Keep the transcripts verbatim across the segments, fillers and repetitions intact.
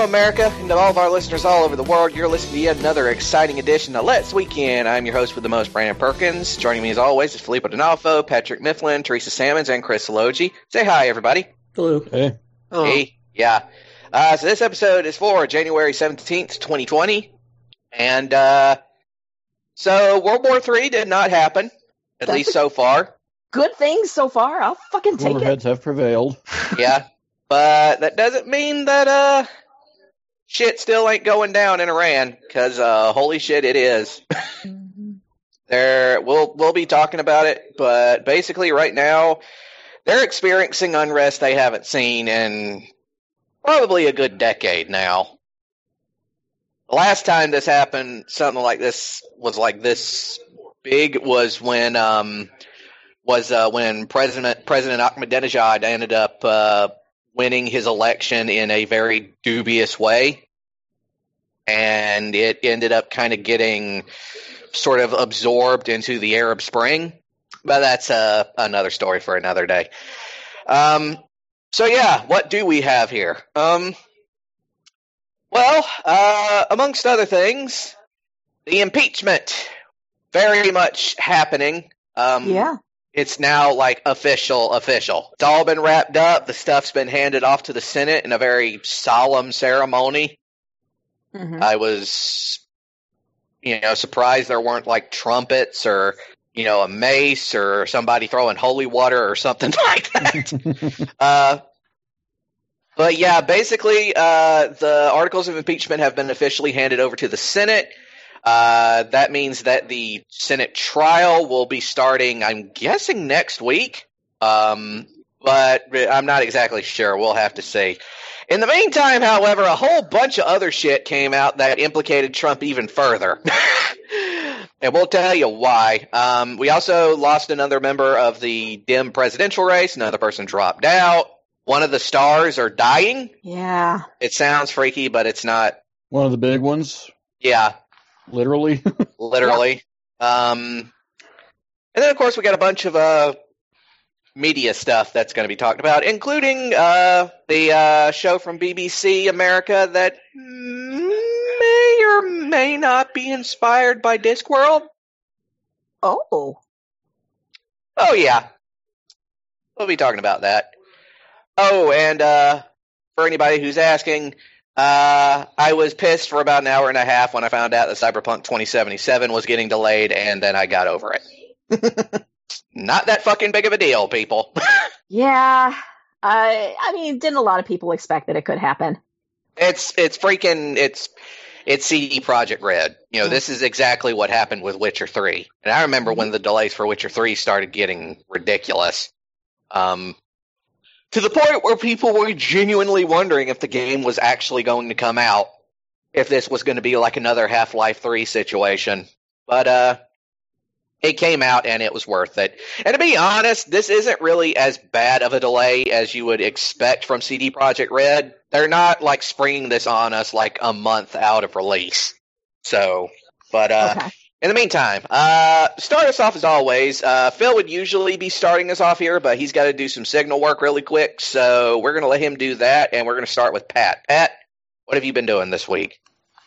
America, and to all of our listeners all over the world, you're listening to yet another exciting edition of Let's Weekend. I'm your host with the most, Brandon Perkins. Joining me as always is Filippo D'Onofrio, Patrick Mifflin, Teresa Sammons, and Chris Elogi. Say hi, everybody. Hello. Hey. Hello. Hey. Yeah. Uh, so this episode is for January seventeenth, twenty twenty. And uh, so World War Three did not happen, at That's least so far. Good things so far. I'll fucking take Overheads it. have prevailed. Yeah. But that doesn't mean that uh, shit still ain't going down in Iran, because uh, holy shit, it is. There, we'll we'll be talking about it, but basically right now they're experiencing unrest they haven't seen in probably a good decade now. The last time this happened, something like this was like this big was when um was uh, when President President Ahmadinejad ended up uh, winning his election in a very dubious way, and it ended up kind of getting sort of absorbed into the Arab Spring. But that's uh, another story for another day. Um, so yeah, what do we have here? Um, well, uh, amongst other things, the impeachment, very much happening. Um, Yeah. It's now like official, official. It's all been wrapped up. The stuff's been handed off to the Senate in a very solemn ceremony. Mhm. I was, you know, surprised there weren't like trumpets or, you know, a mace or somebody throwing holy water or something like that. uh, but yeah, basically, uh, the articles of impeachment have been officially handed over to the Senate. Uh, that means that the Senate trial will be starting, I'm guessing, next week. Um, but I'm not exactly sure. We'll have to see. In the meantime, however, a whole bunch of other shit came out that implicated Trump even further. And we'll tell you why. Um, we also lost another member of the Dem presidential race. Another person dropped out. One of the stars are dying. Yeah. It sounds freaky, but it's not. One of the big ones, Yeah. literally. Literally. Um, and then, of course, we got a bunch of uh, media stuff that's going to be talked about, including uh, the uh, show from B B C America that may or may not be inspired by Discworld. Oh. Oh, yeah. We'll be talking about that. Oh, and uh, for anybody who's asking, Uh, I was pissed for about an hour and a half when I found out that Cyberpunk twenty seventy-seven was getting delayed, and then I got over it. Not that fucking big of a deal, people. Yeah. I I mean, didn't a lot of people expect that it could happen? It's it's freaking it's it's C D Projekt Red. You know, Mm. this is exactly what happened with Witcher three. And I remember when the delays for Witcher three started getting ridiculous. Um, to the point where people were genuinely wondering if the game was actually going to come out, if this was going to be like another Half-Life three situation. But uh, it came out and it was worth it. And to be honest, this isn't really as bad of a delay as you would expect from C D Projekt Red. They're not like springing this on us like a month out of release. So, but uh, Okay. in the meantime, uh, start us off as always. Uh, Phil would usually be starting us off here, but he's got to do some signal work really quick, so we're going to let him do that, and we're going to start with Pat. Pat, what have you been doing this week?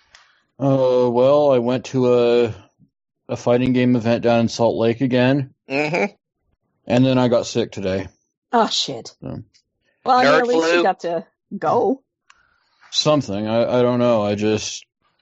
Uh, well, I went to a a fighting game event down in Salt Lake again, Mm-hmm. and then I got sick today. Oh, shit. So, Well, I mean, Nerd at least flu? you got to go. something. I, I don't know. I just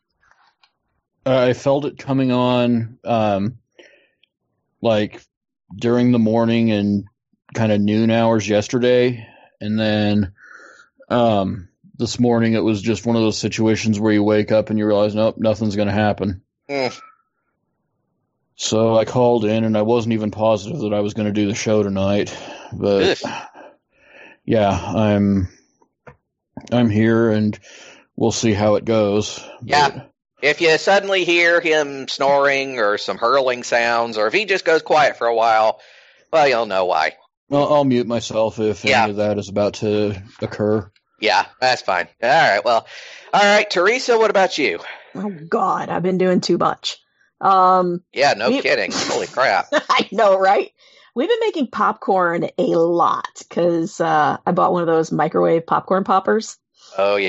I felt it coming on, um, like during the morning and kind of noon hours yesterday, and then um, this morning it was just one of those situations where you wake up and you realize, nope, nothing's going to happen. Mm. So I called in, and I wasn't even positive that I was going to do the show tonight, but Ugh. yeah, I'm I'm here, and we'll see how it goes. Yeah. But, If you suddenly hear him snoring or some hurling sounds, or if he just goes quiet for a while, well, you'll know why. I'll, I'll mute myself if Yeah. any of that is about to occur. Yeah, that's fine. All right, well, all right, Teresa, what about you? Oh, God, I've been doing too much. Um, Yeah, no We- kidding. Holy crap. I know, right? We've been making popcorn a lot because uh, I bought one of those microwave popcorn poppers. Oh, yeah.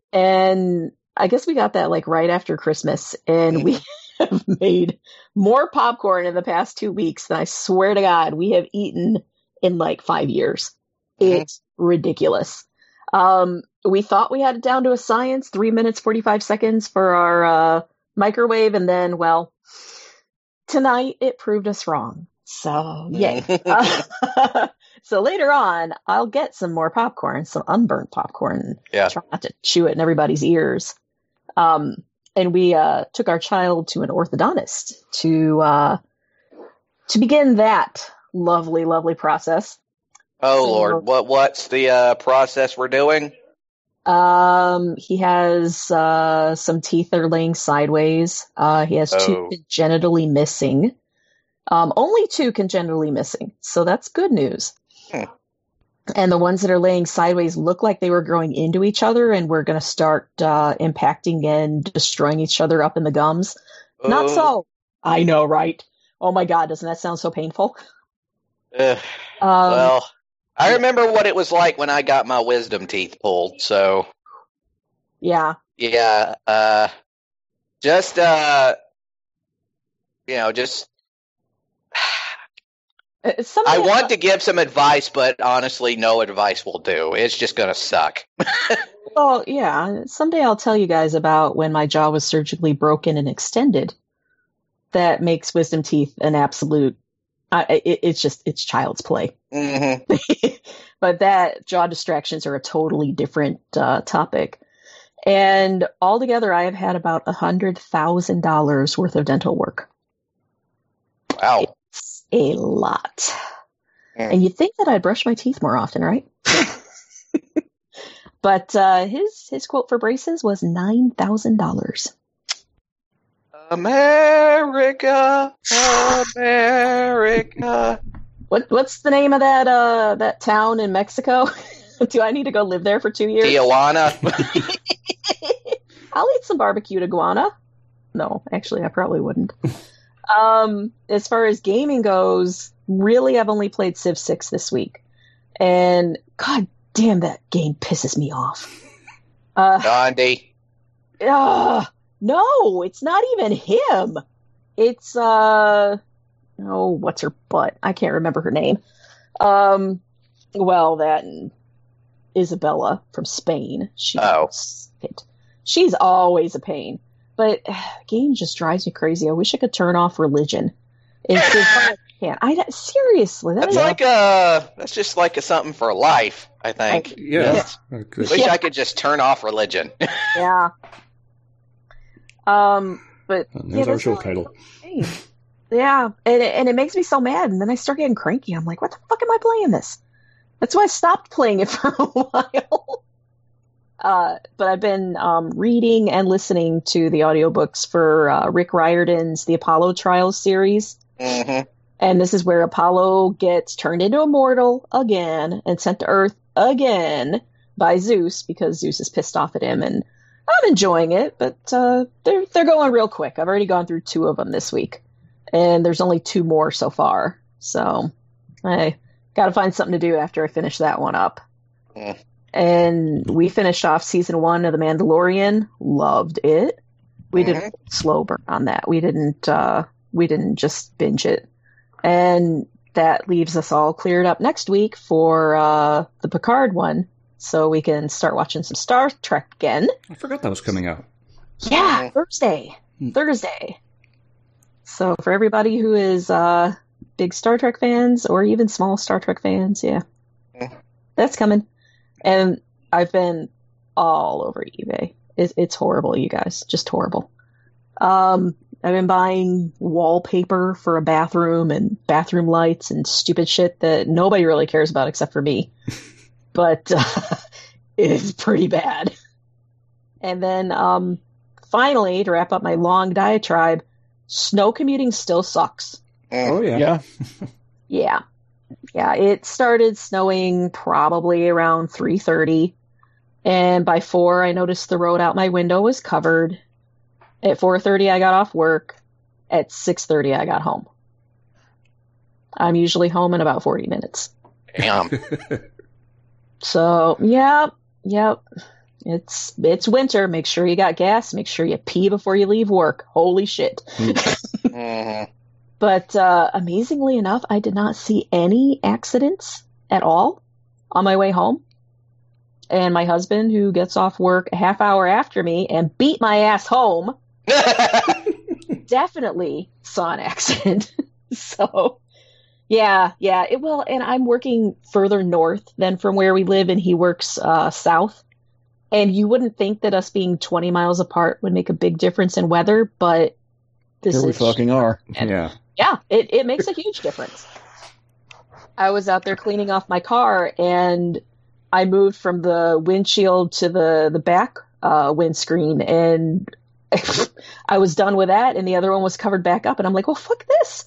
And I guess we got that like right after Christmas, and we have made more popcorn in the past two weeks than I swear to God we have eaten in like five years. Mhm. It's ridiculous. Um, we thought we had it down to a science, three minutes, forty-five seconds for our uh, microwave, and then, well, tonight it proved us wrong. So, yay. Uh, so later on, I'll get some more popcorn, some unburnt popcorn. Yeah. Try not to chew it in everybody's ears. Um, and we uh, took our child to an orthodontist to uh, to begin that lovely, lovely process. Oh, So- Lord. What What's the uh, process we're doing? Um, he has uh, some teeth that are laying sideways. Uh, he has two Oh. congenitally missing. Um, only two congenitally missing, so that's good news. Hmm. And the ones that are laying sideways look like they were growing into each other, and we're going to start uh, impacting and destroying each other up in the gums. Not Oh, so. I know, right? Oh my God, doesn't that sound so painful? ugh. Um, Well, I remember what it was like when I got my wisdom teeth pulled, so... yeah. Yeah, uh, just, uh, you know, just, Uh, Somebody I want to give some advice, but honestly, no advice will do. It's just gonna suck. Well, yeah. Someday I'll tell you guys about when my jaw was surgically broken and extended. That makes wisdom teeth an absolute. Uh, it, it's just it's child's play. hmm But that jaw distractions are a totally different uh, topic. And altogether, I have had about a hundred thousand dollars worth of dental work. Wow. It's a lot. Mm. And you'd think that I'd brush my teeth more often, right? But uh, his his quote for braces was nine thousand dollars. America, America. What what's the name of that uh that town in Mexico? Do I need to go live there for two years? Tijuana. I'll eat some barbecued iguana. No, actually, I probably wouldn't. Um, as far as gaming goes, really, I've only played Civ six this week, and god damn, that game pisses me off. Uh, Gandhi. uh, no, it's not even him. It's uh, oh, what's her butt? I can't remember her name. Um, well, that and Isabella from Spain. She Oh. She's always a pain. But uh, game just drives me crazy. I wish I could turn off religion. It's just, I can't. I seriously. That That's is like a, that's just like a something for life, I think. Yeah. Okay. Wish Yeah. I could just turn off religion. yeah. Um, but And yeah, there's our that's show not- title. Hey. Yeah, and it, and it makes me so mad, and then I start getting cranky. I'm like, what the fuck am I playing this? That's why I stopped playing it for a while. Uh, but I've been um, reading and listening to the audiobooks for uh, Rick Riordan's The Apollo Trials series. hmm And this is where Apollo gets turned into a mortal again and sent to Earth again by Zeus because Zeus is pissed off at him. And I'm enjoying it, but uh, they're they're going real quick. I've already gone through two of them this week, and there's only two more so far. So I got to find something to do after I finish that one up. Mm. And we finished off season one of The Mandalorian. Loved it. We did a slow burn on that. We didn't. Uh, we didn't just binge it. And that leaves us all cleared up next week for uh, the Picard one, so we can start watching some Star Trek again. I forgot that was coming out. Yeah, Mhm. Thursday. Hmm. Thursday. So for everybody who is uh, big Star Trek fans, or even small Star Trek fans, yeah, Mhm. that's coming. And I've been all over eBay. It, it's horrible, you guys. Just horrible. Um, I've been buying wallpaper for a bathroom and bathroom lights and stupid shit that nobody really cares about except for me. But uh, it is pretty bad. And then um, finally, to wrap up my long diatribe, snow commuting still sucks. Oh, yeah. Yeah. Yeah. Yeah, it started snowing probably around three thirty. And by four, I noticed the road out my window was covered. At four thirty, I got off work. At six thirty, I got home. I'm usually home in about forty minutes. Damn. So, yep, yep. It's it's winter. Make sure you got gas. Make sure you pee before you leave work. Holy shit. Mm-hmm. But uh, amazingly enough, I did not see any accidents at all on my way home. And my husband, who gets off work a half hour after me and beat my ass home, definitely saw an accident. So, yeah, yeah. It, well, and I'm working further north than from where we live, and he works uh, south. And you wouldn't think that us being twenty miles apart would make a big difference in weather, but this Here we is fucking are. and, Yeah. yeah, it, it makes a huge difference. I was out there cleaning off my car, and I moved from the windshield to the, the back uh, windscreen, and I was done with that, and the other one was covered back up, and I'm like, well, fuck this.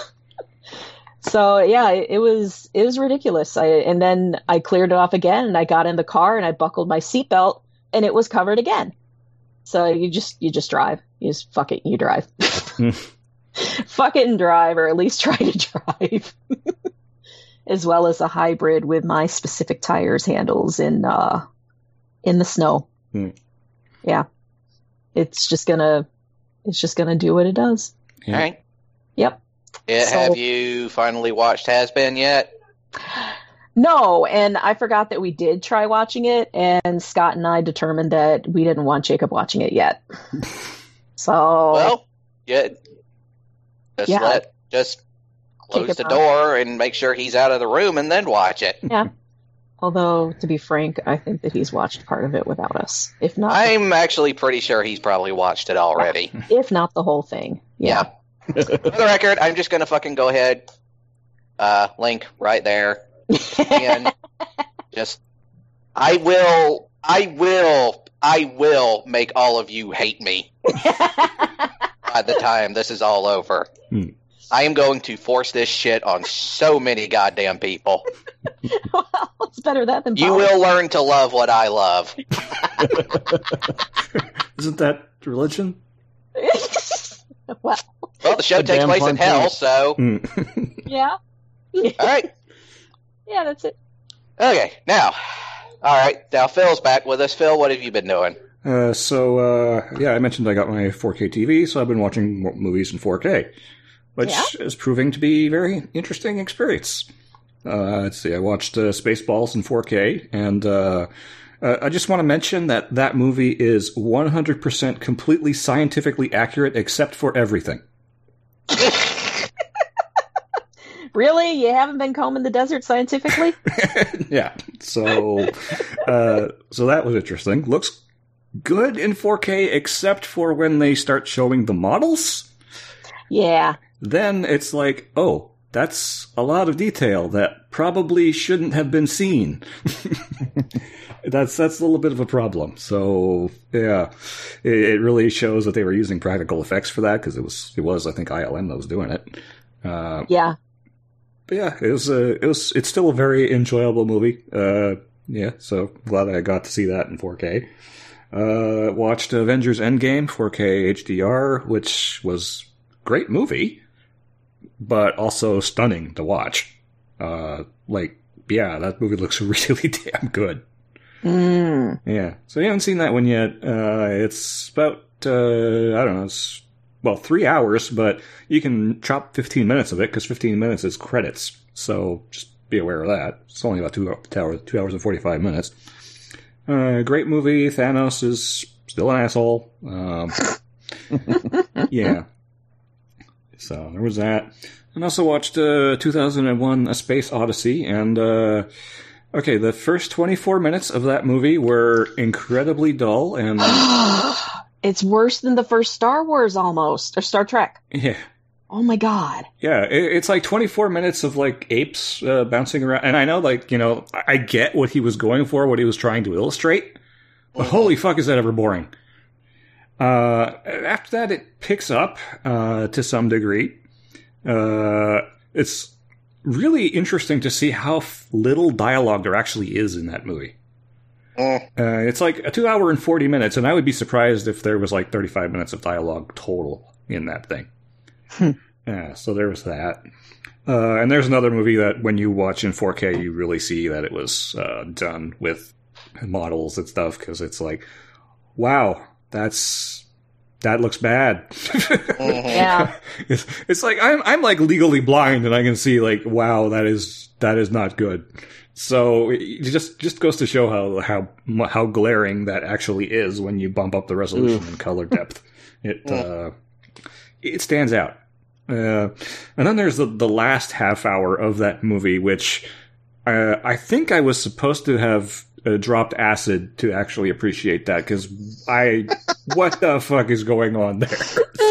So, yeah, it, it was it was ridiculous. I, and then I cleared it off again, and I got in the car, and I buckled my seatbelt, and it was covered again. So you just you just drive. You just fuck it, you drive. Fuck it and drive, or at least try to drive. As well as a hybrid with my specific tires handles in uh, in the snow. Hmm. Yeah, it's just gonna it's just gonna do what it does. Yeah. All right. Yep. Yeah, So- have you finally watched Has Been yet? No, and I forgot that we did try watching it, and Scott and I determined that we didn't want Jacob watching it yet. So Well, yeah. Just Yeah. let just close Take it the out. door and make sure he's out of the room, and then watch it. yeah. Although, to be frank, I think that he's watched part of it without us. If not, I'm actually pretty sure he's probably watched it already. if not the whole thing. Yeah. For the record, I'm just going to fucking go ahead. Uh, link right there. And just, I will, I will, I will make all of you hate me by the time this is all over. Hmm. I am going to force this shit on so many goddamn people. Well, it's better that than You politics. will learn to love what I love. Isn't that religion? Well, Well, the show A takes damn place in fun hell, thing. so. Mm. yeah. All right. Yeah, that's it. Okay, now. All right, now Phil's back with us. Phil, what have you been doing? Uh, so, uh, yeah, I mentioned I got my four K T V, so I've been watching mo- movies in four K, which Yeah. is proving to be a very interesting experience. Uh, let's see, I watched uh, Spaceballs in four K, and uh, uh, I just want to mention that that movie is one hundred percent completely scientifically accurate except for everything. Really? You haven't been combing the desert scientifically? Yeah, so uh, so that was interesting. Looks good in four K except for when they start showing the models. Yeah. Then it's like, oh, that's a lot of detail that probably shouldn't have been seen. that's that's a little bit of a problem. So yeah, it, it really shows that they were using practical effects for that, because it was it was I think I L M that was doing it. Uh, Yeah. but yeah, it was a, it was it's still a very enjoyable movie. Uh, yeah, so glad I got to see that in four K. Uh, watched Avengers Endgame four K H D R, which was a great movie, but also stunning to watch. Uh, like, yeah, that movie looks really damn good. Mm. Yeah, so you haven't seen that one yet. Uh, it's about uh, I don't know, it's well three hours, but you can chop fifteen minutes of it because fifteen minutes is credits. So just be aware of that. It's only about two hours, two hours and forty-five minutes. Uh, great movie. Thanos is still an asshole. Um, yeah. So there was that. And also watched uh, two thousand one: A Space Odyssey, and uh, okay, the first twenty-four minutes of that movie were incredibly dull, and It's worse than the first Star Wars almost, or Star Trek. yeah, Oh my god. yeah, it, it's like twenty-four minutes of like apes uh, bouncing around, and I know, like, you know, I, I get what he was going for, what he was trying to illustrate, but holy fuck, is that ever boring? Uh, after that, it picks up uh, to some degree. Uh, it's really interesting to see how f- little dialogue there actually is in that movie. Mm. Uh, it's like a two hour and forty minutes, and I would be surprised if there was like thirty-five minutes of dialogue total in that thing. Yeah, so there was that. Uh, and there's another movie that when you watch in four K, you really see that it was uh, done with models and stuff because it's like, wow, that's that looks bad. Mm-hmm. Yeah. It's, it's like I'm I'm like legally blind and I can see like, wow, that is that is not good. So it just just goes to show how how how glaring that actually is when you bump up the resolution Oof. and color depth. It uh, it stands out. Uh, and then there's the the last half hour of that movie, which uh, I think I was supposed to have uh, dropped acid to actually appreciate that because I what the fuck is going on there?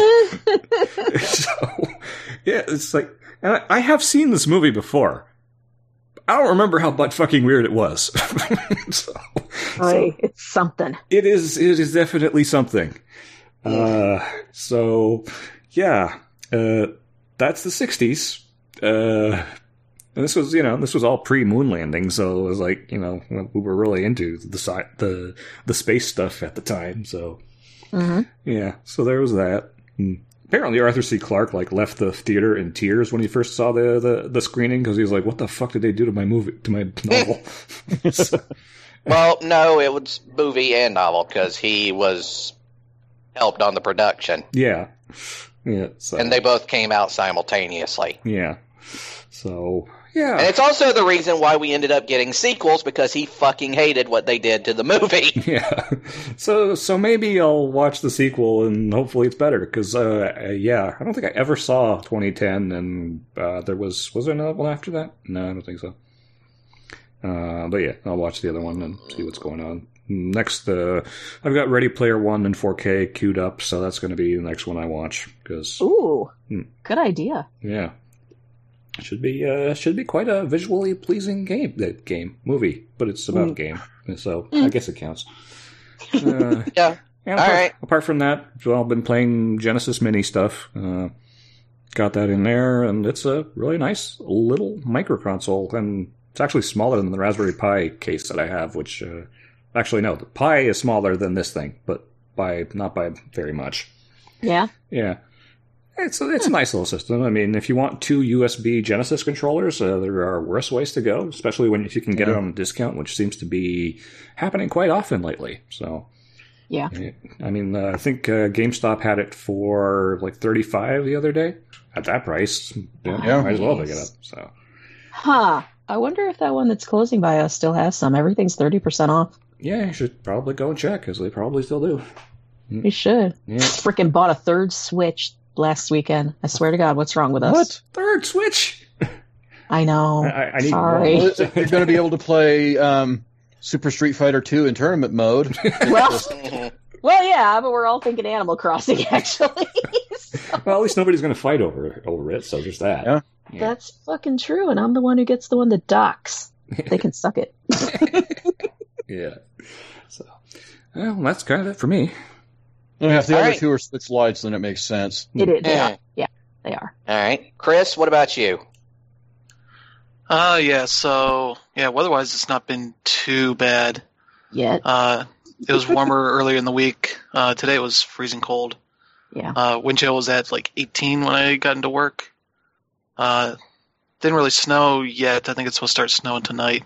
So yeah, it's like and I, I have seen this movie before. I don't remember how butt fucking weird it was. so, Right, so it's something. it is. It is definitely something. Uh, so yeah, uh, that's the sixties. Uh, and this was, you know, this was all pre moon landing, so it was like, you know, we were really into the sci- the the space stuff at the time. So Mm-hmm. yeah, so there was that. And apparently, Arthur C. Clarke like left the theater in tears when he first saw the the, the screening because he was like, "What the fuck did they do to my movie to my novel?" So, Well, no, it was movie and novel because he was helped on the production, yeah, yeah. So and they both came out simultaneously. yeah, so yeah. And it's also the reason why we ended up getting sequels because he fucking hated what they did to the movie. Yeah, so so maybe I'll watch the sequel and hopefully it's better because uh, uh, yeah, I don't think I ever saw twenty ten and uh, there was was there another one after that? No, I don't think so. Uh, but yeah, I'll watch the other one and see what's going on. Next, uh, I've got Ready Player One in four K queued up, so that's going to be the next one I watch because Ooh, Hmm. good idea. yeah, it should be uh, should be quite a visually pleasing game. That game movie, but it's about Mm. a game, so I guess it counts. Uh, Yeah. And All apart, right. apart from that, well, I've been playing Genesis Mini stuff. Uh, got that in there, and it's a really nice little micro console, and it's actually smaller than the Raspberry Pi case that I have. Which uh, actually, no, the Pi is smaller than this thing, but by not by very much. Yeah. Yeah. It's a, it's a nice little system. I mean, if you want two U S B Genesis controllers, uh, there are worse ways to go, especially when if you can get Yeah. it on a discount, which seems to be happening quite often lately. So, Yeah. I mean, uh, I think uh, GameStop had it for like thirty-five the other day. At that price, yeah, Yeah. might as well pick it up. So, Huh. I wonder if that one that's closing by us still has some. Everything's thirty percent off. yeah, you should probably go and check because they probably still do. We should. Yeah. Freaking bought a third Switch last weekend. I swear to God, what's wrong with us? What? Third Switch. I know. I, I need Sorry. more. You're going to be able to play um, Super Street Fighter two in tournament mode. Well, Mhm. well, yeah, but we're all thinking Animal Crossing, actually. So, Well, at least nobody's going to fight over over it. So just that. Yeah. Yeah. that's fucking true, and I'm the one who gets the one that docks. They can suck it. Yeah. So, well, that's kind of it for me. And if the All other right. two are Switch Lights, then it makes sense. It is. They Yeah. are. Yeah, they are. All right. Chris, what about you? Uh, yeah, so, yeah, weather-wise, it's not been too bad. Yet. Uh, it was warmer earlier in the week. Uh, today it was freezing cold. Yeah. Uh, wind chill was at like eighteen when I got into work. Uh, didn't really snow yet. I think it's supposed to start snowing tonight.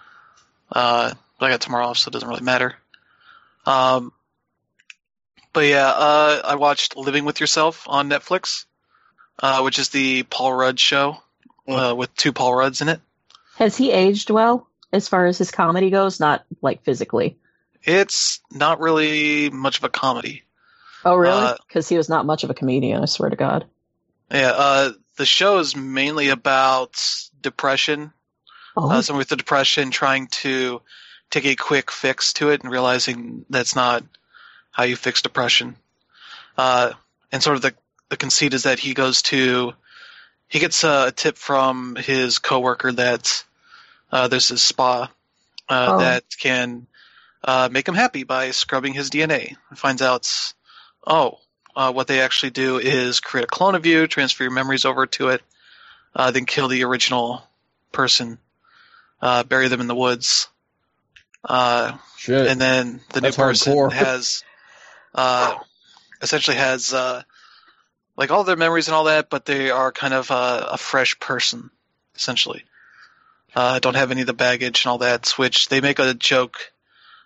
Uh, but I got tomorrow off, so it doesn't really matter. Um, but yeah, uh, I watched Living with Yourself on Netflix, uh, which is the Paul Rudd show, uh, with two Paul Rudds in it. Has he aged well as far as his comedy goes? Not like physically. It's not really much of a comedy. Oh, really? Uh, Because he was not much of a comedian, I swear to God. Yeah, uh, the show is mainly about depression. Oh, Uh, someone with a depression trying to take a quick fix to it and realizing that's not how you fix depression. Uh, and sort of the, the conceit is that he goes to, he gets a tip from his coworker that uh, there's this spa uh, Oh. that can uh, make him happy by scrubbing his D N A. And finds out, oh, uh, what they actually do is create a clone of you, transfer your memories over to it, uh, then kill the original person. Uh, bury them in the woods, uh, Shit. and then the That's new person hardcore. has, uh, essentially has, uh, like all their memories and all that, but they are kind of uh, a fresh person, essentially. Uh, don't have any of the baggage and all that, which they make a joke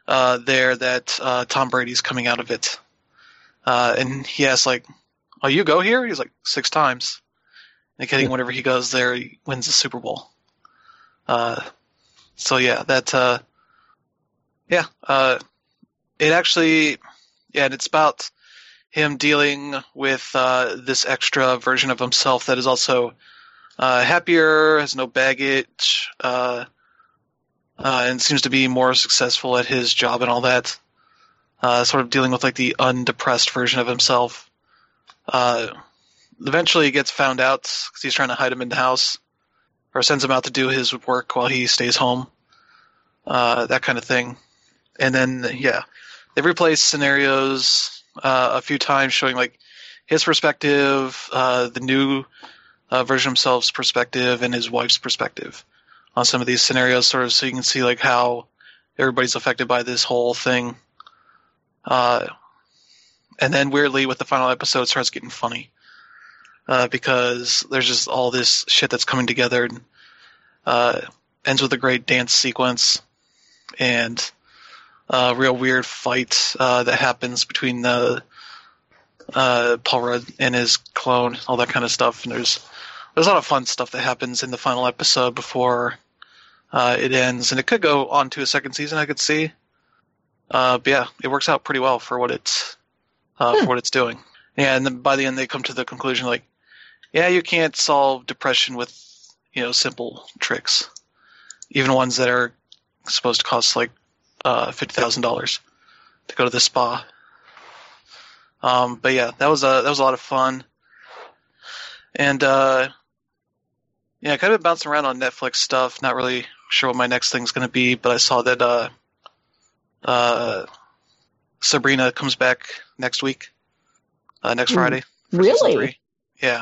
uh, there that uh, Tom Brady's coming out of it. Uh, and he asks, like, oh, you go here? He's like, six times. Indicating whenever he goes there, he wins the Super Bowl. Uh, so, yeah, that, uh, yeah, uh, it actually, yeah, and it's about him dealing with uh, this extra version of himself that is also uh, happier, has no baggage, uh, uh, and seems to be more successful at his job and all that. Uh, sort of dealing with like the undepressed version of himself. Uh, eventually, he gets found out because he's trying to hide him in the house, or sends him out to do his work while he stays home. Uh, that kind of thing. And then, yeah, they've replaced scenarios uh, a few times, showing like his perspective, uh, the new uh, version of himself's perspective, and his wife's perspective on some of these scenarios, sort of so you can see like how everybody's affected by this whole thing. Uh, and then weirdly, with the final episode, it starts getting funny uh, because there's just all this shit that's coming together, and uh, ends with a great dance sequence and a real weird fight uh, that happens between the uh, Paul Rudd and his clone, all that kind of stuff. And there's there's a lot of fun stuff that happens in the final episode before uh, it ends, and it could go on to a second season, I could see. Uh, but yeah, it works out pretty well for what it's uh, hmm. for what it's doing. Yeah, and then by the end they come to the conclusion like, yeah, you can't solve depression with, you know, simple tricks, even ones that are supposed to cost like uh, fifty thousand dollars to go to the spa. Um, but yeah, that was a that was a lot of fun, and uh, yeah, I kind of been bouncing around on Netflix stuff. Not really sure what my next thing's going to be, but I saw that uh, uh, Sabrina comes back next week, uh, next Friday. for season Really? three. Yeah.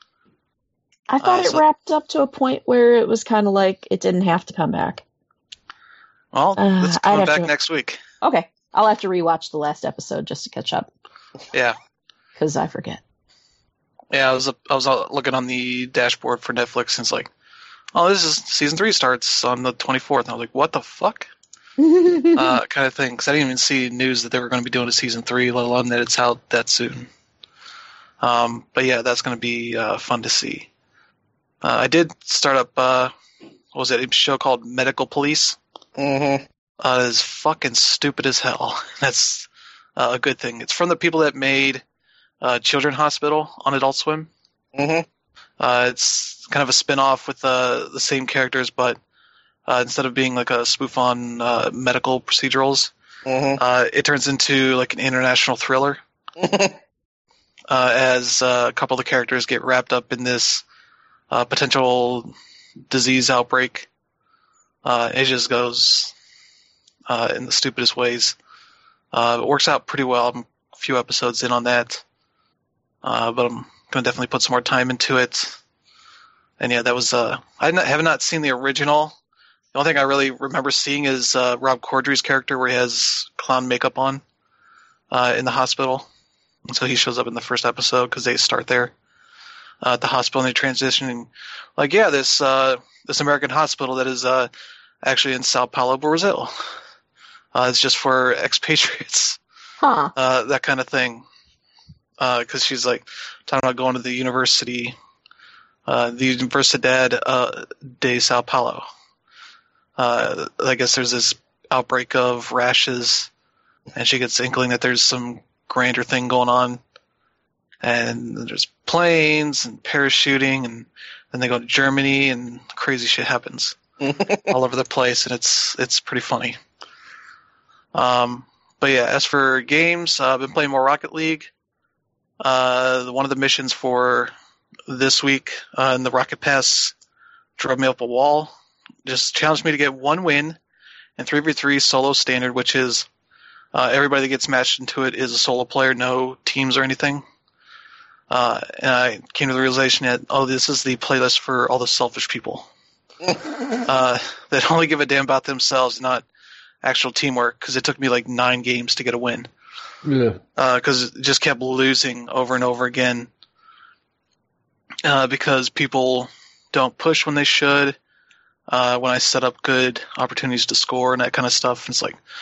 I thought Uh, it so- wrapped up to a point where it was kind of like it didn't have to come back. Well, Uh, it's I'd coming have back to- next week. Okay, I'll have to rewatch the last episode just to catch up Yeah. because I forget. Yeah, I was I was uh, looking on the dashboard for Netflix, and it's like, oh, this is season three starts on the twenty-fourth. And I was like, what the fuck? uh, kind of thing. Because I didn't even see news that they were going to be doing a season three, let alone that it's out that soon. Um, but yeah, that's going to be uh, fun to see. Uh, I did start up, uh, what was it, a show called Medical Police. Mm-hmm. Uh, it's fucking stupid as hell. That's uh, a good thing. It's from the people that made uh, Children Hospital on Adult Swim. Mm-hmm. Uh, it's kind of a spin-off with uh, the same characters, but uh, instead of being like a spoof on uh, medical procedurals, Mm-hmm. uh, it turns into like an international thriller. uh, as uh, a couple of the characters get wrapped up in this uh, potential disease outbreak. Uh, it just goes uh, in the stupidest ways. Uh, it works out pretty well. I'm a few episodes in on that. Uh, but I'm going to definitely put some more time into it. And yeah, that was... Uh, I not, have not seen the original. The only thing I really remember seeing is uh, Rob Corddry's character where he has clown makeup on uh, in the hospital. And so he shows up in the first episode because they start there uh, at the hospital and they transition. And, like, yeah, this uh, this American hospital that is uh, actually in Sao Paulo, Brazil. Uh, it's just for expatriates, Huh. uh, that kind of thing. Because she's like talking about going to the university, uh, the Universidad uh, de Sao Paulo. Uh, I guess there's this outbreak of rashes, and she gets the inkling that there's some grander thing going on. And there's planes and parachuting, and then they go to Germany, and crazy shit happens all over the place, and it's it's pretty funny. Um, but yeah, as for games, uh, I've been playing more Rocket League. Uh, one of the missions for this week uh, in the Rocket Pass drove me up a wall. Just challenged me to get one win in three v three solo standard, which is uh, everybody that gets matched into it is a solo player, no teams or anything. Uh, and I came to the realization that, oh, this is the playlist for all the selfish people uh, that only give a damn about themselves, not actual teamwork, because it took me like nine games to get a win. Yeah. Because it just kept losing over and over again uh, because people don't push when they should. Uh, when I set up good opportunities to score and that kind of stuff, it's like,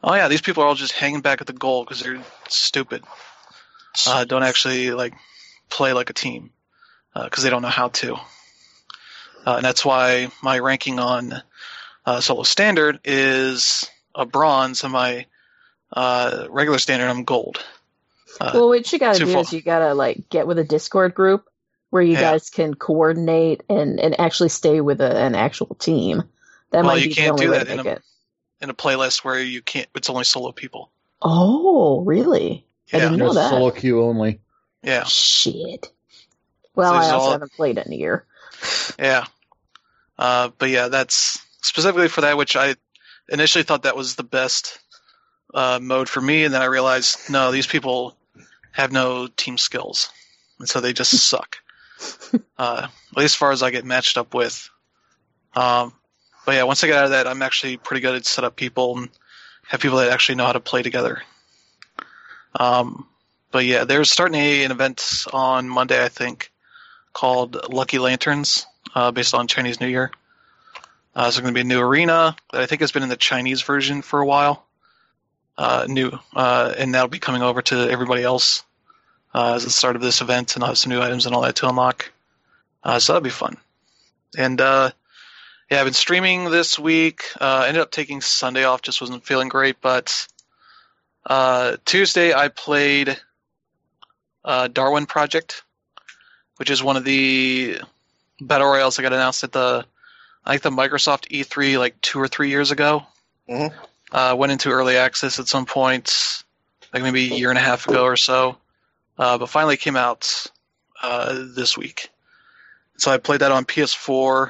oh yeah, these people are all just hanging back at the goal because they're stupid. Uh, don't actually like play like a team because uh, they don't know how to. Uh, and that's why my ranking on uh, solo standard is a bronze, and my uh, regular standard I'm gold. Uh, well, what you gotta do full. is you gotta like get with a Discord group where you Yeah. guys can coordinate and, and actually stay with a, an actual team. That Well, might you be can't the only do way that to in make a- it. in a playlist where you can't. It's only solo people. Oh, really? I Yeah. didn't know Just that. solo queue only. Yeah, Shit. Well, So I it's also all- haven't played in a year. yeah. Uh, but yeah, that's specifically for that, which I initially thought that was the best uh, mode for me, and then I realized no, these people have no team skills, and so they just suck. Uh, at least as far as I get matched up with. Um, but yeah, once I get out of that, I'm actually pretty good at set up people and have people that actually know how to play together. Um, but yeah, they're starting a, an event on Monday, I think, called Lucky Lanterns, uh, based on Chinese New Year. Uh, so it's going to be a new arena that I think has been in the Chinese version for a while. Uh, new, uh, and that'll be coming over to everybody else uh, as the start of this event, and I'll have some new items and all that to unlock. Uh, so that'll be fun. And uh, yeah, I've been streaming this week. Uh, I ended up taking Sunday off, just wasn't feeling great. But uh, Tuesday I played uh, Darwin Project, which is one of the battle royales that got announced at the I think the Microsoft E three like two or three years ago. Mm-hmm. Uh, went into early access at some point, like maybe a year and a half ago or so, uh, but finally came out uh, this week. So I played that on P S four,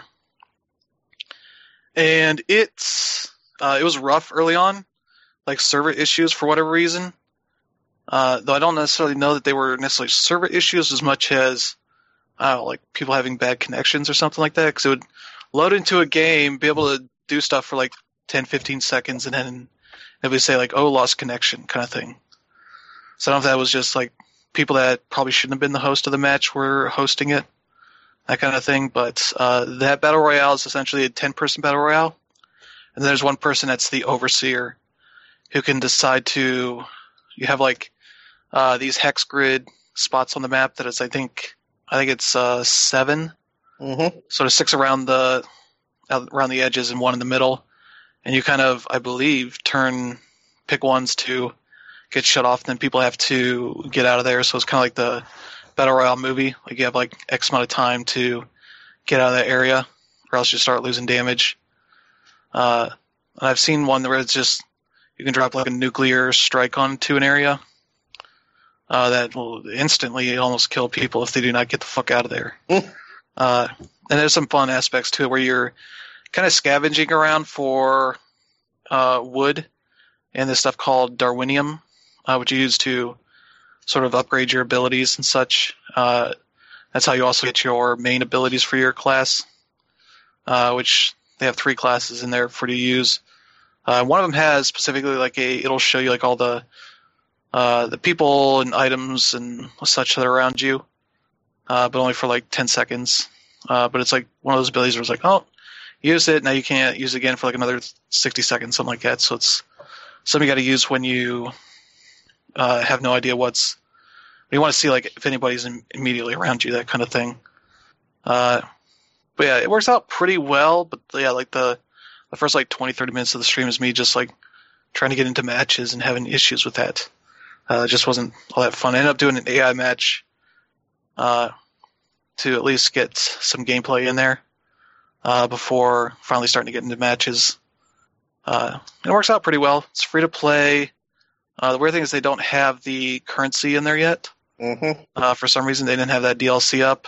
and it's uh, it was rough early on, like server issues for whatever reason. Uh, though I don't necessarily know that they were necessarily server issues as much as I don't know, like people having bad connections or something like that. Because it would load into a game, be able to do stuff for like ten, fifteen seconds, and then it would say like, "Oh, lost connection," kind of thing. So I don't know if that was just like people that probably shouldn't have been the host of the match were hosting it, that kind of thing. But uh, that battle royale is essentially a ten-person battle royale, and then there's one person that's the overseer who can decide to. You have like uh, these hex grid spots on the map that is, I think, I think it's uh, seven. Mm-hmm. So there's six around the around the edges and one in the middle, and you kind of, I believe, turn pick ones to get shut off, and then people have to get out of there. So it's kind of like the battle royale movie. Like you have like X amount of time to get out of that area, or else you start losing damage. Uh, and I've seen one where it's just you can drop like a nuclear strike onto an area uh, that will instantly almost kill people if they do not get the fuck out of there. Uh, and there's some fun aspects to it where you're kind of scavenging around for uh, wood and this stuff called Darwinium, uh, which you use to sort of upgrade your abilities and such. Uh, that's how you also get your main abilities for your class, uh, which they have three classes in there for you to use. Uh, one of them has specifically like a, it'll show you like all the uh, the people and items and such that are around you. Uh, but only for like ten seconds. Uh, but it's like one of those abilities where it's like, oh, use it, now you can't use it again for like another sixty seconds, something like that. So it's something you got to use when you uh, have no idea what's. When you want to see like if anybody's in, immediately around you, that kind of thing. Uh, but yeah, it works out pretty well. But yeah, like the the first like twenty, thirty minutes of the stream is me just like trying to get into matches and having issues with that. Uh, it just wasn't all that fun. I ended up doing an A I match. Uh, to at least get some gameplay in there uh, before finally starting to get into matches. Uh, it works out pretty well. It's free to play. Uh, the weird thing is they don't have the currency in there yet. Mm-hmm. Uh, for some reason, they didn't have that D L C up.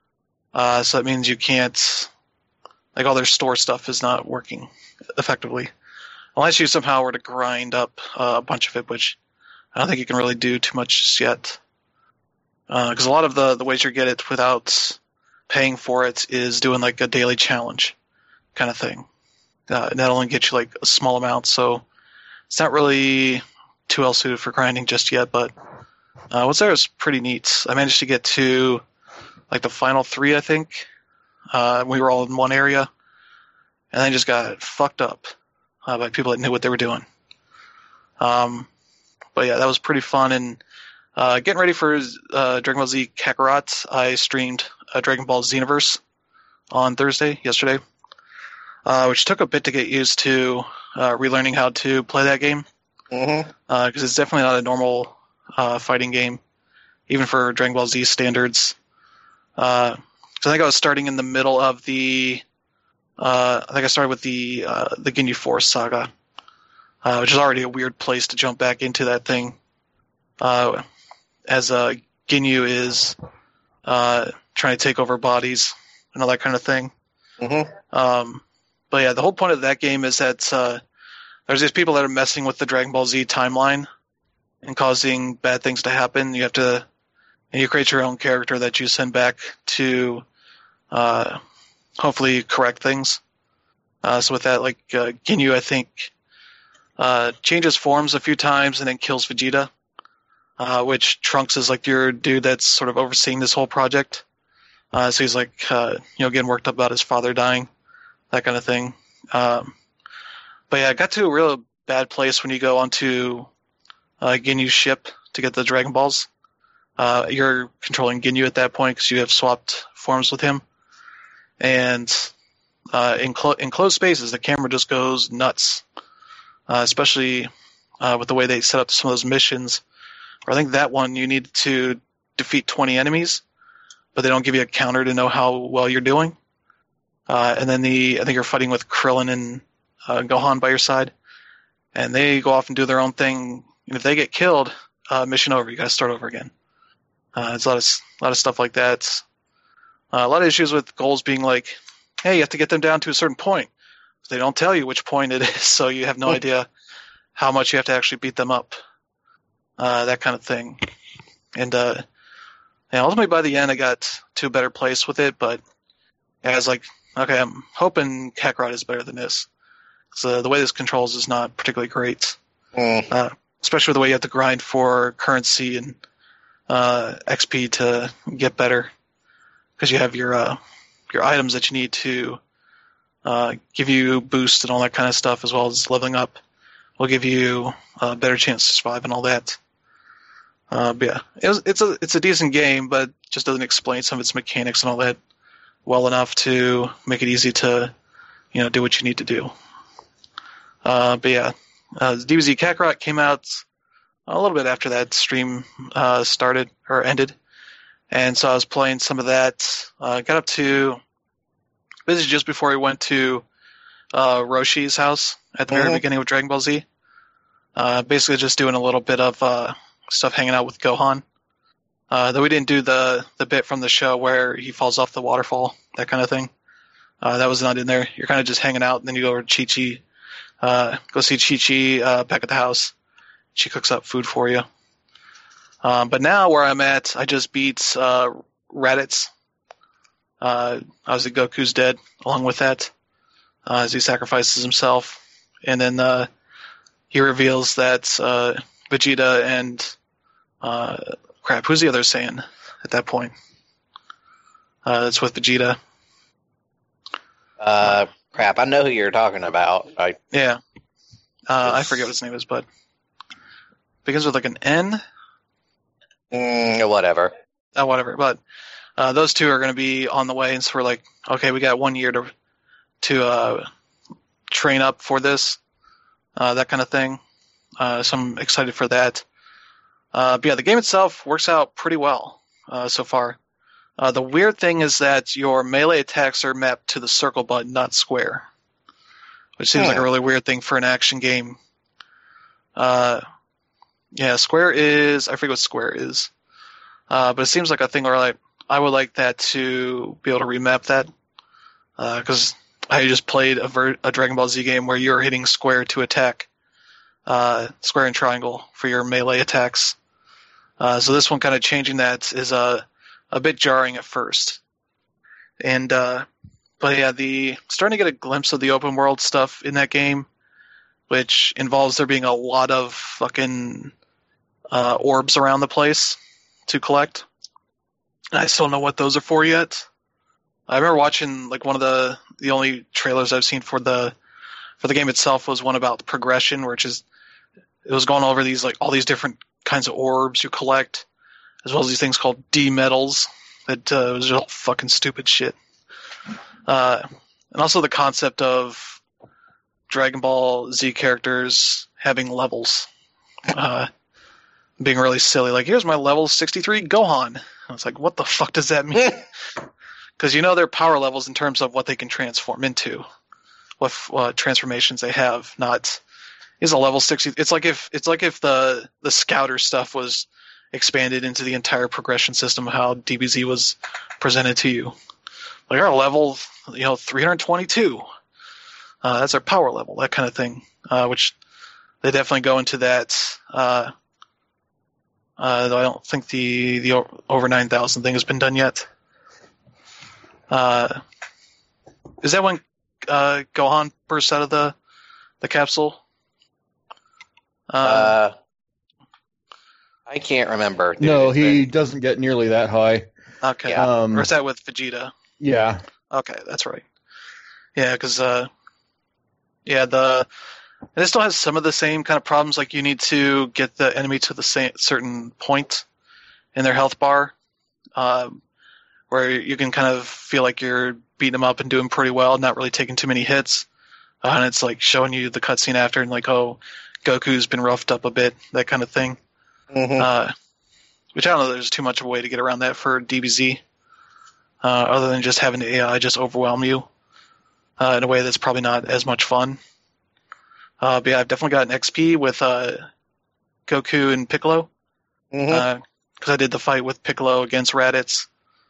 Uh, so that means you can't... Like, all their store stuff is not working effectively. Unless you somehow were to grind up uh, a bunch of it, which I don't think you can really do too much just yet. Because uh, a lot of the, the ways you get it without paying for it is doing like a daily challenge kind of thing. Uh, and that'll only get you like a small amount, so it's not really too well suited for grinding just yet. But uh, what's there is pretty neat. I managed to get to like the final three, I think. Uh, we were all in one area, and then just got fucked up uh, by people that knew what they were doing. Um, but yeah, that was pretty fun. And uh, getting ready for uh, Dragon Ball Z Kakarot, I streamed uh, Dragon Ball Xenoverse on Thursday, yesterday, uh, which took a bit to get used to, uh, relearning how to play that game. Mm-hmm. Uh, because it's definitely not a normal uh, fighting game, even for Dragon Ball Z standards. Uh, so I think I was starting in the middle of the. Uh, I think I started with the uh, the Ginyu Force saga, uh, which is already a weird place to jump back into that thing, uh, as uh, Ginyu is uh, trying to take over bodies and all that kind of thing. Mm-hmm. Um, but yeah, the whole point of that game is that uh, there's these people that are messing with the Dragon Ball Z timeline and causing bad things to happen. You have to, and you create your own character that you send back to. Uh, hopefully correct things. Uh, so with that, like, uh, Ginyu, I think, uh, changes forms a few times and then kills Vegeta, uh, which Trunks is, like, your dude that's sort of overseeing this whole project. Uh, so he's, like, uh, you know, getting worked up about his father dying, that kind of thing. Um, but yeah, I got to a real bad place when you go onto uh, Ginyu's ship to get the Dragon Balls. Uh, you're controlling Ginyu at that point because you have swapped forms with him. And uh, in, clo- in closed spaces, the camera just goes nuts, uh, especially uh, with the way they set up some of those missions. Where I think that one you need to defeat twenty enemies, but they don't give you a counter to know how well you're doing. Uh, and then the I think you're fighting with Krillin and uh, Gohan by your side, and they go off and do their own thing. And if they get killed, uh, mission over. You got to start over again. Uh, there's a lot of a lot of stuff like that. Uh, a lot of issues with goals being like, hey, you have to get them down to a certain point. They don't tell you which point it is, so you have no Hmm. idea how much you have to actually beat them up. Uh, that kind of thing. And uh, yeah, ultimately by the end, I got to a better place with it, but yeah, I was like, okay, I'm hoping Kakarot is better than this. So the way this controls is not particularly great, Mm. uh, especially with the way you have to grind for currency and uh, X P to get better. Because you have your uh, your items that you need to uh, give you boost and all that kind of stuff, as well as leveling up will give you a better chance to survive and all that. Uh, but yeah, it was, it's a it's a decent game, but just doesn't explain some of its mechanics and all that well enough to make it easy to, you know, do what you need to do. Uh, but yeah, uh, D B Z Kakarot came out a little bit after that stream uh, started or ended. And so I was playing some of that. Uh, got up to basically just before we went to uh, Roshi's house at the very Mhm. beginning of Dragon Ball Z. Uh, basically just doing a little bit of uh, stuff hanging out with Gohan. Uh, though we didn't do the, the bit from the show where he falls off the waterfall, that kind of thing. Uh, that was not in there. You're kind of just hanging out, and then you go over to Chi-Chi, uh, go see Chi-Chi uh, back at the house. She cooks up food for you. Um, but now where I'm at, I just beat uh, Raditz. Uh, obviously, Goku's dead along with that, uh, as he sacrifices himself. And then uh, he reveals that uh, Vegeta and... Uh, crap, who's the other Saiyan at that point? Uh, it's with Vegeta. Uh, crap, I know who you're talking about. I Yeah. Uh, I forget what his name is, but... begins with like an N? mm, whatever. Uh, whatever. But uh, those two are going to be on the way, and so we're like, okay, we got one year to to uh, train up for this, uh, that kind of thing. Uh, so I'm excited for that. Uh, but yeah, the game itself works out pretty well uh, so far. Uh, the weird thing is that your melee attacks are mapped to the circle button, not square, which seems Hmm. like a really weird thing for an action game. Uh, yeah, square is I forget what square is. Uh, but it seems like a thing where like I would like that to be able to remap that, because uh, I just played a, ver- a Dragon Ball Z game where you're hitting square to attack, uh, square and triangle for your melee attacks. Uh, so this one kind of changing that is a uh, a bit jarring at first, and uh, but yeah, the starting to get a glimpse of the open world stuff in that game, which involves there being a lot of fucking uh, orbs around the place to collect. I still don't know what those are for yet. I remember watching like one of the the only trailers I've seen for the for the game itself was one about progression, which is it was going over these like all these different kinds of orbs you collect, as well as these things called D metals. That uh, was all fucking stupid shit. Uh, and also the concept of Dragon Ball Z characters having levels, uh, being really silly. Like, here's my level sixty-three Gohan. I was like, what the fuck does that mean? Because you know their power levels in terms of what they can transform into, what uh, transformations they have. Not is a level sixty. It's like if it's like if the the Scouter stuff was expanded into the entire progression system of how D B Z was presented to you. Like, our level, you know, three hundred twenty-two. Uh, that's our power level, that kind of thing. Uh, which they definitely go into that. Uh, uh, though I don't think the the over nine thousand thing has been done yet. Uh, is that when uh, Gohan bursts out of the the capsule? Uh, Uh, I can't remember. dude. No, It's he been- doesn't get nearly that high. okay. yeah. Um, Or is that with Vegeta? yeah. Okay, that's right. Yeah, because uh, yeah, the and it still has some of the same kind of problems. Like, you need to get the enemy to the same certain point in their health bar, um, where you can kind of feel like you're beating them up and doing pretty well, not really taking too many hits. Uh, and it's like showing you the cutscene after, and like, oh, Goku's been roughed up a bit, that kind of thing. Mhm. Uh, which I don't know. There's too much of a way to get around that for D B Z, uh, other than just having the A I just overwhelm you uh, in a way that's probably not as much fun. Uh, but yeah, I've definitely gotten X P with uh, Goku and Piccolo, Mhm. because I did the fight with Piccolo against Raditz.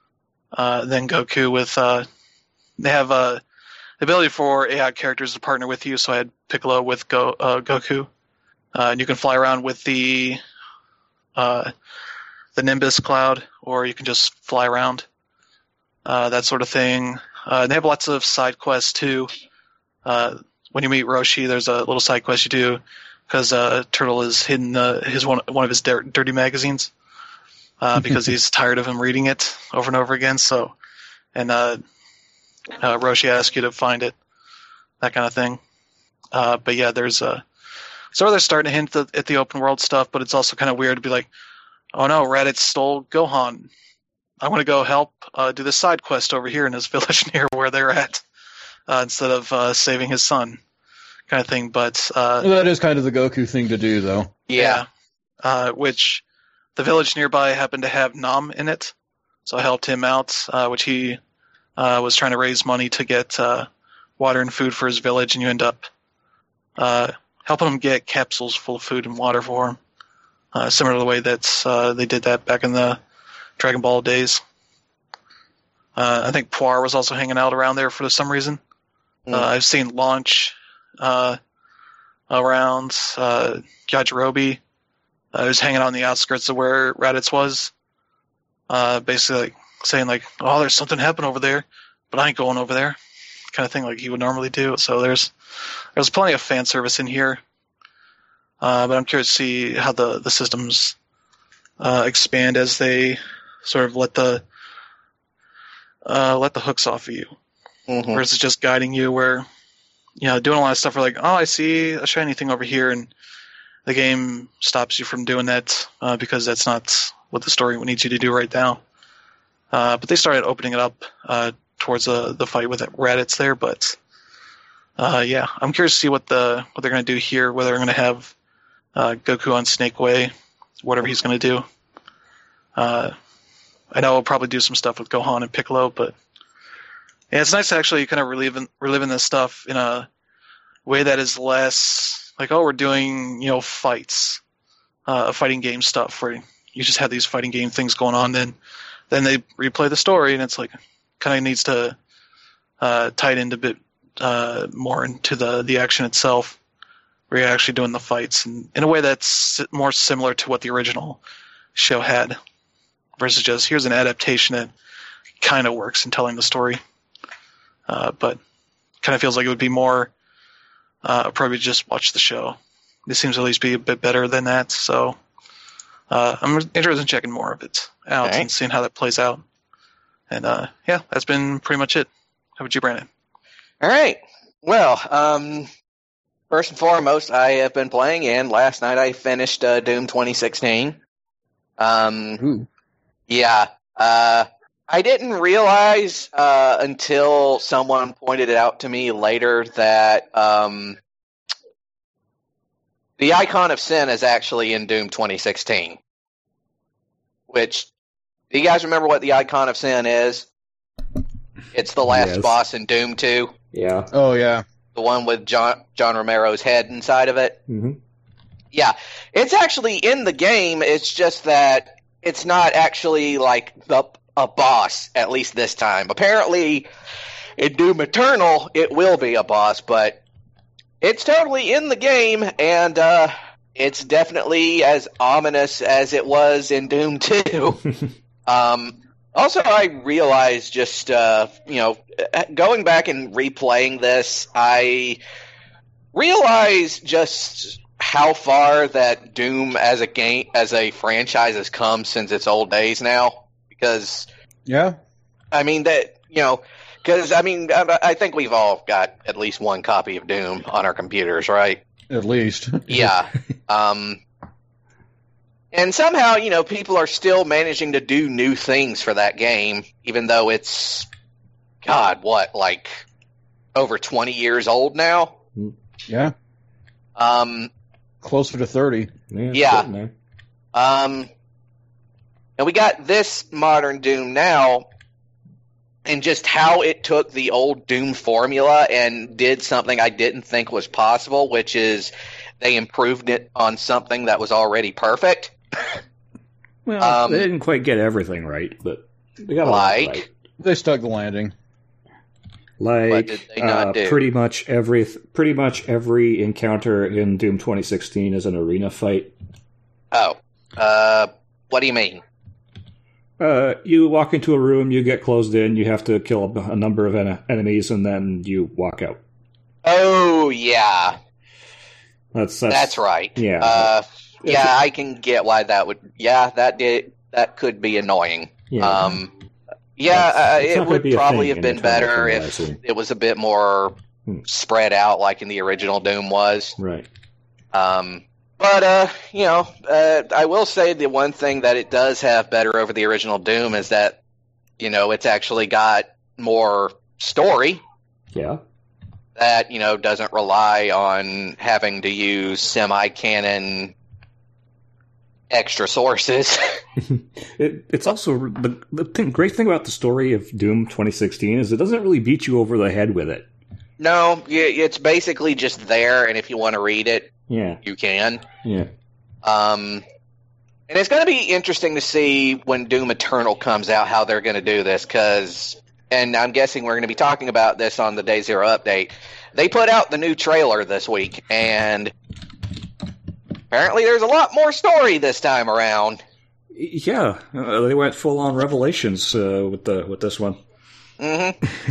Uh, then Goku with uh, they have uh, the ability for A I characters to partner with you. So I had Piccolo with Go, uh, Goku, uh, and you can fly around with the uh, the Nimbus cloud, or you can just fly around, uh, that sort of thing. Uh, and they have lots of side quests too. Uh, when you meet Roshi, there's a little side quest you do because uh, Turtle has hidden uh, his one one of his dir- dirty magazines uh, because he's tired of him reading it over and over again. So, and uh, uh, Roshi asks you to find it, that kind of thing. Uh, but yeah, there's a. Uh, so they're starting to hint at the open world stuff, but it's also kind of weird to be like, oh no, Raditz stole Gohan. I want to go help uh, do this side quest over here in his village near where they're at, uh, instead of uh, saving his son, kind of thing. But uh, That is kind of the Goku thing to do, though. Yeah. uh, which the village nearby happened to have Nam in it, so I helped him out, uh, which he uh, was trying to raise money to get uh, water and food for his village, and you end up uh, helping him get capsules full of food and water for him, uh, similar to the way that uh, they did that back in the Dragon Ball days. Uh, I think Poir was also hanging out around there for some reason. Mm. Uh, I've seen Launch uh, around uh, Yajirobe. Uh, he was hanging out on the outskirts of where Raditz was, uh, basically like saying like, "Oh, there's something happened over there, but I ain't going over there," kind of thing, like he would normally do. So there's there's plenty of fan service in here, uh, but I'm curious to see how the the systems uh, expand as they sort of let the uh, let the hooks off of you, Mhm. versus just guiding you. Where, you know, doing a lot of stuff where like, oh, I see a shiny thing over here, and the game stops you from doing that uh, because that's not what the story needs you to do right now. Uh, but they started opening it up uh, towards uh, the fight with Raditz there. But uh, yeah, I'm curious to see what the what they're going to do here. Whether they're going to have uh, Goku on Snake Way, whatever he's going to do. Uh, I know we'll probably do some stuff with Gohan and Piccolo, but yeah, it's nice to actually kind of reliving reliving this stuff in a way that is less like, oh, we're doing, you know, fights, uh, fighting game stuff where you just have these fighting game things going on. Then, then they replay the story, and it's like kind of needs to uh, tie it into a bit uh, more into the the action itself, where you're actually doing the fights and in a way that's more similar to what the original show had, versus just here's an adaptation that kind of works in telling the story, uh, but kind of feels like it would be more uh, probably just watch the show. This seems to at least be a bit better than that, so uh, I'm interested in checking more of it out Okay. and seeing how that plays out. And uh, yeah, that's been pretty much it. How about you, Brandon? All right. Well, um, first and foremost, I have been playing, and last night I finished uh, Doom twenty sixteen. Um, Ooh. yeah. Uh, I didn't realize uh, until someone pointed it out to me later that um, the Icon of Sin is actually in Doom twenty sixteen. Which, do you guys remember what the Icon of Sin is? It's the last Yes. boss in Doom two. Yeah. Oh yeah. The one with John, John Romero's head inside of it. Mm-hmm. Yeah, it's actually in the game. It's just that it's not actually like the, a boss, at least this time. Apparently, in Doom Eternal, it will be a boss, but it's totally in the game, and uh, it's definitely as ominous as it was in Doom two. um, also, I realized just, uh, you know, going back and replaying this, I realized just how far that Doom as a game, as a franchise has come since its old days now. Because, Yeah. I mean, that, you know, because, I mean, I, I think we've all got at least one copy of Doom on our computers, right? At least. Yeah. Um, and somehow, you know, people are still managing to do new things for that game, even though it's, God, what, like, over twenty years old now? Yeah. Um, Closer to thirty. Yeah. Yeah. getting there. um, and we got this modern Doom now, and just how it took the old Doom formula and did something I didn't think was possible, which is they improved it on something that was already perfect. Well, Um, they didn't quite get everything right, but they got a lot Like? right. They stuck the landing. What Like did they not uh, do? pretty much every pretty much every encounter in Doom twenty sixteen is an arena fight. Oh, uh, what do you mean? Uh, you walk into a room, you get closed in, you have to kill a, a number of en- enemies, and then you walk out. Oh, yeah, That's that's, that's right. Yeah. uh, It's- yeah, I can get why that would. Yeah, that did that could be annoying. yeah. Um, yeah, That's- uh, it's it not gonna would be a probably thing have in been Eternal better from what I've if seen. it was a bit more Hmm. spread out, like in the original Doom was. Right. Um, but uh, you know, uh, I will say the one thing that it does have better over the original Doom is that, you know, it's actually got more story Yeah. that, you know, doesn't rely on having to use semi-canon extra sources. It, it's also the the thing, great thing about the story of Doom twenty sixteen is it doesn't really beat you over the head with it. No, y- it's basically just there, and if you want to read it, Yeah. you can. Yeah. Um, and it's going to be interesting to see when Doom Eternal comes out how they're going to do this, because, and I'm guessing we're going to be talking about this on the Day Zero update. They put out the new trailer this week, and apparently there's a lot more story this time around. Yeah. Uh, they went full on Revelations uh, with the with this one. hmm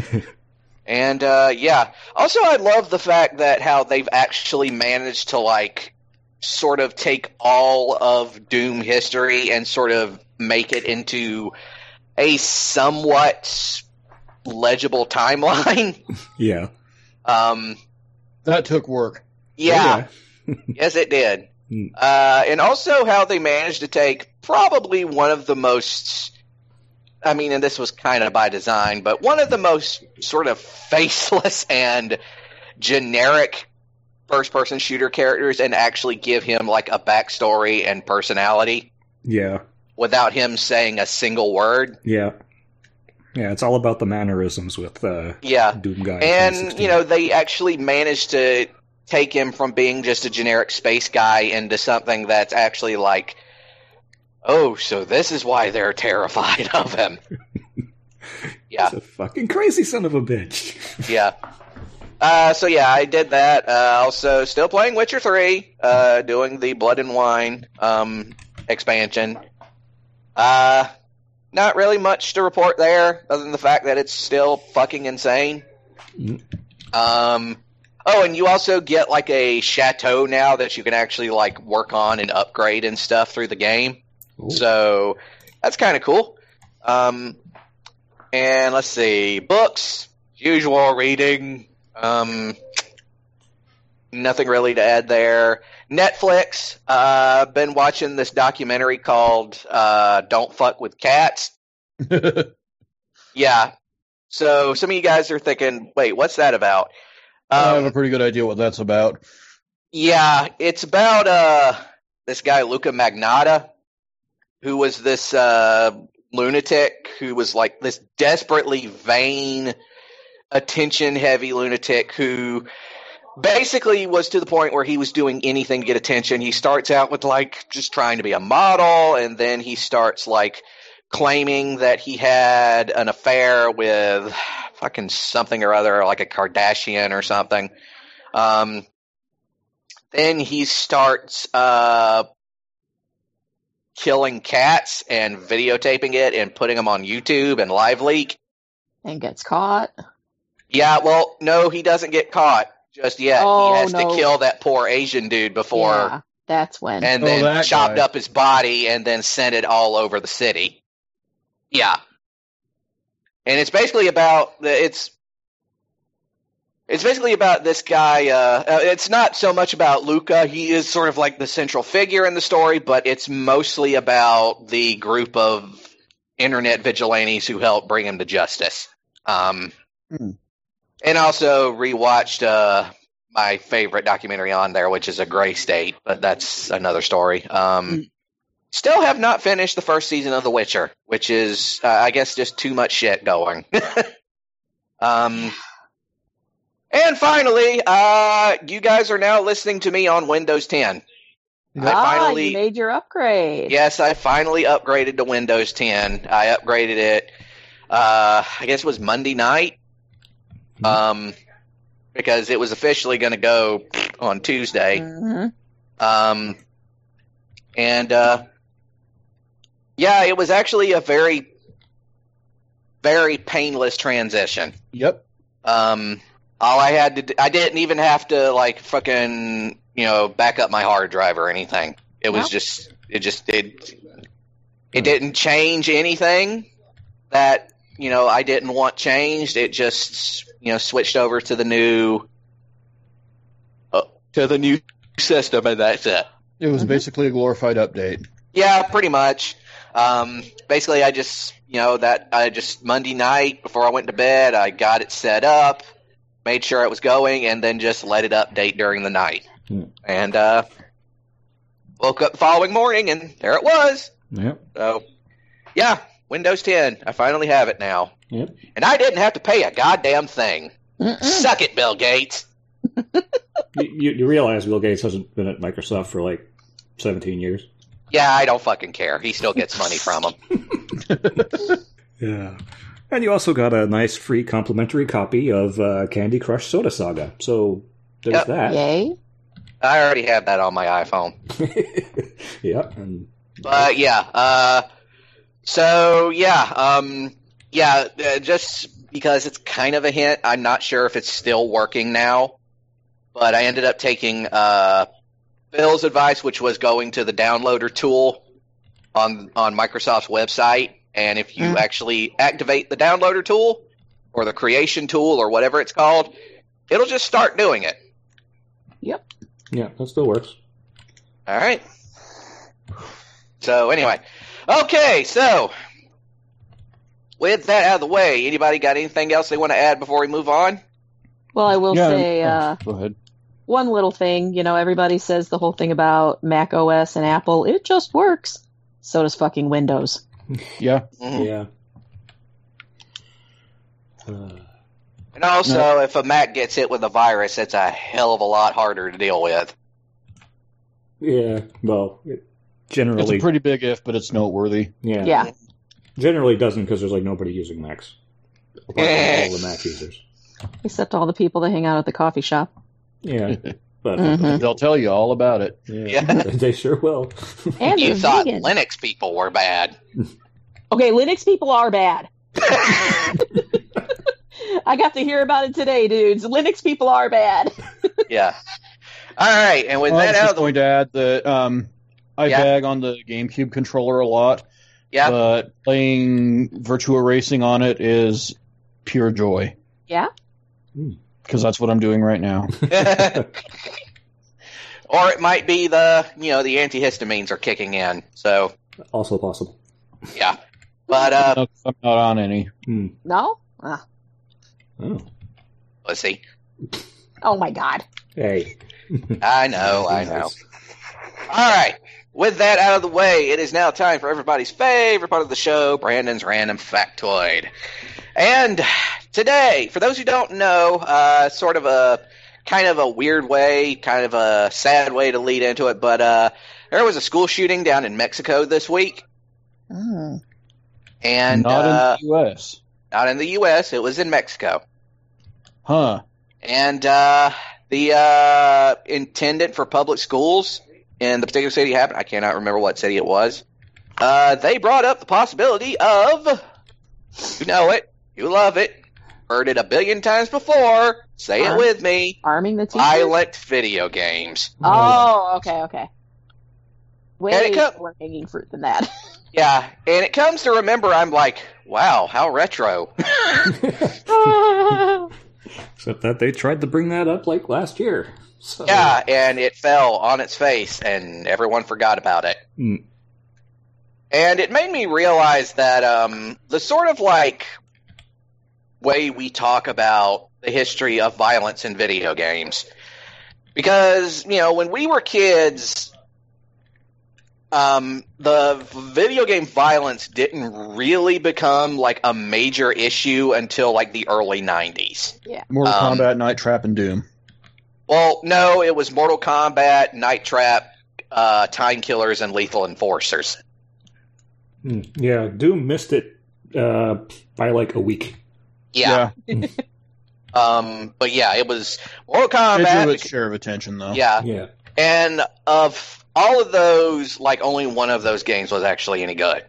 And uh, yeah, also I love the fact that how they've actually managed to like sort of take all of Doom history and sort of make it into a somewhat legible timeline. Yeah. um, That took work. yeah, Oh, yes, it did. Hmm. Uh, and also how they managed to take probably one of the most, I mean, and this was kind of by design, but one of the most sort of faceless and generic first-person shooter characters and actually give him like a backstory and personality Yeah. without him saying a single word. Yeah. Yeah. It's all about the mannerisms with uh, Yeah. Doom Guy. And, twenty sixteen. you know, they actually managed to take him from being just a generic space guy into something that's actually like, oh, so this is why they're terrified of him. Yeah, He's a fucking crazy son of a bitch. yeah. Uh, so yeah, I did that. Uh, also, still playing Witcher three, uh, doing the Blood and Wine um, expansion. Uh, not really much to report there, other than the fact that it's still fucking insane. Mm. Um, oh, and you also get like a chateau now that you can actually like work on and upgrade and stuff through the game. Ooh. So that's kind of cool. Um, and let's see, books, usual reading. Um, nothing really to add there. Netflix, uh, been watching this documentary called uh, Don't Fuck with Cats. Yeah. So some of you guys are thinking, wait, what's that about? Um, I have a pretty good idea what that's about. Yeah, it's about uh, this guy, Luca Magnotta, who was this uh, lunatic who was like this desperately vain, attention-heavy lunatic who basically was to the point where he was doing anything to get attention. He starts out with like just trying to be a model, and then he starts like claiming that he had an affair with fucking something or other, like a Kardashian or something. Um, then he starts uh, killing cats and videotaping it and putting them on YouTube and Live Leak. And gets caught. Yeah, well, no, he doesn't get caught just yet. Oh, he has no. to kill that poor Asian dude before, Yeah, that's when. and Oh, then that chopped guy. up his body and then sent it all over the city. Yeah. And it's basically about it's it's basically about this guy. Uh, uh, it's not so much about Luca. He is sort of like the central figure in the story, but it's mostly about the group of internet vigilantes who helped bring him to justice. Um, Hmm. And also rewatched uh, my favorite documentary on there, which is A Gray State, but that's another story. Um, Hmm. Still have not finished the first season of The Witcher, which is, uh, I guess, just too much shit going. um, and finally, uh, you guys are now listening to me on Windows ten. I ah, finally, you made your upgrade. yes, I finally upgraded to Windows ten. I upgraded it, uh, I guess it was Monday night, um, because it was officially going to go on Tuesday. hmm Um, and, uh, yeah, it was actually a very, very painless transition. Yep. Um, all I had to, do, I didn't even have to like fucking, you know, back up my hard drive or anything. It was Well. just, it just, it, it didn't change anything that, you know, I didn't want changed. It just, you know, switched over to the new, uh, to the new system, and that's it. It was Mhm. basically a glorified update. Yeah, pretty much. Um, basically, I just, you know, that I just Monday night before I went to bed, I got it set up, made sure it was going, and then just let it update during the night. Hmm. And uh, woke up the following morning, and there it was. Yep. So, yeah, Windows ten. I finally have it now. Yep. And I didn't have to pay a goddamn thing. Mm-mm. Suck it, Bill Gates. You, you, you realize Bill Gates hasn't been at Microsoft for like seventeen years. Yeah, I don't fucking care. He still gets money from them. Yeah. And you also got a nice free complimentary copy of uh, Candy Crush Soda Saga. So there's Yep. that. Yay. I already have that on my iPhone. Yeah. And But yeah, uh, so yeah, um, yeah, uh, just because it's kind of a hint, I'm not sure if it's still working now, but I ended up taking uh, Phil's advice, which was going to the downloader tool on on Microsoft's website, and if you Mm. actually activate the downloader tool or the creation tool or whatever it's called, it'll just start doing it. Yep. yeah, that still works. All right. So anyway, okay. So with that out of the way, anybody got anything else they want to add before we move on? Well, I will Yeah, say oh, uh, go ahead. one little thing. You know, everybody says the whole thing about Mac O S and Apple. It just works. So does fucking Windows. Yeah. Mhm. Yeah. Uh, And also, if a Mac gets hit with a virus, it's a hell of a lot harder to deal with. yeah. Well, it It's generally, a pretty big if, but it's noteworthy. yeah. Yeah. Generally doesn't because there's like nobody using Macs. Apart from all the Mac users. Except all the people that hang out at the coffee shop. Yeah. But Mhm. They'll tell you all about it. yeah, Yeah. they sure will. And You they're thought vegan. Linux people were bad. Okay, Linux people are bad. I got to hear about it today, dudes. Linux people are bad. Yeah. All right, and with Well, I that was out just of the going to add that um, I Yeah. bag on the GameCube controller a lot, yeah, but playing Virtua Racing on it is pure joy. Yeah? because that's what I'm doing right now. Or it might be the, you know, the antihistamines are kicking in. So, Also possible. yeah. But, uh, No, I'm not on any. Hmm. No? Ah. Oh. let's see. Oh my god. Hey. I know, I know. Nice. All right. With that out of the way, it is now time for everybody's favorite part of the show, Brandon's Random Factoid. And today, for those who don't know, uh, sort of a kind of a weird way, kind of a sad way to lead into it, but uh, there was a school shooting down in Mexico this week. Mm. And Not uh, in the U S. not in the U S, it was in Mexico. Huh. And uh, the uh, intendant for public schools in the particular city it happened, I cannot remember what city it was, uh, they brought up the possibility of, you know it, you love it, heard it a billion times before, say it Arm- with me, Arming the teacher? violent video games. Oh, okay, okay. Way And it co- more hanging fruit than that. Yeah, and it comes to remember, I'm like, wow, how retro. Except that they tried to bring that up like last year. So. Yeah, and it fell on its face, and everyone forgot about it. Hmm. And it made me realize that um, the sort of like way we talk about the history of violence in video games, because you know when we were kids, um, the video game violence didn't really become like a major issue until like the early nineties. Mortal Um, Kombat, Night Trap, and Doom. Well, no, it was Mortal Kombat, Night Trap, uh, Time Killers, and Lethal Enforcers. Hmm. Yeah, Doom missed it uh, by like a week. Yeah. Um, but yeah, it was Mortal It Kombat. drew its share of attention, though. Yeah. Yeah. And of all of those, like only one of those games was actually any good.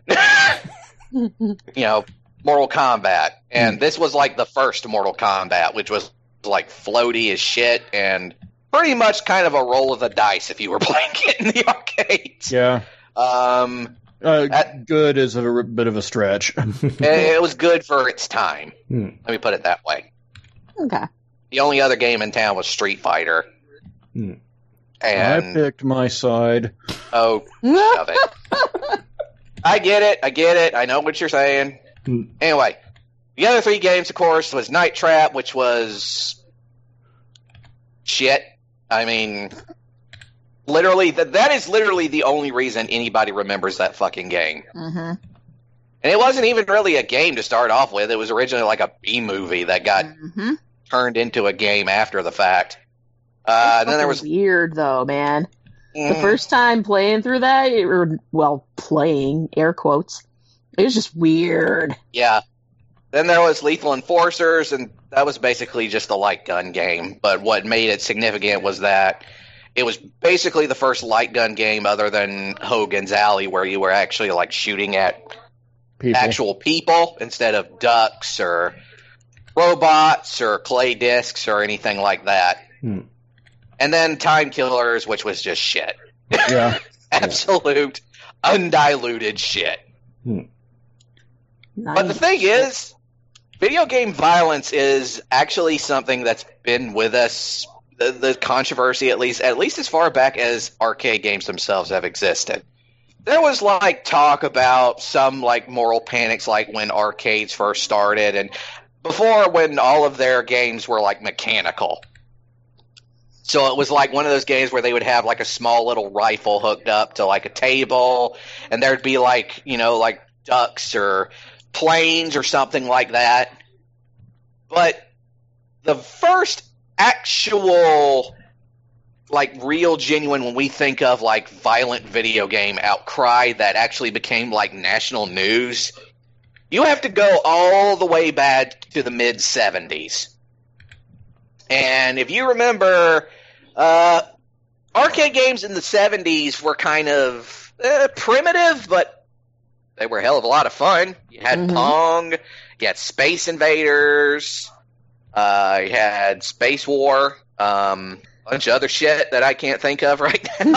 You know, Mortal Kombat. And this was like the first Mortal Kombat, which was like floaty as shit and pretty much kind of a roll of the dice if you were playing it in the arcades. Yeah. Um, Uh, That- good is a r- bit of a stretch. it, it was good for its time. Hmm. Let me put it that way. Okay. The only other game in town was Street Fighter. Hmm. I And, picked my side. oh, shove it. I get it. I get it. I know what you're saying. Hmm. Anyway, the other three games, of course, was Night Trap, which was shit. I mean, literally, that that is literally the only reason anybody remembers that fucking game. Mm-hmm. And it wasn't even really a game to start off with. It was originally like a B movie that got Mm-hmm. turned into a game after the fact. Uh, and then there was weird though, man. The Mm, first time playing through that, or well, playing air quotes, it was just weird. yeah. Then there was Lethal Enforcers, and that was basically just a light gun game. But what made it significant was that it was basically the first light gun game other than Hogan's Alley where you were actually like shooting at People. actual people instead of ducks or robots or clay discs or anything like that. Hmm. And then Time Killers, which was just shit. Yeah. Absolute, undiluted shit. Nice. But the thing is, video game violence is actually something that's been with us, the, the controversy at least, at least as far back as arcade games themselves have existed. There was like talk about some like moral panics like when arcades first started and before when all of their games were like mechanical. So it was like one of those games where they would have like a small little rifle hooked up to like a table and there'd be like, you know, like ducks or planes or something like that. But the first actual like real genuine when we think of like violent video game outcry that actually became like national news, you have to go all the way back to the mid seventies. And if you remember, uh, arcade games in the seventies were kind of uh, primitive, but they were a hell of a lot of fun. You had Mhm. Pong, you had Space Invaders, uh, you had Space War, um, a bunch of other shit that I can't think of right now.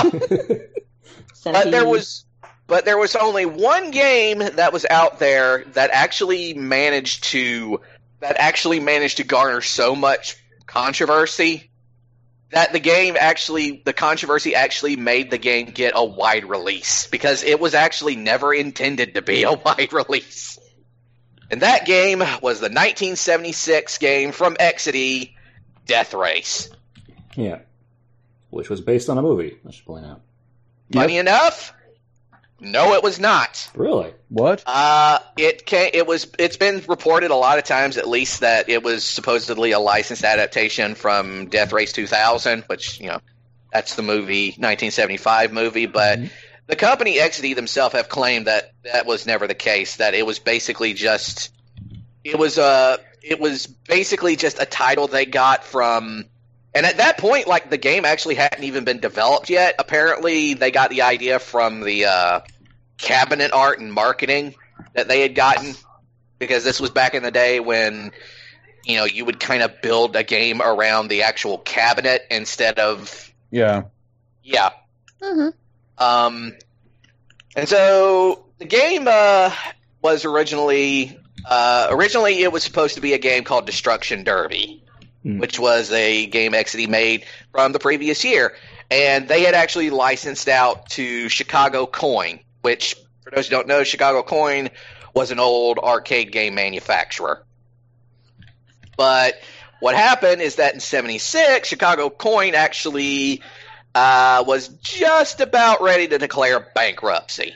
But there was, but there was only one game that was out there that actually managed to, that actually managed to garner so much controversy that the game actually, the controversy actually made the game get a wide release, because it was actually never intended to be a wide release. And that game was the nineteen seventy-six game from Exidy, Death Race. Yeah. Which was based on a movie, I should point out. Funny Yep. enough, no, it was not. Really? What? Uh, it can, it was. It's been reported a lot of times, at least, that it was supposedly a licensed adaptation from Death Race two thousand, which, you know, that's the movie, nineteen seventy-five movie. But Mhm. the company Exidy themselves have claimed that that was never the case. That it was basically just, it was uh, it was basically just a title they got from. And at that point, like, the game actually hadn't even been developed yet. Apparently, they got the idea from the uh, cabinet art and marketing that they had gotten, because this was back in the day when, you know, you would kind of build a game around the actual cabinet instead of, Yeah. yeah. Mm-hmm. Um, and so the game uh, was originally, uh, originally it was supposed to be a game called Destruction Derby, Hmm. which was a game Exidy made from the previous year. And they had actually licensed out to Chicago Coin, which, for those who don't know, Chicago Coin was an old arcade game manufacturer. But what happened is that in seventy-six, Chicago Coin actually uh, was just about ready to declare bankruptcy.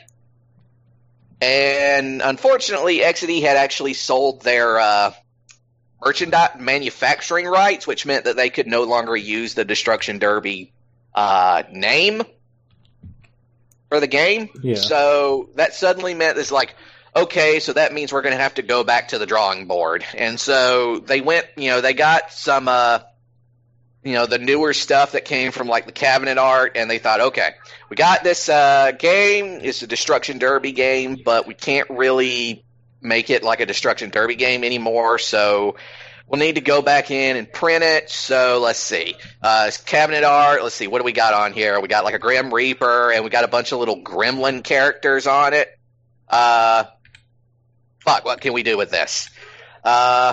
And unfortunately, Exidy had actually sold their uh, merchandise manufacturing rights, which meant that they could no longer use the Destruction Derby uh, name for the game. Yeah. So that suddenly meant it's like, okay, so that means we're going to have to go back to the drawing board. And so they went, you know, they got some, uh, you know, the newer stuff that came from like the cabinet art, and they thought, okay, we got this uh, game. It's a Destruction Derby game, but we can't really make it like a Destruction Derby game anymore, so we'll need to go back in and print it. So let's see. Uh, it's cabinet art. Let's see. What do we got on here? We got like a Grim Reaper, and we got a bunch of little gremlin characters on it. Uh, fuck, what can we do with this? Uh,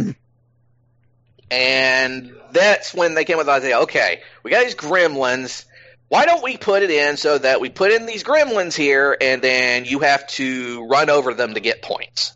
and that's when they came with the idea, okay, we got these gremlins. Why don't we put it in so that we put in these gremlins here, and then you have to run over them to get points?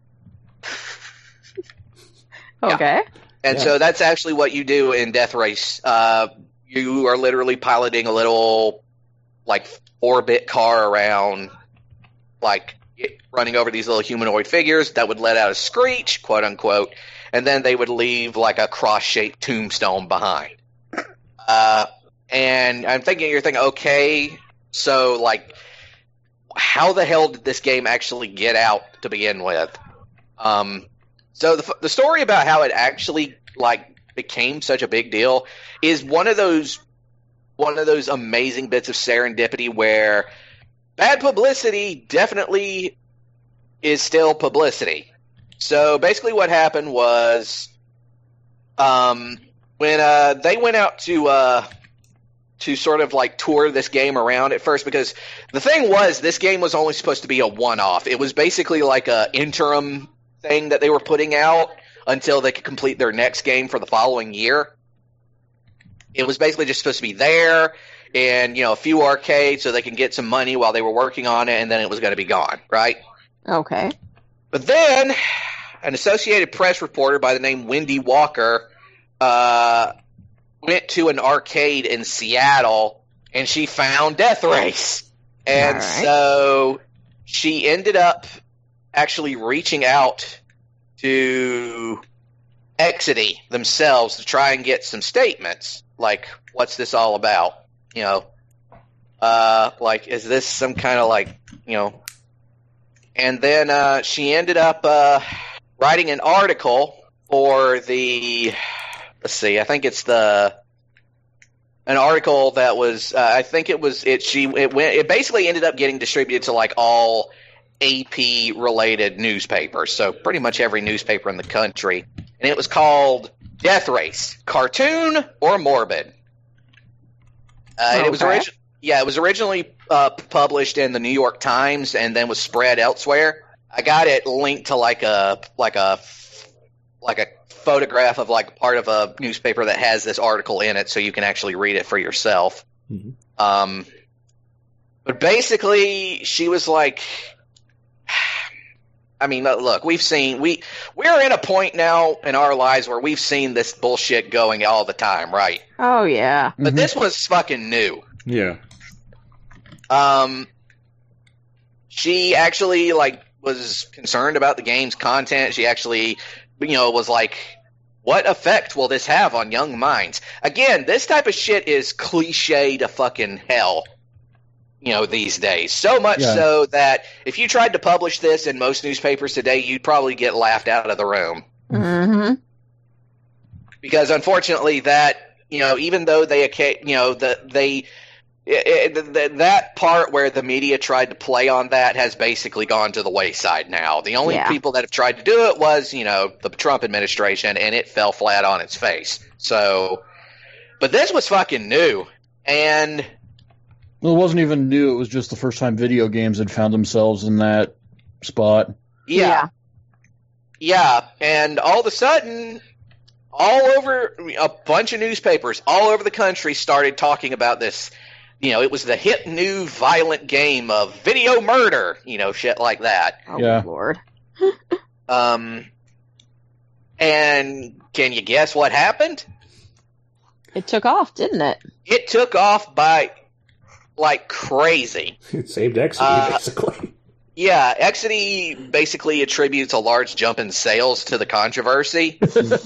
Okay. And Yeah. so that's actually what you do in Death Race. Uh, you are literally piloting a little, like, four-bit car around, like, running over these little humanoid figures that would let out a screech, quote-unquote, and then they would leave, like, a cross-shaped tombstone behind. Uh... And I'm thinking, you're thinking, okay, so, like, how the hell did this game actually get out to begin with? Um, so the, the story about how it actually, like, became such a big deal is one of those, one of those amazing bits of serendipity where bad publicity definitely is still publicity. So basically what happened was, um, when, uh, they went out to, uh, to sort of like tour this game around at first, because the thing was, this game was only supposed to be a one-off. It was basically like a interim thing that they were putting out until they could complete their next game for the following year. It was basically just supposed to be there and, you know, a few arcades so they can get some money while they were working on it, and then it was going to be gone, right? Okay. But then an Associated Press reporter by the name Wendy Walker uh went to an arcade in Seattle, and she found Death Race. And All right. so she ended up actually reaching out to Exidy themselves to try and get some statements. Like, what's this all about? You know, uh, like, is this some kind of, like, you know... And then uh, she ended up uh, writing an article for the... Let's see. I think it's the an article that was. Uh, I think it was it. She it went. It basically ended up getting distributed to like all A P related newspapers. So pretty much every newspaper in the country, and it was called Death Race: Cartoon or Morbid. Uh, and it was Okay. origi- Yeah, it was originally uh, published in the New York Times and then was spread elsewhere. I got it linked to like a like a like a photograph of like part of a newspaper that has this article in it, so you can actually read it for yourself. Mm-hmm. Um, but basically, she was like, I mean, look, we've seen we we're in a point now in our lives where we've seen this bullshit going all the time, right? Oh yeah. But Mhm. this was fucking new. Yeah. Um, she actually like was concerned about the game's content. She actually, you know, was like, what effect will this have on young minds? Again, this type of shit is cliche to fucking hell, you know, these days. So much Yeah. so that if you tried to publish this in most newspapers today, you'd probably get laughed out of the room. Mm-hmm. Because unfortunately that, you know, even though they, you know, the, they, It, it, th- that part where the media tried to play on that has basically gone to the wayside now. The only Yeah. people that have tried to do it was, you know, the Trump administration, and it fell flat on its face. So, but this was fucking new, and Well, it wasn't even new. It was just the first time video games had found themselves in that spot. yeah, yeah, and all of a sudden, all over a bunch of newspapers all over the country started talking about this. You know, it was the hit new violent game of video murder, you know, shit like that. Oh Yeah. Lord. Um, and can you guess what happened? It took off, didn't it? It took off by like crazy. It saved Exidy, Uh, basically. Yeah, Exidy basically attributes a large jump in sales to the controversy,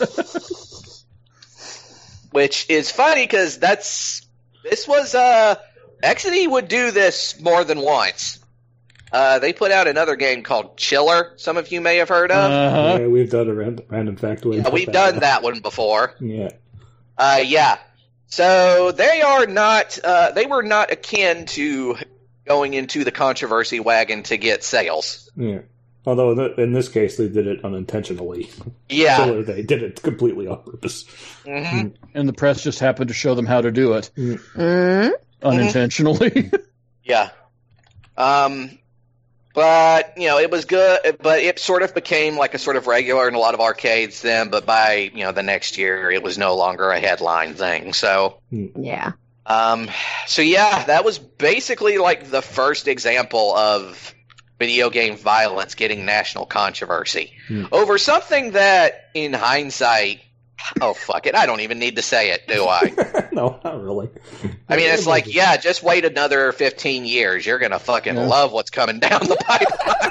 which is funny because that's this was uh Exidy would do this more than once. Uh, they put out another game called Chiller. Some of you may have heard of. Uh-huh. Yeah, we've done a random, random factoid. Yeah, we've done that one before. Yeah. Uh, yeah. So they are not. Uh, they were not akin to going into the controversy wagon to get sales. Yeah. Although th- in this case, they did it unintentionally. Yeah. So they did it completely on purpose. hmm And the press just happened to show them how to do it Mm-hmm. unintentionally. Yeah. Um. But you know, it was good. But it sort of became like a sort of regular in a lot of arcades then. But by you know the next year, it was no longer a headline thing. So. Yeah. Um. So yeah, that was basically like the first example of video game violence getting national controversy Hmm. over something that, in hindsight, oh fuck it, I don't even need to say it, do I? No, not really. I mean, it's like, yeah, just wait another fifteen years. You're gonna fucking Yeah. love what's coming down the pipeline.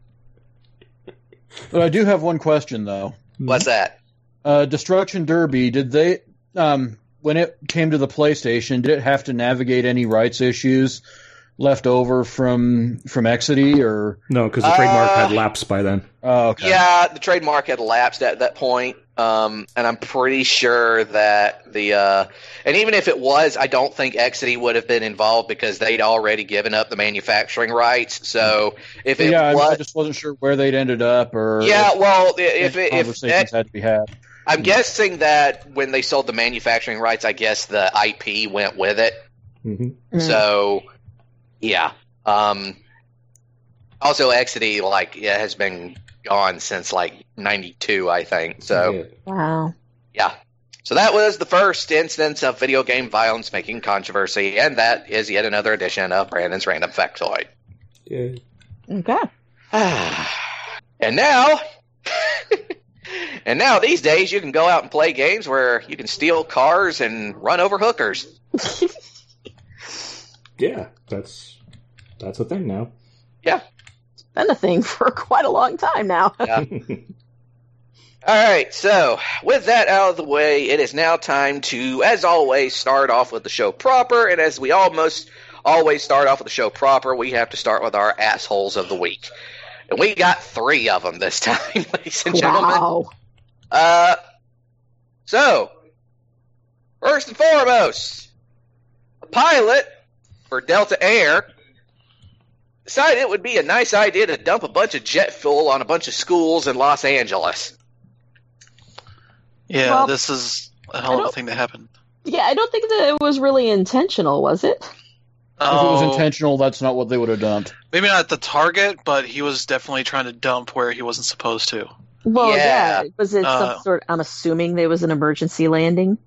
But I do have one question, though. What's that? Uh, Destruction Derby, did they, um, when it came to the PlayStation, did it have to navigate any rights issues left over from from Exidy, or? No, because the trademark Uh, had lapsed by then. Oh, okay. Yeah, the trademark had lapsed at that point, um, and I'm pretty sure that the uh, and even if it was, I don't think Exidy would have been involved because they'd already given up the manufacturing rights. So if it yeah, I, was, I just wasn't sure where they'd ended up, or yeah, if, well, if if it, if conversations Ex- had to be had. I'm guessing that when they sold the manufacturing rights, I guess the I P went with it. hmm Mm. So, yeah. Um, also, Exidy like yeah, has been gone since like ninety-two, I think. So, Yeah. Wow. yeah. So that was the first instance of video game violence making controversy, and that is yet another edition of Brandon's Random Factoid. Yeah. Okay. And now, and now these days you can go out and play games where you can steal cars and run over hookers. Yeah, that's that's a thing now. Yeah. Been a thing for quite a long time now. Yeah. All right, so with that out of the way, it is now time to, as always, start off with the show proper. And as we almost always start off with the show proper, we have to start with our assholes of the week. And we got three of them this time, ladies and gentlemen. Wow. Uh, so, first and foremost, a pilot for Delta Air decided it would be a nice idea to dump a bunch of jet fuel on a bunch of schools in Los Angeles. Yeah, Well, this is a I hell of a don't- thing that happened. Yeah, I don't think that it was really intentional, was it? If it Oh, was intentional, that's not what they would have dumped. maybe not the target, but he was definitely trying to dump where he wasn't supposed to. Well, Yeah. yeah. Was it Uh, some sort? I'm assuming there was an emergency landing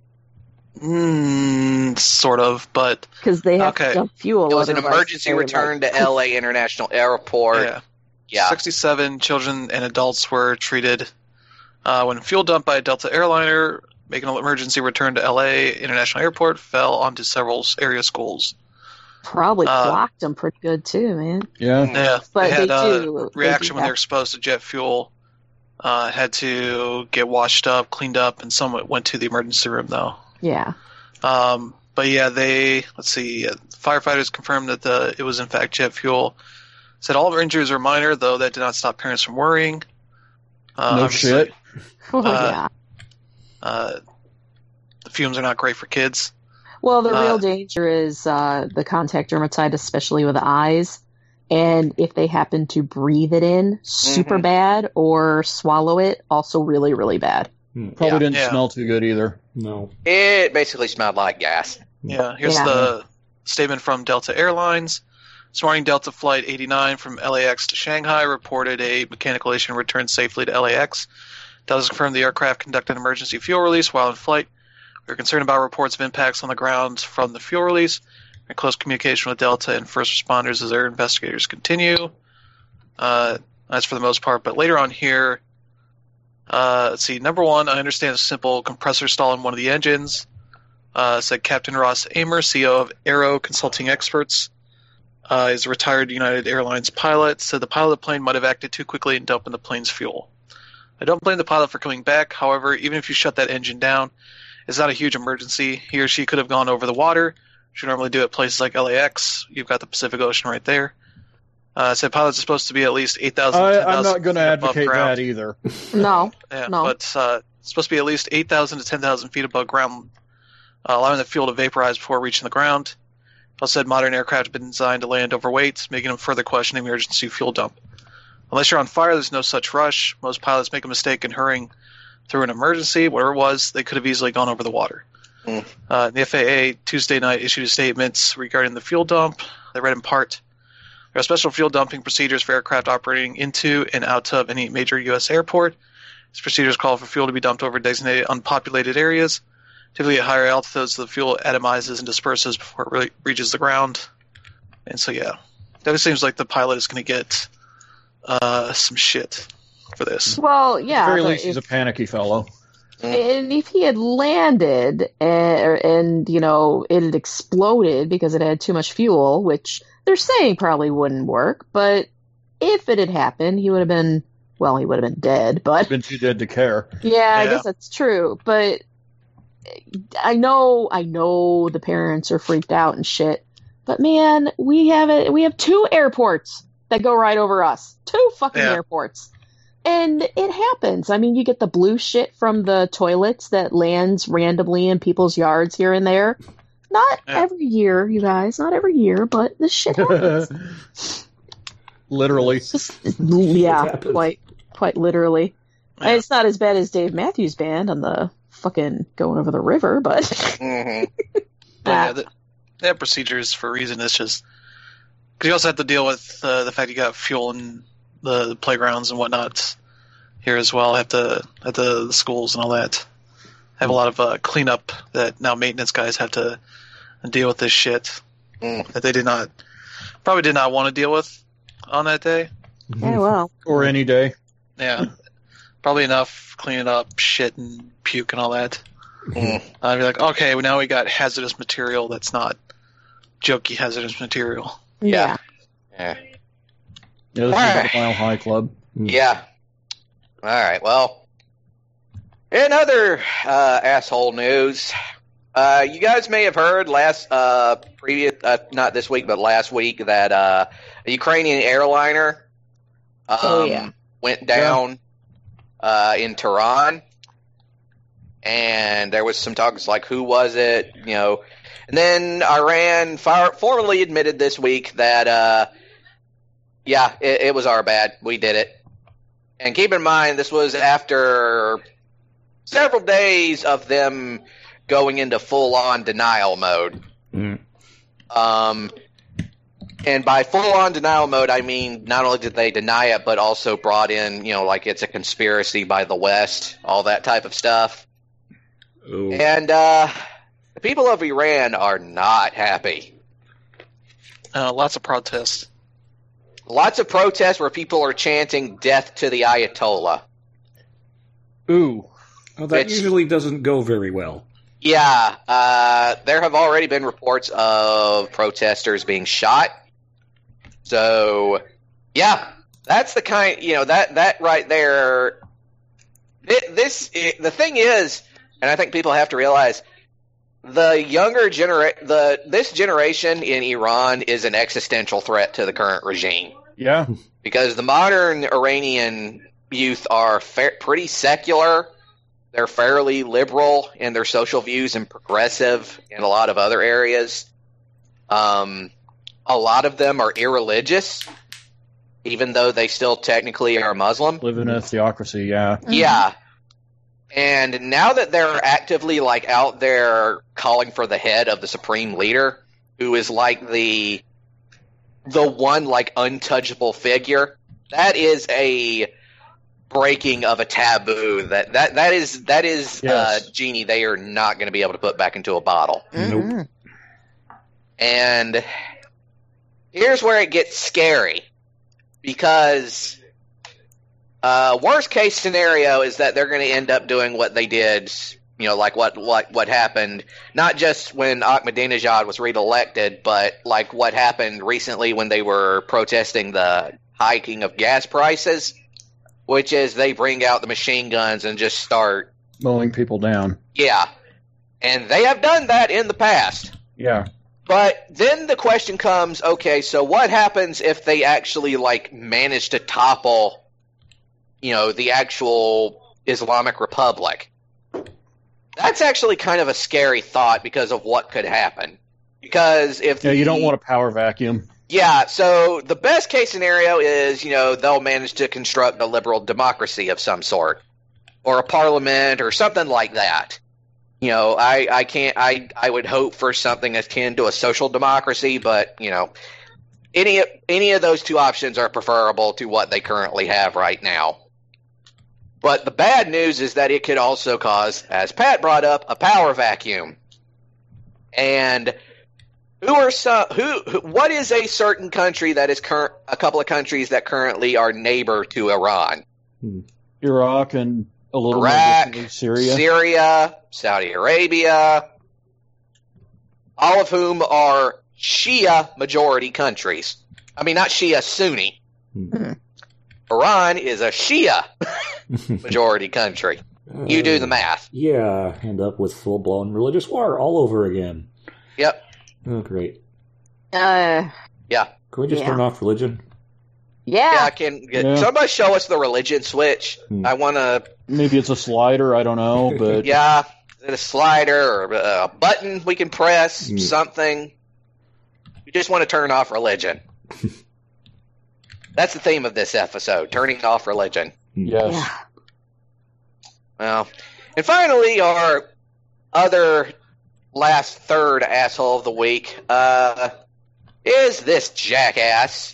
Mm, sort of, but because they have Okay. to dump fuel. It was an otherwise emergency they're, return like, to L A International Airport. yeah. Yeah. sixty-seven children and adults were treated uh, when fuel dumped by a Delta airliner making an emergency return to L A International Airport fell onto several area schools. Probably Uh, clocked them pretty good too, man. Yeah. Yeah, But they had they uh, do- they reaction do when they're have- exposed to jet fuel. Uh, had to get washed up, cleaned up, and some went to the emergency room though. Yeah. Um, but yeah, they let's see. Uh, firefighters confirmed that the it was in fact jet fuel. Said all injuries are minor, though that did not stop parents from worrying. Uh, No obviously, shit. Well, Uh, yeah. Uh, the fumes are not great for kids. Well, the uh, real danger is uh, the contact dermatitis, especially with the eyes. And if they happen to breathe it in, super Mhm. bad, or swallow it, also really, really bad. Probably Yeah. didn't Yeah. smell too good either. No. It basically smelled like gas. Yeah, here's Yeah. the statement from Delta Airlines. This morning, Delta Flight eighty-nine from L A X to Shanghai reported a mechanical issue and returned safely to L A X. Delta confirmed the aircraft conducted an emergency fuel release while in flight. We are concerned about reports of impacts on the ground from the fuel release. We're in close communication with Delta and first responders as their investigators continue. Uh, that's for the most part, but later on here, uh, let's see. Number one, I understand a simple compressor stall in one of the engines. Uh, said Captain Ross Amer, C E O of Aero Consulting Experts. Uh, is a retired United Airlines pilot. Said the pilot of the plane might have acted too quickly and dumped the plane's fuel. I don't blame the pilot for coming back. However, even if you shut that engine down, it's not a huge emergency. He or she could have gone over the water. Should normally do at places like L A X. You've got the Pacific Ocean right there. Uh, said pilots are supposed to be at least eight thousand. I, I'm not going to advocate ground. that either. No. Yeah, No. but uh, it's supposed to be at least eight thousand to ten thousand feet above ground, uh, allowing the fuel to vaporize before reaching the ground. Also said modern aircraft have been designed to land overweight, making them further questioning the emergency fuel dump. Unless you're on fire, there's no such rush. Most pilots make a mistake in hurrying through an emergency. Whatever it was, they could have easily gone over the water. Mm. Uh, the F A A Tuesday night issued statements regarding the fuel dump. They read in part, there are special fuel dumping procedures for aircraft operating into and out of any major U S airport. These procedures call for fuel to be dumped over designated unpopulated areas. Typically at higher altitudes, the fuel atomizes and disperses before it really reaches the ground. And so, yeah, that seems like the pilot is going to get uh, some shit for this. Well, At yeah. the very but least, he's a if, panicky fellow. and if he had landed and, and, you know, it had exploded because it had too much fuel, which they're saying probably wouldn't work, but if it had happened, he would have been, well, he would have been dead, but Been too dead to care. yeah, I Yeah. guess that's true. But I know, I know the parents are freaked out and shit. But man, we have it. We have two airports that go right over us. Two fucking Yeah. airports, and it happens. I mean, you get the blue shit from the toilets that lands randomly in people's yards here and there. Not Yeah. every year, you guys. Not every year, but this shit happens. Literally. Just, yeah, happens. quite, quite literally. Yeah. It's not as bad as Dave Matthews Band on the fucking going over the river, but hmm But yeah, the, they have procedures for a reason. It's just because you also have to deal with uh, the fact you got fuel in the, the playgrounds and whatnot here as well. Have to at the, the schools and all that. Have a lot of uh, cleanup that now maintenance guys have to deal with this shit Mm. that they did not probably did not want to deal with on that day. yeah, well, Or any day. Yeah, probably enough cleaning up shit and puke and all that. Mm. I'd be like, okay, well, now we got hazardous material that's not jokey hazardous material. yeah. Yeah. Yeah, this is Alright. the Mile High Club. Yeah. All right. Well, in other uh, asshole news, uh, you guys may have heard last uh, previous, uh, not this week, but last week that uh, a Ukrainian airliner um, Oh, yeah. went down uh, in Tehran, and there was some talks like who was it, you know, and then Iran far- formally admitted this week that uh, yeah, it, it was our bad. We did it. And keep in mind, this was after several days of them going into full-on denial mode. Mm. Um, and by full-on denial mode, I mean not only did they deny it, but also brought in, you know, like it's a conspiracy by the West, all that type of stuff. Oh. And uh, the people of Iran are not happy. Uh, lots of protests. Lots of protests where people are chanting "Death to the Ayatollah." Ooh. Oh, that It's- usually doesn't go very well. Yeah, uh, there have already been reports of protesters being shot. So, yeah, that's the kind, you know, that, that right there. It, this, it, the thing is, and I think people have to realize, the younger genera- the this generation in Iran is an existential threat to the current regime. Yeah. Because the modern Iranian youth are fa- pretty secular. They're fairly liberal in their social views and progressive in a lot of other areas. Um, a lot of them are irreligious, even though they still technically are Muslim. Live in a theocracy, yeah. Yeah. And now that they're actively like out there calling for the head of the supreme leader, who is like the the one like untouchable figure, that is a breaking of a taboo. That that that is that is Yes. uh, genie they are not going to be able to put back into a bottle. Nope. And here's where it gets scary, because uh, worst case scenario is that they're going to end up doing what they did, you know, like what, what, what happened, not just when Ahmadinejad was reelected, but like what happened recently when they were protesting the hiking of gas prices, which is they bring out the machine guns and just start, Mowing people down. yeah. And they have done that in the past. Yeah. But then the question comes, okay, so what happens if they actually like manage to topple, you know, the actual Islamic Republic? That's actually kind of a scary thought because of what could happen. Because if Yeah, you don't the- want a power vacuum. yeah, so the best case scenario is, you know, they'll manage to construct a liberal democracy of some sort, or a parliament, or something like that. You know, I, I can't, I, I would hope for something akin to a social democracy, but, you know, any, any of those two options are preferable to what they currently have right now. But the bad news is that it could also cause, as Pat brought up, a power vacuum. And who are some, who, who what is a certain country that is current, a couple of countries that currently are neighbor to Iran? Iraq and a little Iraq, more recently Syria. Syria, Saudi Arabia, all of whom are Shia majority countries. I mean, not Shia, Sunni. Hmm. Iran is a Shia majority country. You do the math. Yeah, end up with full-blown religious war all over again. Yep. Oh, great. Uh, Yeah. Can we just Yeah. turn off religion? yeah. Yeah, I can. Yeah. Somebody show us the religion switch. Hmm. I want to. Maybe it's a slider, I don't know, but Yeah, a slider or a button we can press, Hmm. something. We just want to turn off religion. That's the theme of this episode: turning off religion. yes. Yeah. Well, and finally, our other last third asshole of the week uh, is this jackass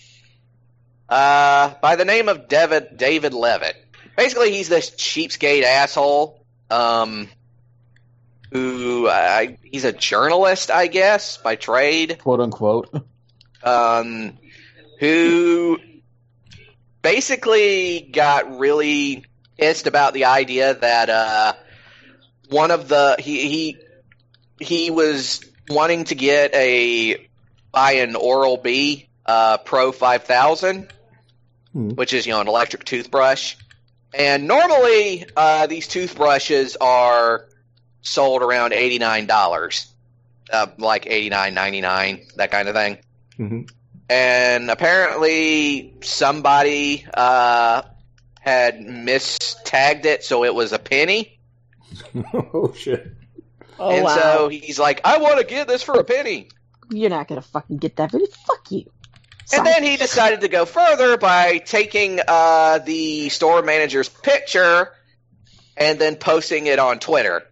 uh, by the name of David David Levitt. Basically, he's this cheapskate asshole um, who uh, he's a journalist, I guess, by trade. Quote unquote. Um, who basically got really pissed about the idea that uh, one of the he he he was wanting to get a buy an Oral-B uh, Pro five thousand, Hmm. which is, you know, an electric toothbrush. And normally uh, these toothbrushes are sold around eighty-nine dollars, uh, like eighty-nine ninety-nine, that kind of thing. hmm And apparently somebody uh, had mistagged it, so it was a penny. Oh, shit. Oh, and wow. so he's like, I want to get this for a penny. You're not gonna fucking get that video. Fuck you. And then he decided to go further by taking uh, the store manager's picture and then posting it on Twitter.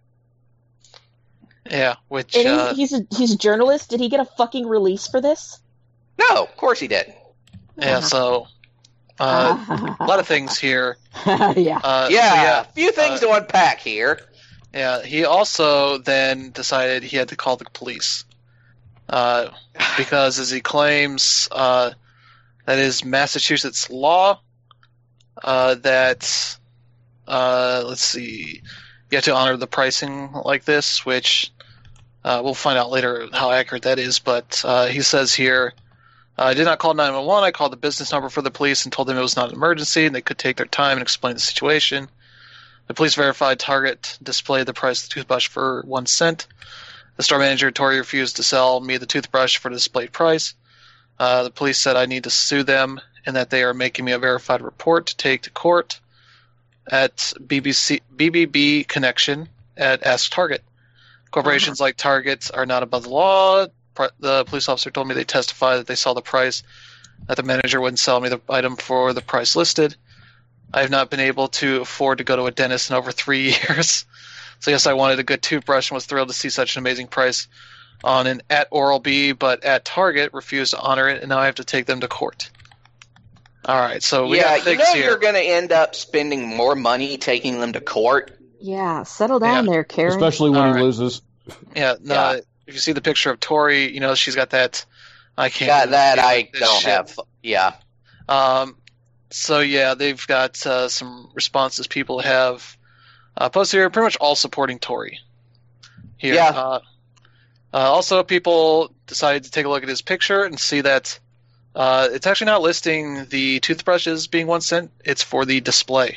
Yeah, which And uh, he, he's a he's a journalist. Did he get a fucking release for this? No, of course he didn't. Yeah, so uh, a lot of things here. yeah. Uh, so yeah, yeah, a few things uh, to unpack here. Yeah, he also then decided he had to call the police. Uh, because, as he claims, uh, that is Massachusetts law, uh, that, uh, let's see, you have to honor the pricing like this, which uh, we'll find out later how accurate that is, but uh, he says here, I did not call nine one one, I called the business number for the police and told them it was not an emergency and they could take their time and explain the situation. The police verified Target displayed the price of the toothbrush for one cent. The store manager, Tori, refused to sell me the toothbrush for the displayed price. Uh, the police said I need to sue them and that they are making me a verified report to take to court at B B C, B B B Connection at Ask Target. Corporations like Target are not above the law. The police officer told me they testified that they saw the price, that the manager wouldn't sell me the item for the price listed. I have not been able to afford to go to a dentist in over three years. So yes, I wanted a good toothbrush and was thrilled to see such an amazing price on an at Oral-B, but at Target refused to honor it, and now I have to take them to court. All right, so we yeah, got things you know here. you're going to end up spending more money taking them to court. Yeah, settle down Yeah. there, Karen. Especially when All he right. loses. Yeah, no. Yeah. If you see the picture of Tori, you know she's got that. I can't. Got believe that? I this don't shit. have. Yeah. Um, so yeah, they've got uh, some responses people have uh, posted here, pretty much all supporting Tory. Here, Yeah. Uh, uh, also, people decided to take a look at his picture and see that uh, it's actually not listing the toothbrushes being one cent. It's for the display.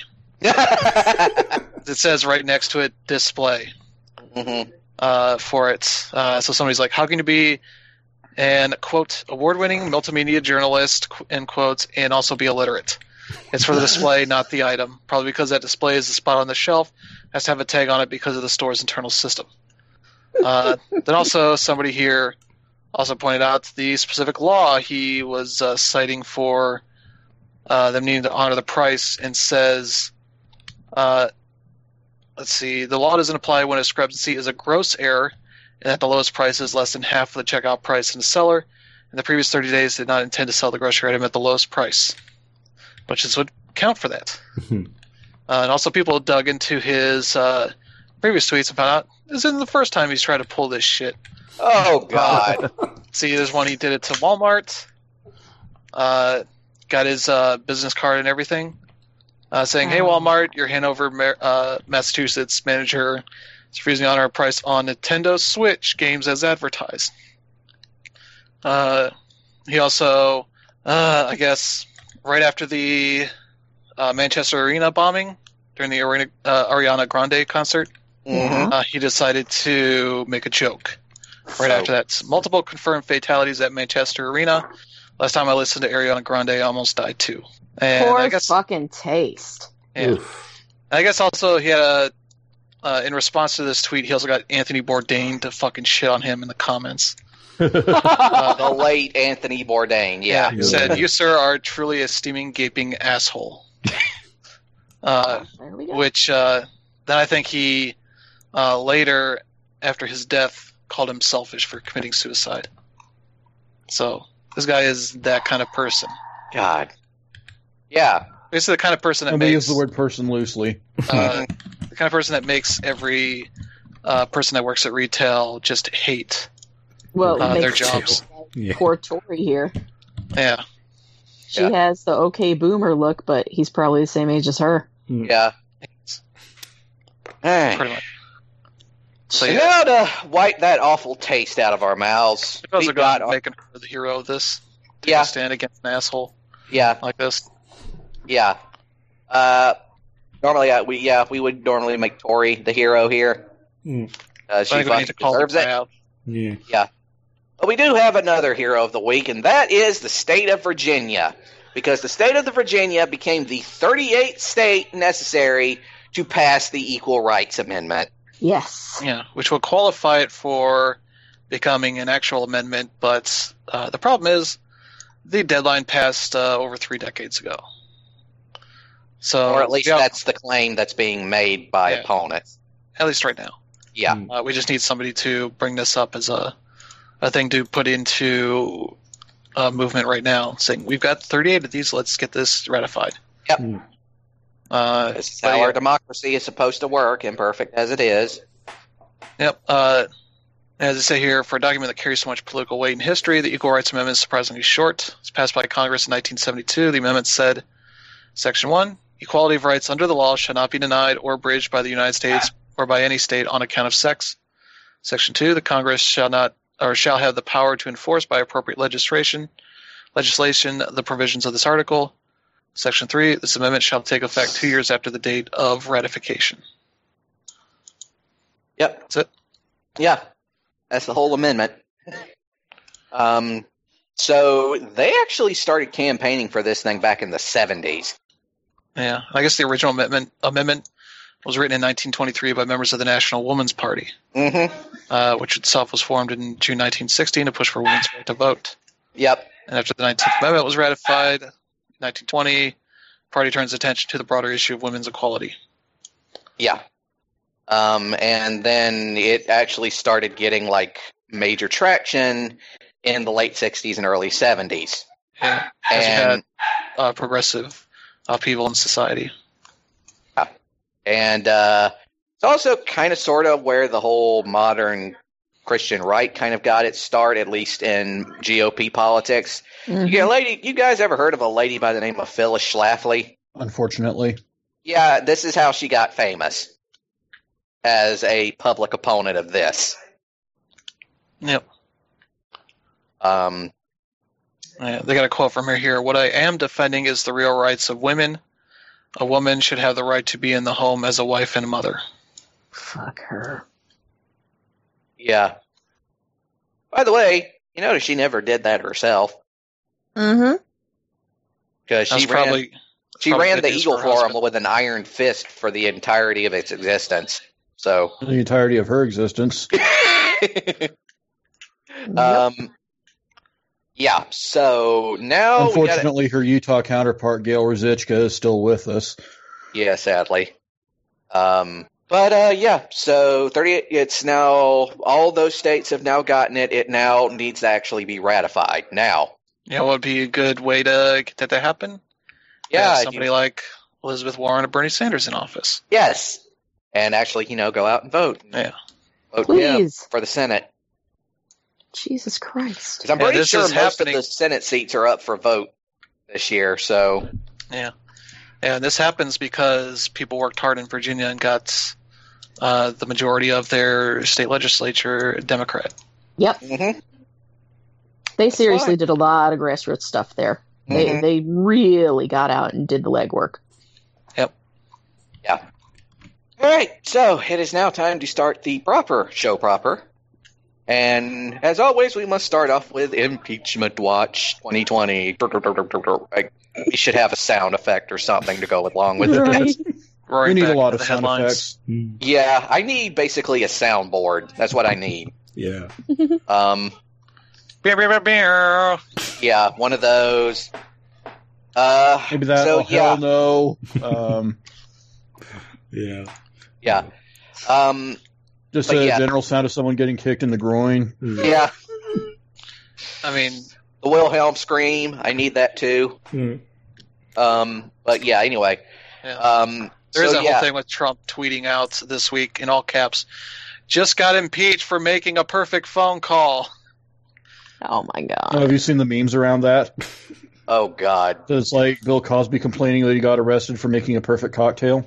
It says right next to it, display. Mhm. Uh, for it. Uh, so somebody's like, how can you be an, quote, award-winning multimedia journalist, qu- end quotes, and also be illiterate? It's for the display, not the item. Probably because that display is the spot on the shelf, has to have a tag on it because of the store's internal system. Uh, then also somebody here also pointed out the specific law he was uh, citing for uh, them needing to honor the price and says, uh, let's see, the law doesn't apply when a discrepancy is a gross error and that the lowest price is less than half of the checkout price in the seller. In the previous thirty days, did not intend to sell the grocery item at the lowest price, which is would count for that. uh, and also, people dug into his uh, previous tweets and found out this isn't the first time he's tried to pull this shit. Oh God. See, there's one he did it to Walmart. Uh, got his uh, business card and everything. Uh, saying, hey, Walmart, your Hanover, Mar- uh, Massachusetts manager is refusing to honor a price on Nintendo Switch games as advertised. Uh, he also, uh, I guess, right after the uh, Manchester Arena bombing during the Arena, uh, Ariana Grande concert, Mhm. uh, he decided to make a joke. Right So- after that, multiple confirmed fatalities at Manchester Arena. Last time I listened to Ariana Grande, I almost died too. And Poor I guess, fucking taste. yeah. Oof. I guess also he had a, uh, in response to this tweet, he also got Anthony Bourdain to fucking shit on him in the comments. Uh, The late Anthony Bourdain. Yeah. he said, "You sir are truly a steaming, gaping asshole." uh, There we go. which uh, then I think he uh, later, after his death, called him selfish for committing suicide. So this guy is that kind of person. God. Yeah. This is the kind of person that Let me makes use the word person loosely. uh, the kind of person that makes every uh, person that works at retail just hate well, uh, it their makes jobs. Yeah. poor Tori here. Yeah, She Yeah. has the okay boomer look, but he's probably the same age as her. Yeah. Hey. pretty much. So So yeah, now to wipe that awful taste out of our mouths. I was we a got god our- making her the hero of this. Take Yeah. a stand against an asshole Yeah. like this. Yeah. Uh, normally, uh, we yeah we would normally make Tori the hero here. Mm. Uh, I she think we need fucking to call the deserves guy it. out. Yeah. But we do have another hero of the week, and that is the state of Virginia, because the state of the Virginia became the thirty-eighth state necessary to pass the Equal Rights Amendment. Yes. Yeah, which will qualify it for becoming an actual amendment, but uh, the problem is the deadline passed uh, over three decades ago. So, Or at least yeah, that's the claim that's being made by Yeah. opponents. at least right now. Yeah. Uh, we just need somebody to bring this up as a a thing to put into uh, movement right now, saying we've got thirty-eight of these. Let's get this ratified. Yep. Hmm. Uh, This is but how yeah. our democracy is supposed to work, imperfect as it is. Yep. Uh, as I say here, for a document that carries so much political weight in history, the Equal Rights Amendment is surprisingly short. It was passed by Congress in nineteen seventy-two. The amendment said, Section one, equality of rights under the law shall not be denied or abridged by the United States or by any state on account of sex. Section two, the Congress shall not or shall have the power to enforce by appropriate legislation legislation the provisions of this article. Section three, this amendment shall take effect two years after the date of ratification. Yep. That's it. Yeah. That's the whole amendment. Um, so they actually started campaigning for this thing back in the seventies. Yeah, I guess the original amendment amendment was written in nineteen twenty-three by members of the National Women's Party, Mm-hmm. uh, which itself was formed in June nineteen sixteen to push for women's right to vote. Yep. And after the nineteenth Amendment was ratified in nineteen twenty, the party turns attention to the broader issue of women's equality. Yeah. Um, and then it actually started getting like major traction in the late sixties and early seventies. Yeah, as you And had uh, progressive upheaval in society. and uh, it's also kind of sort of where the whole modern Christian right kind of got its start, at least in G O P politics. Mhm. You get a lady. You guys ever heard of a lady by the name of Phyllis Schlafly? Unfortunately. Yeah, this is how she got famous as a public opponent of this. Yep. Um, Yeah, they got a quote from her here. What I am defending is the real rights of women. A woman should have the right to be in the home as a wife and a mother. Fuck her. yeah. By the way, you notice she never did that herself Mm-hmm. because That's she ran. probably She probably ran good the news Eagle for her Forum husband. with an iron fist for the entirety of its existence. So, The entirety of her existence. um, yeah. So now, we gotta, Unfortunately, her Utah counterpart, Gail Rosichka, is still with us. yeah, sadly. Um, but uh, yeah. So thirty-eight. It's now all those states have now gotten it. It now needs to actually be ratified now. Yeah, what would be a good way to get that to happen? Yeah. Have if somebody you- like Elizabeth Warren or Bernie Sanders in office. yes. And actually, you know, go out and vote. Yeah. Vote yeah, Please. for the Senate. Jesus Christ. Because I'm Yeah, pretty this sure is most happening- of the Senate seats are up for vote this year. So, Yeah. And this happens because people worked hard in Virginia and got uh, the majority of their state legislature Democrat. Yep. mhm. They seriously why. did a lot of grassroots stuff there. They Mhm. they really got out and did the legwork. Yeah. All right, so it is now time to start the proper show proper. And as always, we must start off with Impeachment Watch twenty twenty. Like, we should have a sound effect or something to go along with Right. it. Roaring We need back a lot into of the sound headlines. effects. Hmm. Yeah, I need basically a soundboard. That's what I need. Yeah. Um, Beer, beer, beer, beer. yeah, one of those. Uh, Maybe that. So, oh, hell yeah. no. Um, Yeah. Yeah. Um, just But a yeah. general sound of someone getting kicked in the groin. yeah, I mean, the Wilhelm scream. I need that too. Hmm. Um, but yeah, anyway. yeah. Um, There's so, that yeah. whole thing with Trump tweeting out this week in all caps, just got impeached for making a perfect phone call. Oh my Oh, god. have you seen the memes around that? Oh God. So it's like Bill Cosby complaining that he got arrested for making a perfect cocktail.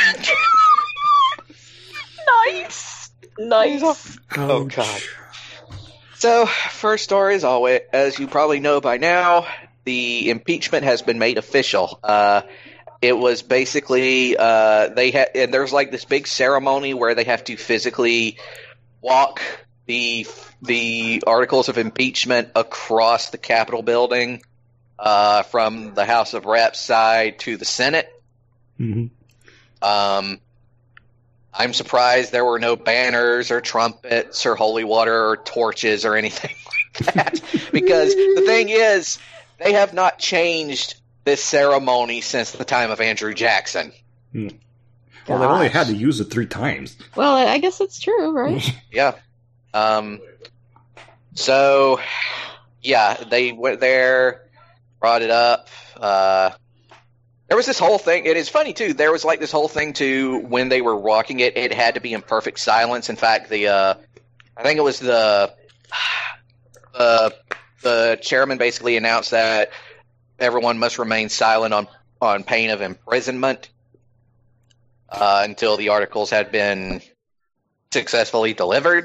Nice. Nice. Oh, God. So, first story, as always, as you probably know by now, the impeachment has been made official. Uh, it was basically uh, they had, and there's like this big ceremony where they have to physically walk the the articles of impeachment across the Capitol building uh, from the House of Reps side to the Senate. Hmm. Um, I'm surprised there were no banners or trumpets or holy water or torches or anything like that. Because the thing is, they have not changed this ceremony since the time of Andrew Jackson. Well, they've only Gosh. had to use it three times. Well, I guess it's true, right? Yeah. Um, so, yeah, they went there, brought it up. Uh, there was this whole thing. It is funny too. There was like this whole thing too when they were walking it. It had to be in perfect silence. In fact, the uh, I think it was the the the chairman basically announced that everyone must remain silent on on pain of imprisonment uh, until the articles had been successfully delivered.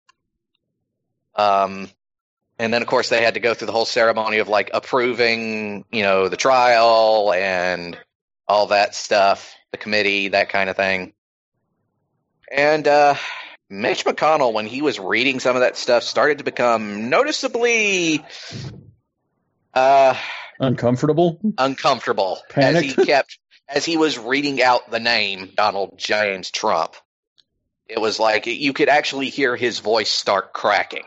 Um, and then, of course, they had to go through the whole ceremony of, like, approving, you know, the trial and all that stuff, the committee, that kind of thing. And uh, Mitch McConnell, when he was reading some of that stuff, started to become noticeably uh, Uncomfortable? uncomfortable as Panicked? he kept, as he was reading out the name Donald James Trump. It was like you could actually hear his voice start cracking.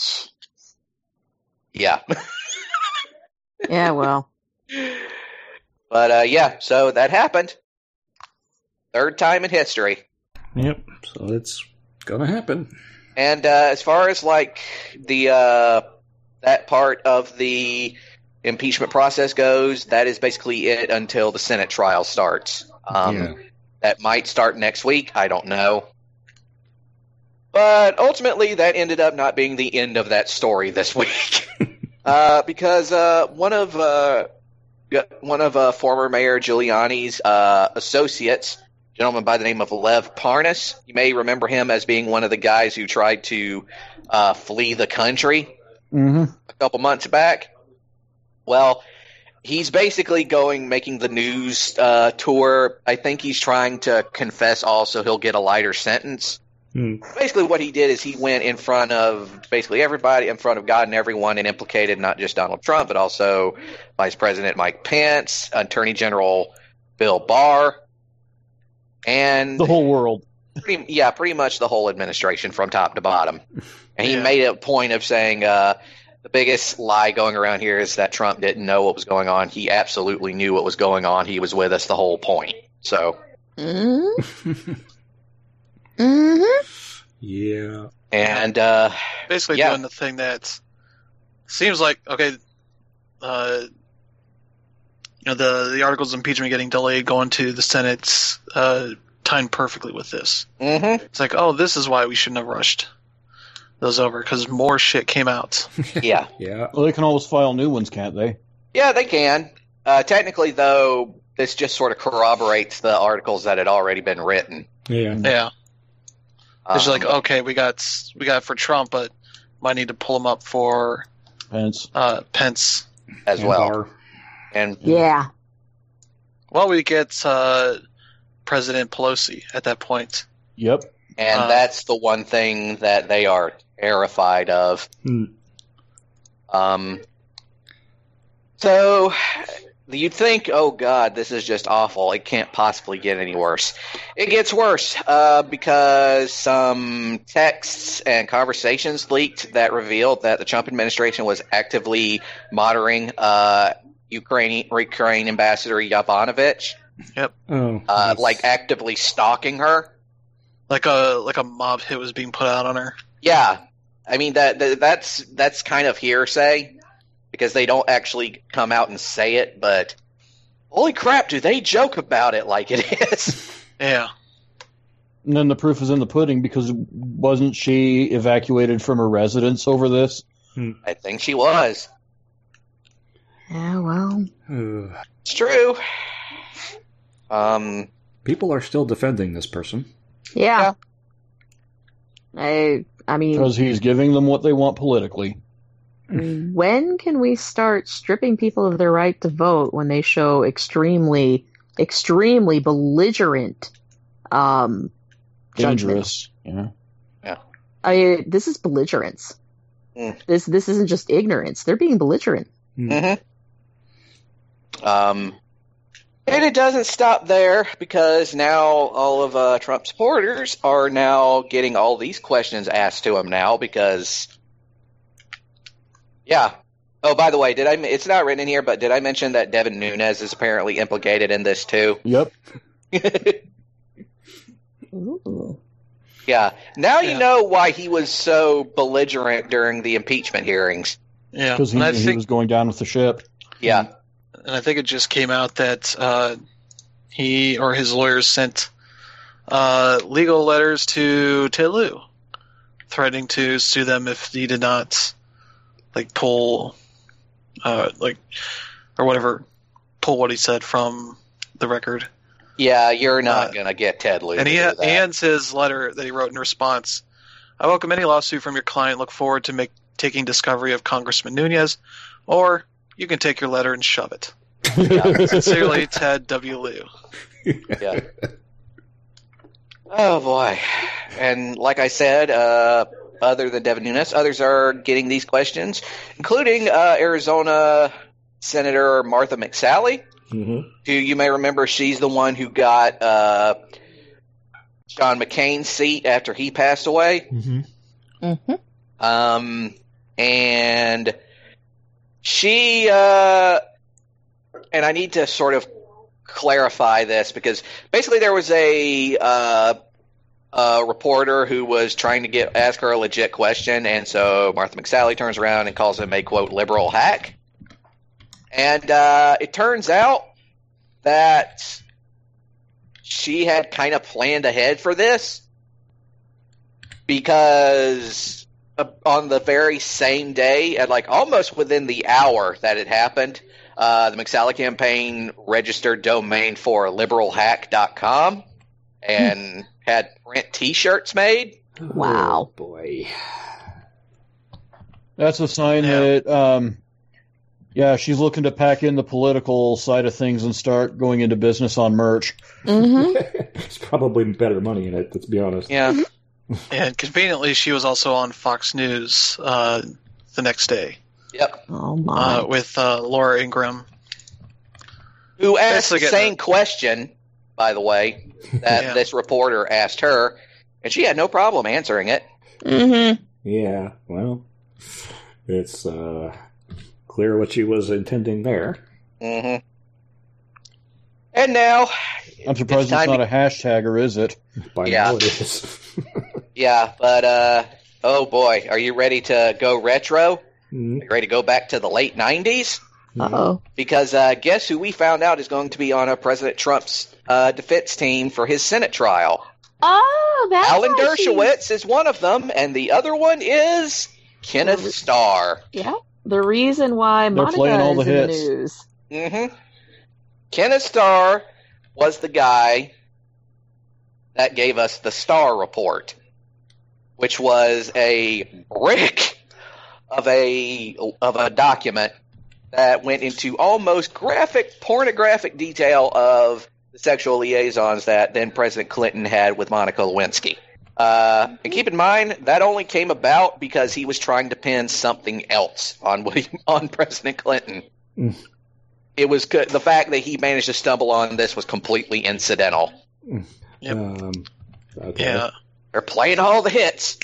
Yeah. Yeah, well. But, uh, yeah, so that happened. Third time in history. Yep. So it's gonna happen. And uh, as far as, like, the uh, that part of the impeachment process goes, that is basically it until the Senate trial starts. Um, Yeah. That might start next week. I don't know. But ultimately, that ended up not being the end of that story this week, uh, because uh, one of uh, one of uh, former Mayor Giuliani's uh, associates, a gentleman by the name of Lev Parnas, you may remember him as being one of the guys who tried to uh, flee the country Mm-hmm. a couple months back. Well, he's basically going, making the news uh, tour. I think he's trying to confess all so he'll get a lighter sentence. Hmm. Basically what he did is he went in front of basically everybody, in front of God and everyone, and implicated not just Donald Trump, but also Vice President Mike Pence, Attorney General Bill Barr, and The whole world. pretty, yeah, pretty much the whole administration from top to bottom. And he Yeah. made a point of saying uh, the biggest lie going around here is that Trump didn't know what was going on. He absolutely knew what was going on. He was with us the whole point. So, Mm-hmm. Mm-hmm. Yeah. and uh, Basically Yeah. doing the thing that seems like, okay, uh, you know, the, the articles of impeachment getting delayed, going to the Senate's uh, timed perfectly with this. mhm. It's like, oh, this is why we shouldn't have rushed those over, because more shit came out. yeah. Yeah. Well, they can always file new ones, can't they? Yeah, they can. Uh, technically, though, this just sort of corroborates the articles that had already been written. Yeah. Yeah. It's just like, Um, okay, we got we got it for Trump, but might need to pull him up for Pence. uh, Pence. as And well. Barr. And Yeah. Well, we get uh, President Pelosi at that point. Yep. and Uh, that's the one thing that they are terrified of. Hmm. Um, so you'd think, oh God, this is just awful. It can't possibly get any worse. It gets worse uh, because some texts and conversations leaked that revealed that the Trump administration was actively monitoring uh, Ukraine, Ukraine Ambassador Yovanovitch, Oh. uh, that's- like actively stalking her. Like a like a mob hit was being put out on her. Yeah, I mean that, that that's that's kind of hearsay because they don't actually come out and say it. But holy crap, do they joke about it like it is? Yeah. And then the proof is in the pudding because wasn't she evacuated from her residence over this? I think she was. Yeah, well. Ugh. It's true. Um, People are still defending this person. Yeah. I I mean, Because he's giving them what they want politically. when can we start stripping people of their right to vote when they show extremely, extremely belligerent um, judgment? Dangerous. Yeah. I this is belligerence. Mm. This this isn't just ignorance. They're being belligerent. mhm. Um, and it doesn't stop there because now all of uh, Trump supporters are now getting all these questions asked to him now because, yeah. Oh, by the way, did I? It's not written in here, but did I mention that Devin Nunes is apparently implicated in this too? Yep. Ooh. Yeah. Now you Yeah. know why he was so belligerent during the impeachment hearings. Yeah, because he, and I he think, was going down with the ship. Yeah. and I think it just came out that uh, he or his lawyers sent uh, legal letters to Ted Lieu, threatening to sue them if he did not like pull, uh, like or whatever, pull what he said from the record. Yeah, you're not Uh, going to get Ted Lieu And to he, do ha- that. he ends his letter that he wrote in response. I welcome any lawsuit from your client. Look forward to make, taking discovery of Congressman Nunez, or you can take your letter and shove it. Sincerely, Ted W. Lieu. Yeah. Oh boy. And like I said, uh, other than Devin Nunes, others are getting these questions, including uh, Arizona Senator Martha McSally, Mm-hmm. who you may remember, she's the one who got uh, John McCain's seat after he passed away. Mm-hmm. Mm-hmm. Um, and she, uh, and I need to sort of clarify this because basically there was a, uh, a reporter who was trying to get ask her a legit question, and so Martha McSally turns around and calls him a quote liberal hack. And uh, it turns out that she had kind of planned ahead for this because uh, on the very same day, at like almost within the hour that it happened, uh, the McSally campaign registered domain for liberal hack dot com and had print T-shirts made. Wow. Oh, boy. That's a sign Yeah. that, um, yeah, she's looking to pack in the political side of things and start going into business on merch. Mm-hmm. It's probably better money in it, let's be honest. Yeah. And conveniently, she was also on Fox News uh, the next day Yep. Oh my. uh, with uh, Laura Ingraham. Who asked Basically the getting same it. question, by the way, that Yeah. this reporter asked her, and she had no problem answering it. Mm-hmm. Yeah, well, it's uh, clear what she was intending there. hmm And now, I'm surprised It's it's, time not to- a hashtagger, is it? By Yeah. now it is. yeah, but uh, oh boy, are you ready to go retro? Mhm. You ready to go back to the late nineties? Uh-oh. Because uh, guess who we found out is going to be on uh, President Trump's uh, defense team for his Senate trial? Oh, that's Alan why she's- Dershowitz is one of them, and the other one is Kenneth Starr. Yeah. The reason why They're Monica playing all is the in the hits. news. Mm-hmm. Kenneth Starr was the guy that gave us the Starr Report, which was a brick of a of a document that went into almost graphic, pornographic detail of the sexual liaisons that then President Clinton had with Monica Lewinsky. Uh, and keep in mind, that only came about because he was trying to pin something else on William, on President Clinton. Mm. It was co- the fact that he managed to stumble on this was completely incidental. Yep. Um, okay. Yeah. They're playing all the hits.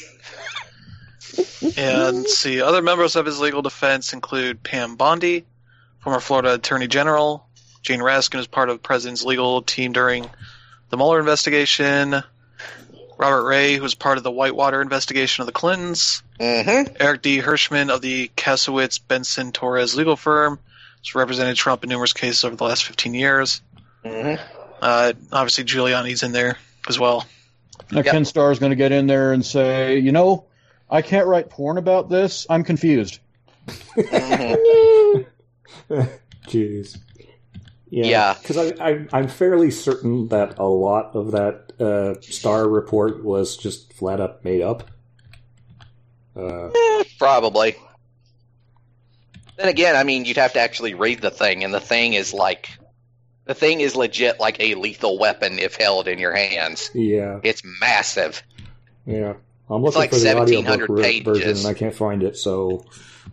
And let's see, other members of his legal defense include Pam Bondi, former Florida Attorney General, Jane Raskin was part of the president's legal team during the Mueller investigation, Robert Ray, who was part of the Whitewater investigation of the Clintons, Mm-hmm. Eric D. Hirschman of the Kasowitz Benson Torres legal firm, who's represented Trump in numerous cases over the last fifteen years. Mm-hmm. Uh, obviously, Giuliani's in there as well. Now, Yep. Ken Starr's going to get in there and say, you know, I can't write porn about this. I'm confused. Mm-hmm. Jeez. Yeah. Because I, I, I'm fairly certain that a lot of that uh, Star report was just flat up made up. Uh, Eh, probably. Then again, I mean, you'd have to actually read the thing, and the thing is like, the thing is legit like a lethal weapon if held in your hands. yeah, It's massive. yeah. I'm It's looking like for the seventeen audiobook hundred ver- version, pages. and I can't find it. So,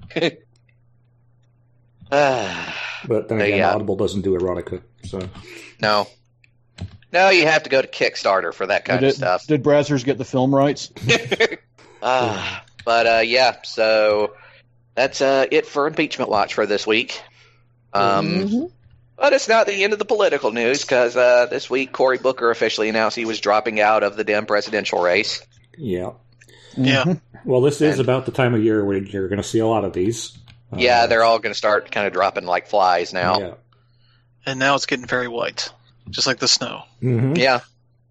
Ah, but then Uh, again, yeah. Audible doesn't do erotica. So, no. No, you have to go to Kickstarter for that kind did, of stuff. did Brazzers get the film rights? Ah, but uh, yeah, so that's uh, it for Impeachment Watch for this week. Um, Mhm. But it's not the end of the political news because uh, this week Cory Booker officially announced he was dropping out of the Dem presidential race. yeah. Yeah. Mhm. Well, this is And- about the time of year where you're going to see a lot of these. Yeah, Uh, they're all going to start kind of dropping like flies now. Yeah. And now it's getting very white, just like the snow. Mhm. Yeah.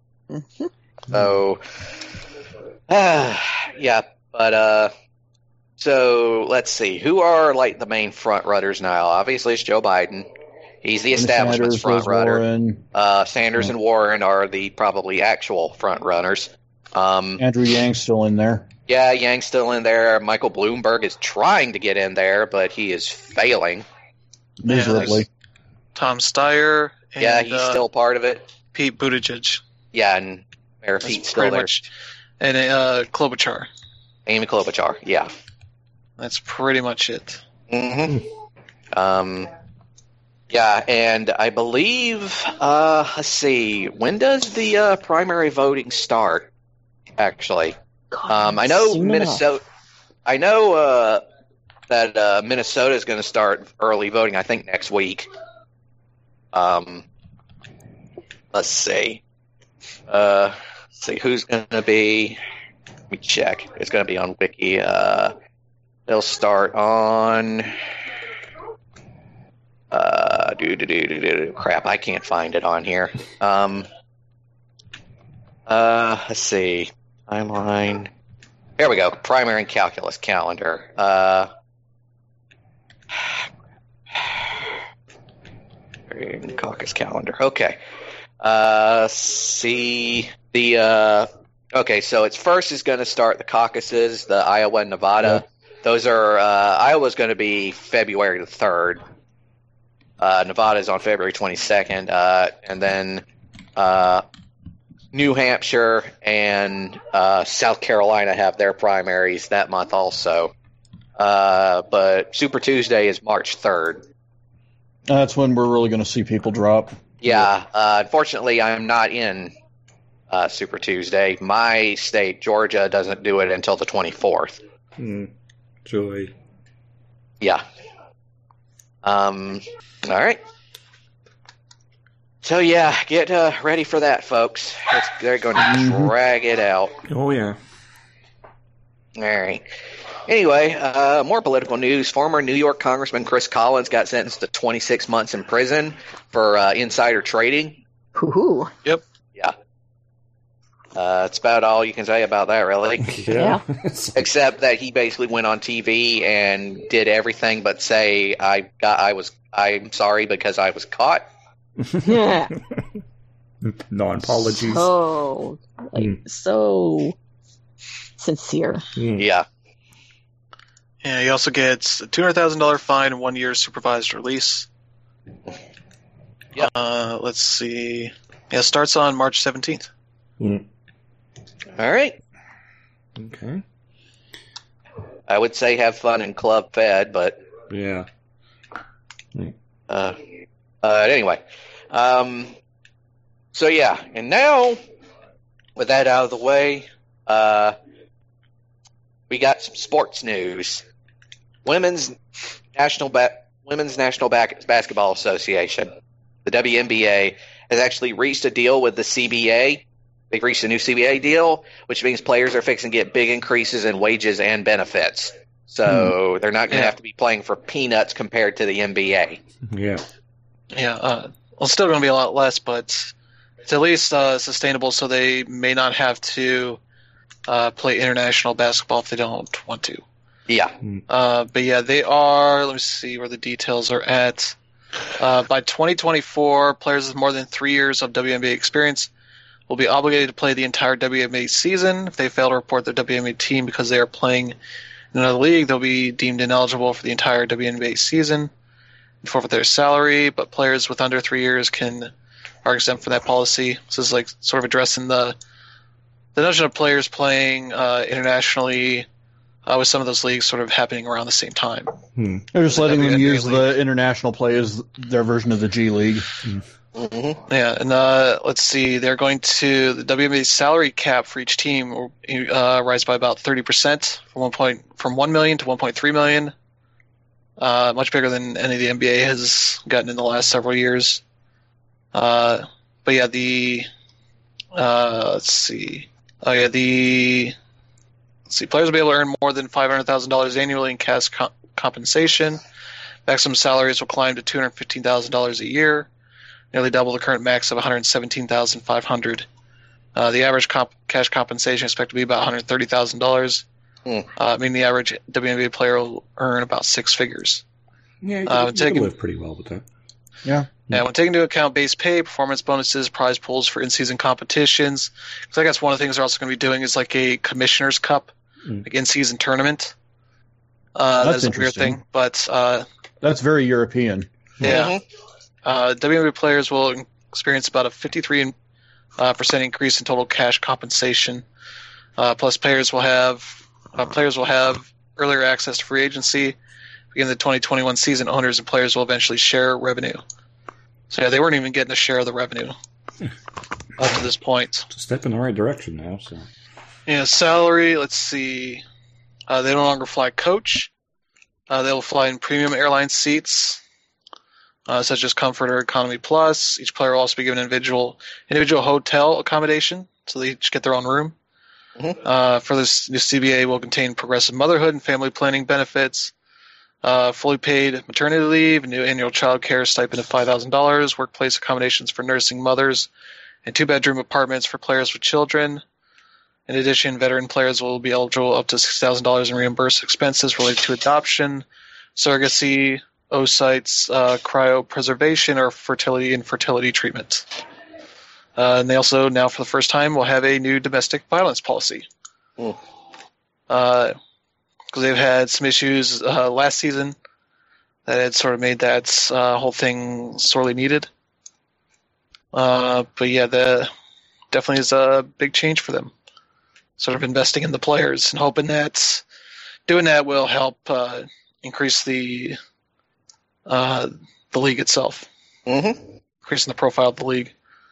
So, uh, yeah, but uh, so let's see, who are like the main front runners now? Obviously, it's Joe Biden. He's the establishment's Sanders, front Liz runner. Warren, Uh, Sanders Yeah. and Warren are the probably actual front runners. Um, Andrew Yang's still in there. yeah, Yang's still in there. Michael Bloomberg is trying to get in there, but he is failing. Miserably. Tom Steyer and yeah, he's uh, still part of it. Pete Buttigieg. Yeah, and Mayor That's Pete's still pretty there. much, and uh, Klobuchar. Amy Klobuchar, yeah. That's pretty much it. hmm Um, yeah, and I believe, uh, let's see, when does the uh, primary voting start? Actually, God, um, I know soon Minnesota. I know uh, that uh, Minnesota is going to start early voting. I think next week. Um, let's see. Uh, let's see who's going to be. Let me check. It's going to be on Wiki. Uh, they'll start on. Uh, do do do do do. Crap! I can't find it on here. Um. Uh, let's see. Timeline. Here we go. Primary and calculus calendar. Uh. Caucus calendar. Okay. Uh, see the. Uh, okay, so it's first is going to start the caucuses, the Iowa and Nevada. Those are uh, Iowa's going to be February the third. Uh, Nevada's on February twenty-second, uh, and then uh, New Hampshire and uh, South Carolina have their primaries that month also. Uh, but Super Tuesday is March third. That's when we're really going to see people drop. Yeah, uh, unfortunately, I'm not in uh, Super Tuesday. My state, Georgia, doesn't do it until the twenty-fourth. Mm. Joy. Yeah. Um. All right. So yeah, get uh, ready for that, folks. It's, they're going to Mhm. drag it out. Oh, yeah. All right. Anyway, uh, more political news. Former New York Congressman Chris Collins got sentenced to twenty-six months in prison for uh, insider trading. Hoo-hoo. Yeah. Uh, that's about all you can say about that, really. Yeah. Except that he basically went on T V and did everything but say, "I got, I was, I'm sorry because I was caught." Yeah. Non-apologies. So, like, Mm. so sincere. Mm. Yeah. Yeah, he also gets a two hundred thousand dollars fine and one year supervised release. Yep. Uh, let's see. Yeah, starts on March seventeenth. Mm. All right. Okay. I would say have fun in Club Fed, but Yeah. uh, uh, anyway. Um, so yeah, and now with that out of the way, uh, we got some sports news. Women's National ba- Women's National Bac- Basketball Association, the W N B A, has actually reached a deal with the C B A. They've reached a new C B A deal, which means players are fixing to get big increases in wages and benefits. So they're not going to Yeah. have to be playing for peanuts compared to the N B A. Yeah. Yeah, uh, well, it's still going to be a lot less, but it's at least uh, sustainable, so they may not have to uh, play international basketball if they don't want to. Yeah. Uh, but yeah, they are. Let me see where the details are at. Uh, by twenty twenty-four, players with more than three years of W N B A experience will be obligated to play the entire W N B A season. If they fail to report their W N B A team because they are playing in another league, they'll be deemed ineligible for the entire W N B A season and forfeit their salary. But players with under three years can are exempt from that policy. This is like sort of addressing the the notion of players playing uh, internationally. Uh, with some of those leagues sort of happening around the same time. Hmm. They're just letting them W N B A use the international play as their version of the G League. Mm-hmm. Yeah, and uh, let's see, they're going to the W N B A salary cap for each team will uh, rise by about thirty percent from one point from one million to one point three million. Uh, much bigger than any of the N B A has gotten in the last several years. Uh, but yeah, the uh, let's see, oh yeah, the let's see, players will be able to earn more than five hundred thousand dollars annually in cash co- compensation. Maximum salaries will climb to two hundred fifteen thousand dollars a year, nearly double the current max of one hundred seventeen thousand five hundred dollars. Uh, the average comp- cash compensation is expected to be about one hundred thirty thousand dollars. Hmm. Uh, I mean, the average W N B A player will earn about six figures. Yeah, you uh, can, taking, live pretty well with that. Yeah. Yeah, when taking into account base pay, performance bonuses, prize pools for in-season competitions, because I guess one of the things they're also going to be doing is like a Commissioner's Cup, mm. like in-season tournament. Uh, That's that's a weird thing, but uh, that's very European. Yeah, mm-hmm. uh, W N B A players will experience about a fifty-three uh, percent increase in total cash compensation. Uh, plus, players will have uh, players will have earlier access to free agency. Beginning the twenty twenty-one season, owners and players will eventually share revenue. So yeah, they weren't even getting a share of the revenue up to this point. It's a step in the right direction now. So yeah, salary. Let's see. Uh, they no longer fly coach. Uh, they will fly in premium airline seats, uh, such as Comfort or Economy Plus. Each player will also be given individual individual hotel accommodation, so they each get their own room. Mm-hmm. Uh, for this new C B A will contain progressive motherhood and family planning benefits, uh, fully paid maternity leave, new annual child care stipend of five thousand dollars, workplace accommodations for nursing mothers, and two-bedroom apartments for players with children. In addition, veteran players will be eligible up to six thousand dollars in reimbursed expenses related to adoption, surrogacy, oocytes, uh, cryopreservation, or fertility and fertility treatment. Uh, and they also, now for the first time, will have a new domestic violence policy. Because uh, they've had some issues uh, last season that had sort of made that uh, whole thing sorely needed. Uh, but yeah, the definitely is a big change for them. Sort of investing in the players and hoping that doing that will help uh, increase the uh, the league itself, mm-hmm. increasing the profile of the league.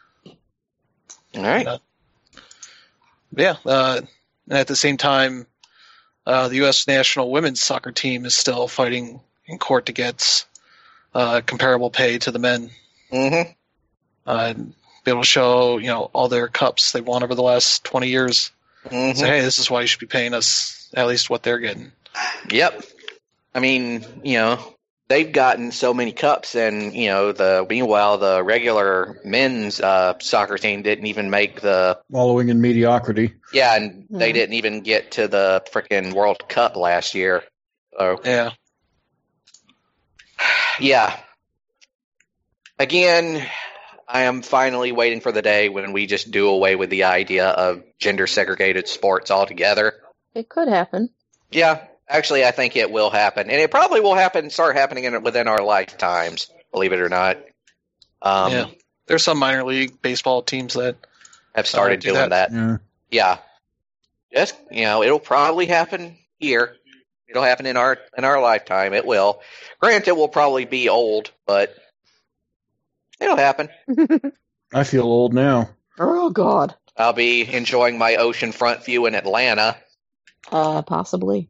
All right. Uh, yeah, uh, and at the same time, uh, the U S national women's soccer team is still fighting in court to get uh, comparable pay to the men. Mm-hmm. Uh, and be able to show, you know, all their cups they've won over the last twenty years. Mm-hmm. Say, hey, this is why you should be paying us at least what they're getting. Yep. I mean, you know, they've gotten so many cups, and you know, the meanwhile the regular men's uh, soccer team didn't even make the wallowing in mediocrity. Yeah, and Mm-hmm. they didn't even get to the freaking World Cup last year. So Yeah. yeah. Again, I am finally waiting for the day when we just do away with the idea of gender segregated sports altogether. It could happen. Yeah, actually, I think it will happen, and it probably will happen. Start happening in, within our lifetimes. Believe it or not. Um, yeah. There's some minor league baseball teams that have started uh, do doing that. that. Yeah. Yeah, just you know, it'll probably happen here. It'll happen in our in our lifetime. It will. Granted, we'll probably be old, but it'll happen. I feel old now. Oh, God. I'll be enjoying my oceanfront view in Atlanta. Uh, possibly.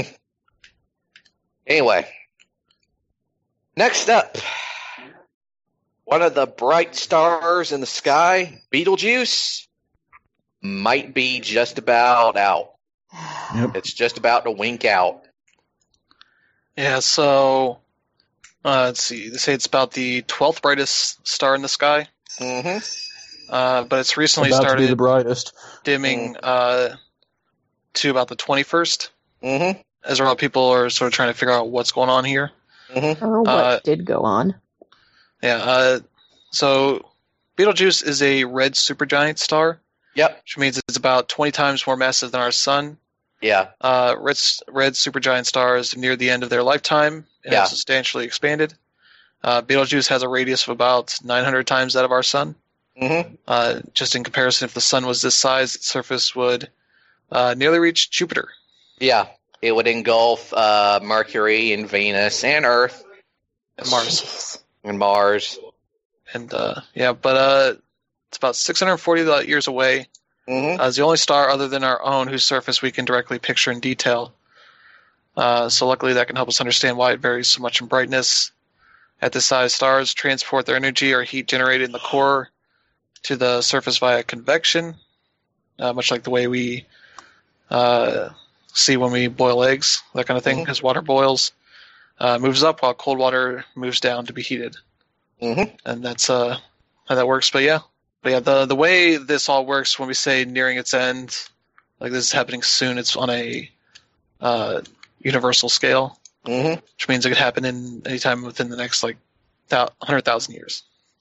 Anyway, next up, one of the bright stars in the sky, Beetlejuice, might be just about out. Yep. It's just about to wink out. Yeah, so uh, let's see. They say it's about the twelfth brightest star in the sky, Mm-hmm. uh, but it's recently About to be started the brightest. dimming uh, to about the twenty-first. Mm-hmm. As a lot of people are sort of trying to figure out what's going on here. Mm-hmm. Or what Uh, did go on. Yeah, uh, so Betelgeuse is a red supergiant star, Yep. which means it's about twenty times more massive than our sun. Yeah. Uh, red, red supergiant stars near the end of their lifetime and Yeah. have substantially expanded. Uh, Betelgeuse has a radius of about nine hundred times that of our sun. Mm-hmm. Uh, just in comparison, if the sun was this size, its surface would uh, nearly reach Jupiter. Yeah. It would engulf uh, Mercury and Venus and Earth And Mars. Jeez. and Mars. And uh, yeah, but uh, it's about six hundred forty light years away. Mm-hmm. Uh, it's the only star other than our own whose surface we can directly picture in detail. Uh, so luckily that can help us understand why it varies so much in brightness. At this size, stars transport their energy or heat generated in the core to the surface via convection, uh, much like the way we uh, see when we boil eggs, that kind of thing, Mhm. as water boils. uh, moves up while cold water moves down to be heated. Mm-hmm. And that's uh, how that works. But yeah, but yeah, the the way this all works when we say nearing its end, like this is happening soon, it's on a uh, universal scale, Mm-hmm. which means it could happen in any time within the next like one hundred thousand years.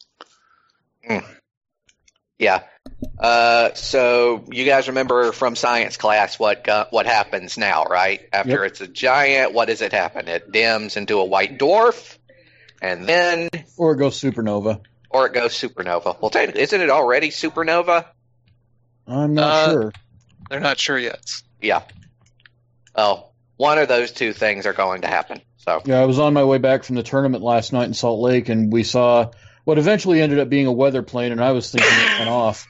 Mm. Yeah. Uh, so you guys remember from science class what uh, what happens now, right? After Yep. it's a giant, what does it happen? It dims into a white dwarf, and then, Or it goes supernova. or it goes supernova. Well, technically, isn't it already supernova? I'm not Uh, sure. They're not sure yet. Yeah. Well, one of those two things are going to happen. So, Yeah, I was on my way back from the tournament last night in Salt Lake, and we saw what eventually ended up being a weather plane, and I was thinking it went off.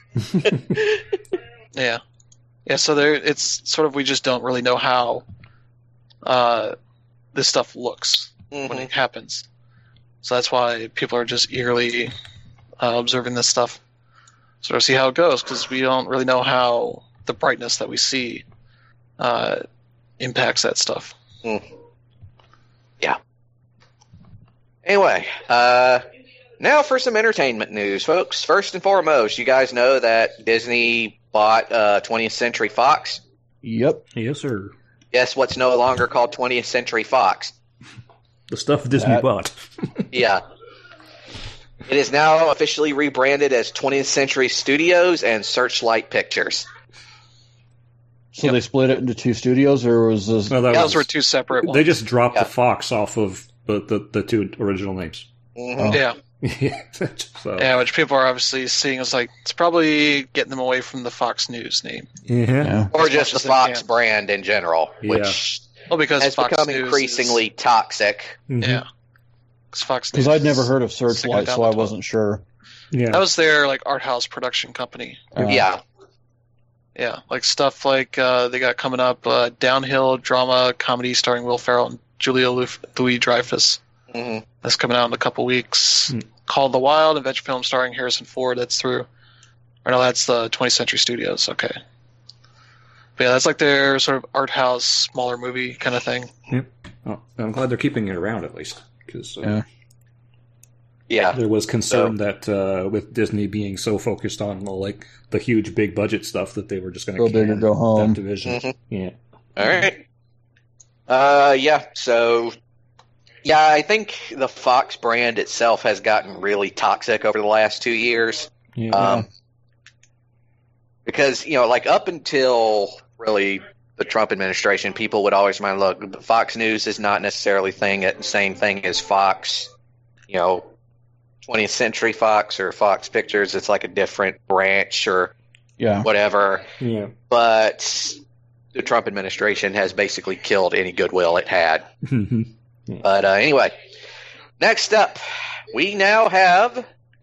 Yeah, yeah. So there, it's sort of we just don't really know how uh, this stuff looks when mhm. it happens. So that's why people are just eagerly uh, observing this stuff, sort of see how it goes, because we don't really know how the brightness that we see uh, impacts that stuff. Mm. Yeah. Anyway, uh, now for some entertainment news, folks. First and foremost, you guys know that Disney bought uh, twentieth Century Fox. Yep. Yes, sir. Guess what's no longer called twentieth Century Fox? The stuff Disney That- bought. Yeah. It is now officially rebranded as twentieth Century Studios and Searchlight Pictures. So Yep. they split it into two studios, or was this? No, that Yeah, Those was, were two separate ones. they just dropped Yeah. the Fox off of the, the, the two original names. Mhm. Yeah, so, yeah, which people are obviously seeing as like it's probably getting them away from the Fox News name. yeah. Yeah. Or As just much the as they Fox can. brand in general, Yeah. which Well, because has Fox become News increasingly toxic. Mhm. is, yeah, because Fox News. Because I'd never is heard of sticking Searchlight, down so the I toilet. wasn't sure. Yeah. That was their like art house production company. Uh, Yeah. Yeah, like stuff like uh, they got coming up uh, downhill drama comedy starring Will Ferrell and Julia Louis Dreyfus. hmm That's coming out in a couple weeks. Hmm. Called The Wild, adventure film starring Harrison Ford. That's through. Or no, that's the twentieth Century Studios. Okay. But yeah, that's like their sort of art house, smaller movie kind of thing. Oh, I'm glad they're keeping it around at least. Because uh, Yeah. Yeah. there was concern that uh, with Disney being so focused on the, like the huge big budget stuff that they were just going Go to big or go home. that division. Mhm. Yeah. All right. Uh, yeah. So, yeah, I think the Fox brand itself has gotten really toxic over the last two years. Yeah. Um, because, you know, like up until really the Trump administration, people would always mind, look, Fox News is not necessarily thing the same thing as Fox, you know, twentieth Century Fox or Fox Pictures. It's like a different branch or Yeah. whatever. yeah. But the Trump administration has basically killed any goodwill it had. But uh, anyway, next up, we now have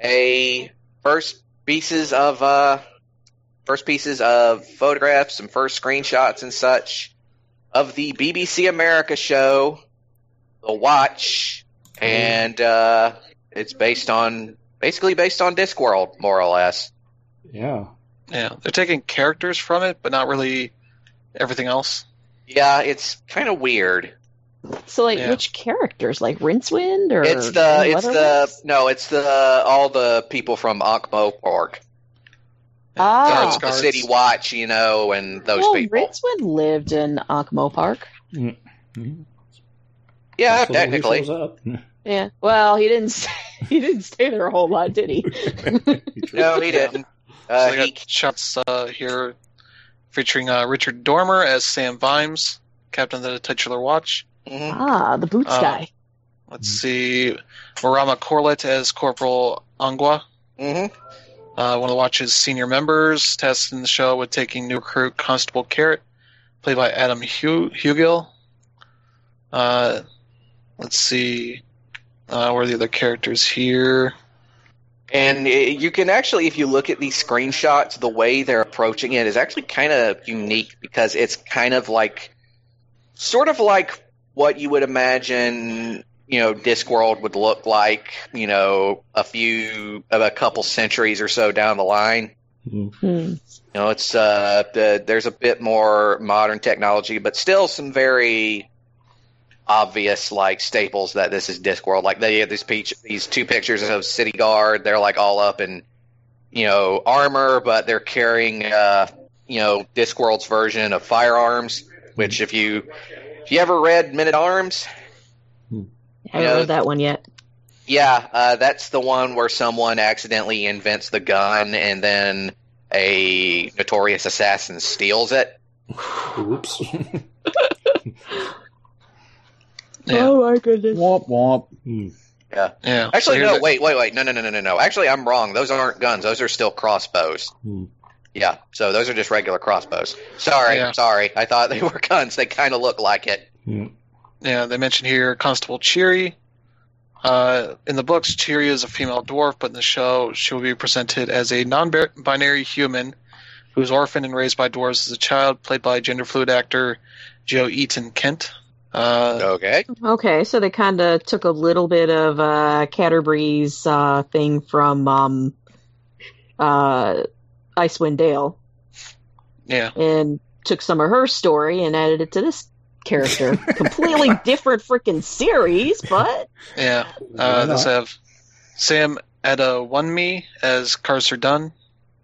a first pieces of uh, first pieces of photographs and first screenshots and such of the B B C America show, The Watch, and uh, it's based on basically based on Discworld, more or less. yeah. Yeah, they're taking characters from it, but not really everything else. Yeah, it's kind of weird. So, like, Yeah. which characters? Like Rincewind or It's the it's the Leatherface? no, it's the all the people from Ankh-Morpork. Ah. Guards, the guards. City Watch, you know, and those well, people. Rincewind lived in Ankh-Morpork. Mhm. Yeah, So he technically. shows up. Yeah. Well, he didn't. Stay, he didn't stay there a whole lot, did he? No, he didn't. Uh, so they he, got shots uh, here featuring uh, Richard Dormer as Sam Vimes, captain of the titular watch. mhm. Ah, the boots Uh, guy. Let's see, Marama Corlett as Corporal Angwa, Mhm. uh, one of the watch's senior members, tasked in the show with taking new recruit Constable Carrot, played by Adam Hug- Hugill. Uh, let's see, uh, where are the other characters here? And it, you can actually, if you look at these screenshots, the way they're approaching it is actually kind of unique because it's kind of like, sort of like what you would imagine, you know, Discworld would look like, you know, a few, a couple centuries or so down the line. Mhm. Hmm. You know, it's uh, the, there's a bit more modern technology, but still some very obvious like staples that this is Discworld. Like they have these peach, these two pictures of City Guard. They're like all up in, you know, armor, but they're carrying, uh, you know, Discworld's version of firearms. Which, if you if you ever read Men at Arms, I haven't know, read that one yet. Yeah, uh, that's the one where someone accidentally invents the gun and then a notorious assassin steals it. Oops. Yeah. Oh my goodness. Womp womp. Mm. Yeah. Yeah. Actually, So no, here's- wait, wait, wait. No, no, no, no, no, no. Actually, I'm wrong. Those aren't guns. Those are still crossbows. Mm. Yeah, so those are just regular crossbows. Sorry, Yeah. sorry. I thought they were guns. They kind of look like it. Mm. Yeah, they mention here Constable Cheery. Uh, in the books, Cheery is a female dwarf, but in the show, she will be presented as a non-binary human who was orphaned and raised by dwarves as a child, played by gender-fluid actor Joe Eaton Kent. Uh, Okay. Okay, so they kind of took a little bit of uh, Catterbree's uh, thing from um, uh, Icewind Dale yeah, and took some of her story and added it to this character. Completely different freaking series, but yeah. Why Uh, not? let's have Sam Adewunmi as Carcer Dunn.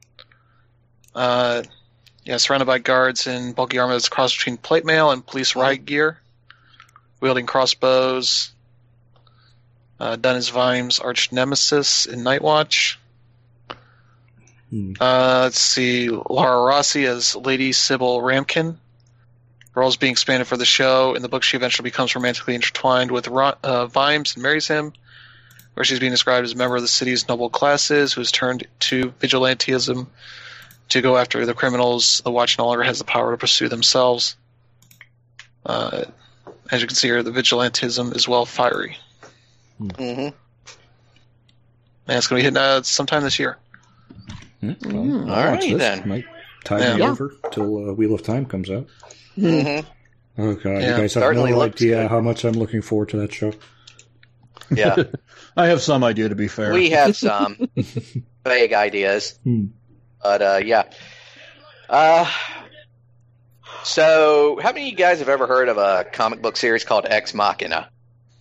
Uh, yeah, surrounded by guards in bulky armor that's a cross between plate mail and police riot gear, wielding crossbows. Uh, Dunn is Vime's arch nemesis in Nightwatch. Hmm. Uh, let's see, Laura Rossi as Lady Sybil Ramkin. Her role is being expanded for the show. In the book, she eventually becomes romantically intertwined with Ro- uh, Vimes and marries him, where she's being described as a member of the city's noble classes who has turned to vigilantism to go after the criminals. The Watch no longer has the power to pursue themselves. Uh, as you can see here, the vigilantism is well fiery. Mm-hmm. And it's going to be hitting uh, sometime this year. Yeah, well, Mm. I'll watch Alrighty this. then. Might tide Yeah. me Yeah. over till uh, Wheel of Time comes out. Mm-hmm. Oh god, Yeah, you guys have certainly no looks idea good. how much I'm looking forward to that show. Yeah. I have some idea, to be fair. We have some vague ideas. Hmm. But, uh, yeah. Uh, so, how many of you guys have ever heard of a comic book series called Ex Machina?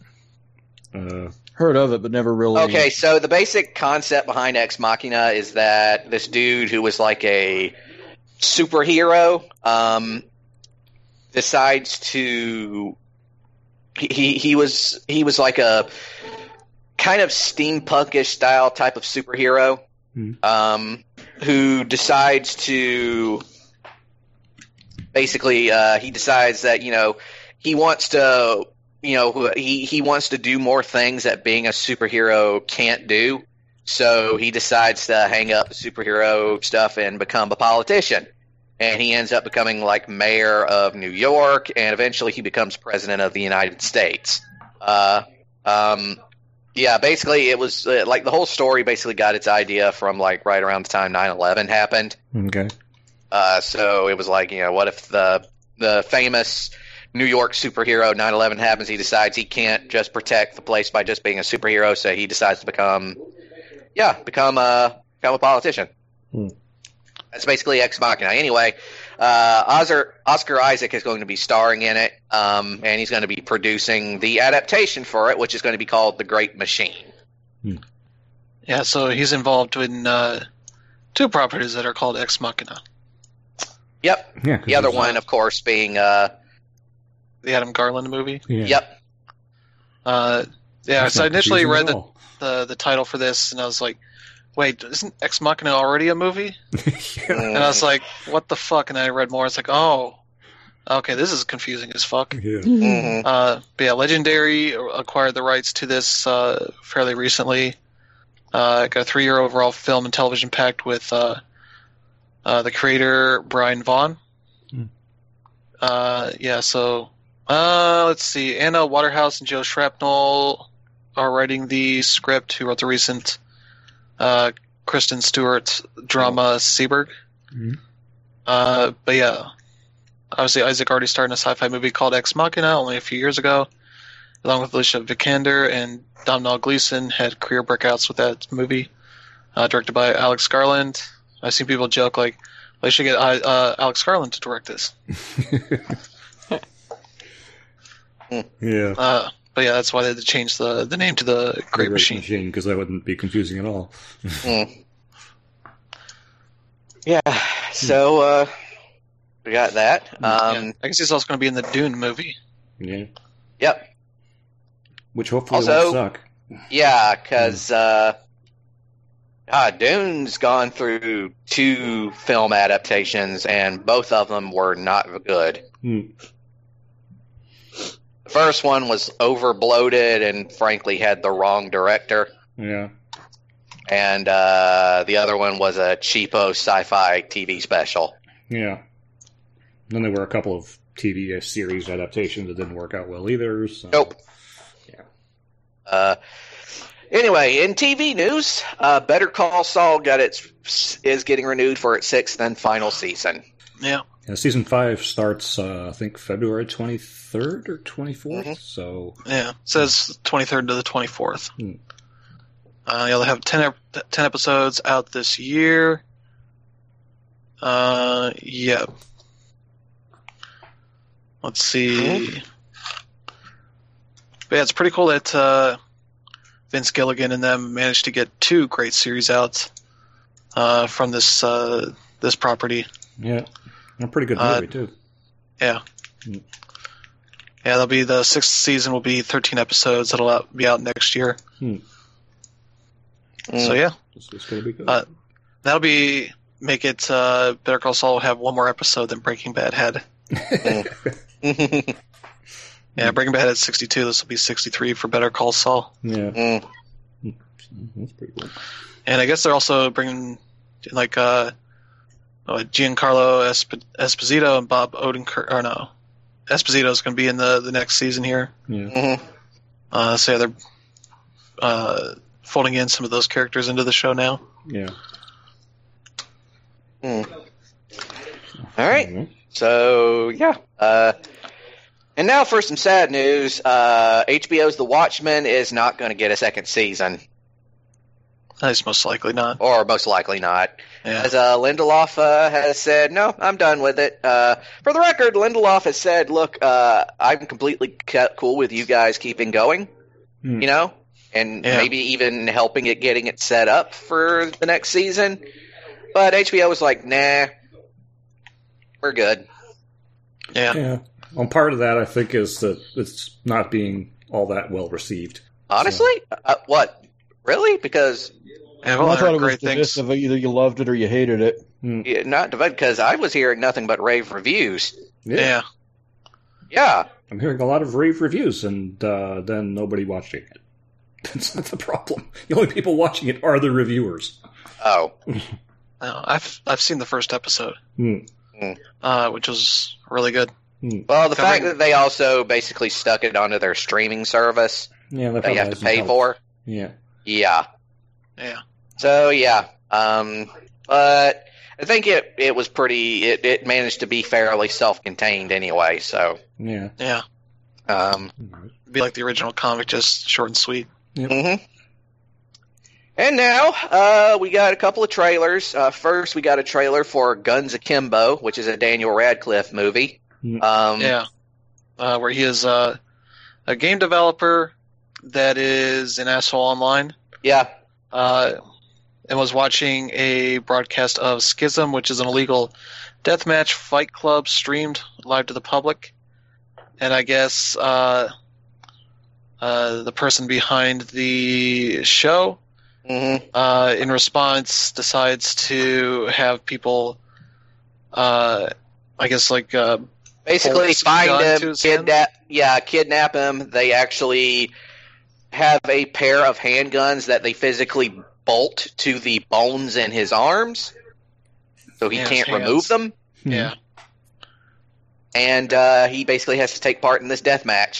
Uh, Heard of it, but never really. Okay, so the basic concept behind Ex Machina is that this dude who was like a superhero um, decides to he, he he was he was like a kind of steampunkish style type of superhero Hmm. um, who decides to basically uh, he decides that you know he wants to you know he he wants to do more things that being a superhero can't do. So he decides to hang up the superhero stuff and become a politician. And he ends up becoming like mayor of New York, and eventually he becomes president of the United States. Uh, um, yeah, basically it was uh, like the whole story basically got its idea from like right around the time nine eleven happened. okay. Uh, so it was like, you know, what if the the famous New York superhero nine eleven happens, he decides he can't just protect the place by just being a superhero, so he decides to become, yeah, become a, become a politician. Hmm. That's basically Ex Machina. Anyway, uh, Oscar, Oscar Isaac is going to be starring in it, um, and he's going to be producing the adaptation for it, which is going to be called The Great Machine. Yeah, so he's involved in uh, two properties that are called Ex Machina. Yep. Yeah. 'cause The other it's- one, of course, being, uh, The Adam Garland movie. Yeah. yep. Uh, yeah, That's so I not initially confusing read at the, all. the the title for this, and I was like, wait, isn't Ex Machina already a movie? Yeah. And I was like, what the fuck? And I read more. It's like, oh, okay, this is confusing as fuck. Yeah. Mhm. Uh, but yeah, Legendary acquired the rights to this uh, fairly recently. Uh, got a three-year overall film and television pact with uh, uh, the creator Brian Vaughn. Hmm. Uh, yeah, so uh, let's see. Anna Waterhouse and Joe Shrapnel are writing the script. Who wrote the recent uh, Kristen Stewart drama Seberg. Mhm. Uh, but yeah, obviously Isaac already starred in a sci-fi movie called Ex Machina only a few years ago, along with Alicia Vikander, and Domhnall Gleeson had career breakouts with that movie, uh, directed by Alex Garland. I've seen people joke like, they should get uh, uh, Alex Garland to direct this. Yeah. Uh, but yeah, that's why they had to change the, the name to the Great Machine. because that wouldn't be confusing at all. Mm. Yeah, so uh, we got that. Um, yeah. I guess he's also going to be in the Dune movie. Yeah. Yep. Which hopefully Also- won't suck. Yeah, because uh, uh, Dune's gone through two film adaptations, and both of them were not good. Hmm. The first one was over bloated and frankly had the wrong director. Yeah. And uh, the other one was a cheapo sci-fi T V special. Yeah. Then there were a couple of T V series adaptations that didn't work out well either. So. Nope. Yeah. Uh, anyway, in T V news, uh, Better Call Saul got its is getting renewed for its sixth and final season. Yeah. Yeah, season five starts, uh, I think, February twenty-third or twenty-fourth. Mm-hmm. So, Yeah. It says twenty-third to the twenty-fourth. Hmm. Uh, yeah, they'll have ten, ep- ten episodes out this year. Uh, yeah. Let's see. But yeah, it's pretty cool that uh, Vince Gilligan and them managed to get two great series out uh, from this uh, this property. yeah. A pretty good Uh, movie, too. Yeah. Hmm. Yeah, that'll be the sixth season. Will be thirteen episodes. That'll out, be out next year. Hmm. So yeah, It's, it's going to be good. uh, that'll be make it. Uh, Better Call Saul will have one more episode than Breaking Bad had. Mm. Yeah, Breaking Bad had sixty-two. This will be sixty-three for Better Call Saul. yeah. Mm. That's pretty cool. And I guess they're also bringing like uh, uh, Giancarlo Esp- Esposito and Bob Odenkirk. Or no, Esposito is going to be in the, the next season here. Yeah. Mhm. Uh, so yeah, they're uh, folding in some of those characters into the show now. Yeah. Mm. All right. Mhm. So yeah. Uh, and now for some sad news. Uh, H B O's The Watchmen is not going to get a second season, That's most likely not. or most likely not. Yeah. As uh, Lindelof uh, has said, no, I'm done with it. Uh, for the record, Lindelof has said, look, uh, I'm completely ca- cool with you guys keeping going, Hmm. you know, and Yeah. maybe even helping it, getting it set up for the next season. But H B O was like, nah, we're good. Yeah. Yeah. Well, part of that, I think, is that it's not being all that well received. Honestly, uh, what? Really? Because Yeah, Well, well, I I thought heard it was great the things. gist of either you loved it or you hated it. Hmm. yeah, not because I was hearing nothing but rave reviews. Yeah. Yeah. I'm hearing a lot of rave reviews, and uh, then nobody watching it. That's not the problem. The only people watching it are the reviewers. Oh. No, I've I've seen the first episode, Hmm. uh, which was really good. Hmm. Well, the Covering- fact that they also basically stuck it onto their streaming service Yeah, that that you probably have to hasn't pay helped. for. Yeah. Yeah. Yeah. So yeah, um, but I think it it was pretty. It, it managed to be fairly self-contained anyway. So Yeah. Yeah. um, It'd be like the original comic, just short and sweet. mhm. And now uh, we got a couple of trailers. Uh, first, we got a trailer for Guns Akimbo, which is a Daniel Radcliffe movie. Mm. Um, Yeah. Uh, where he is uh, a game developer that is an asshole online. Yeah. Uh, and was watching a broadcast of Schism, which is an illegal deathmatch fight club streamed live to the public. And I guess uh, uh, the person behind the show, hmm uh, in response, decides to have people, uh, I guess, like, uh, Basically, Bolts find gun to him, his hand? kidnap. Yeah, kidnap him. They actually have a pair of handguns that they physically bolt to the bones in his arms, so he Yeah, his can't hands. remove them. yeah. And uh, he basically has to take part in this death match.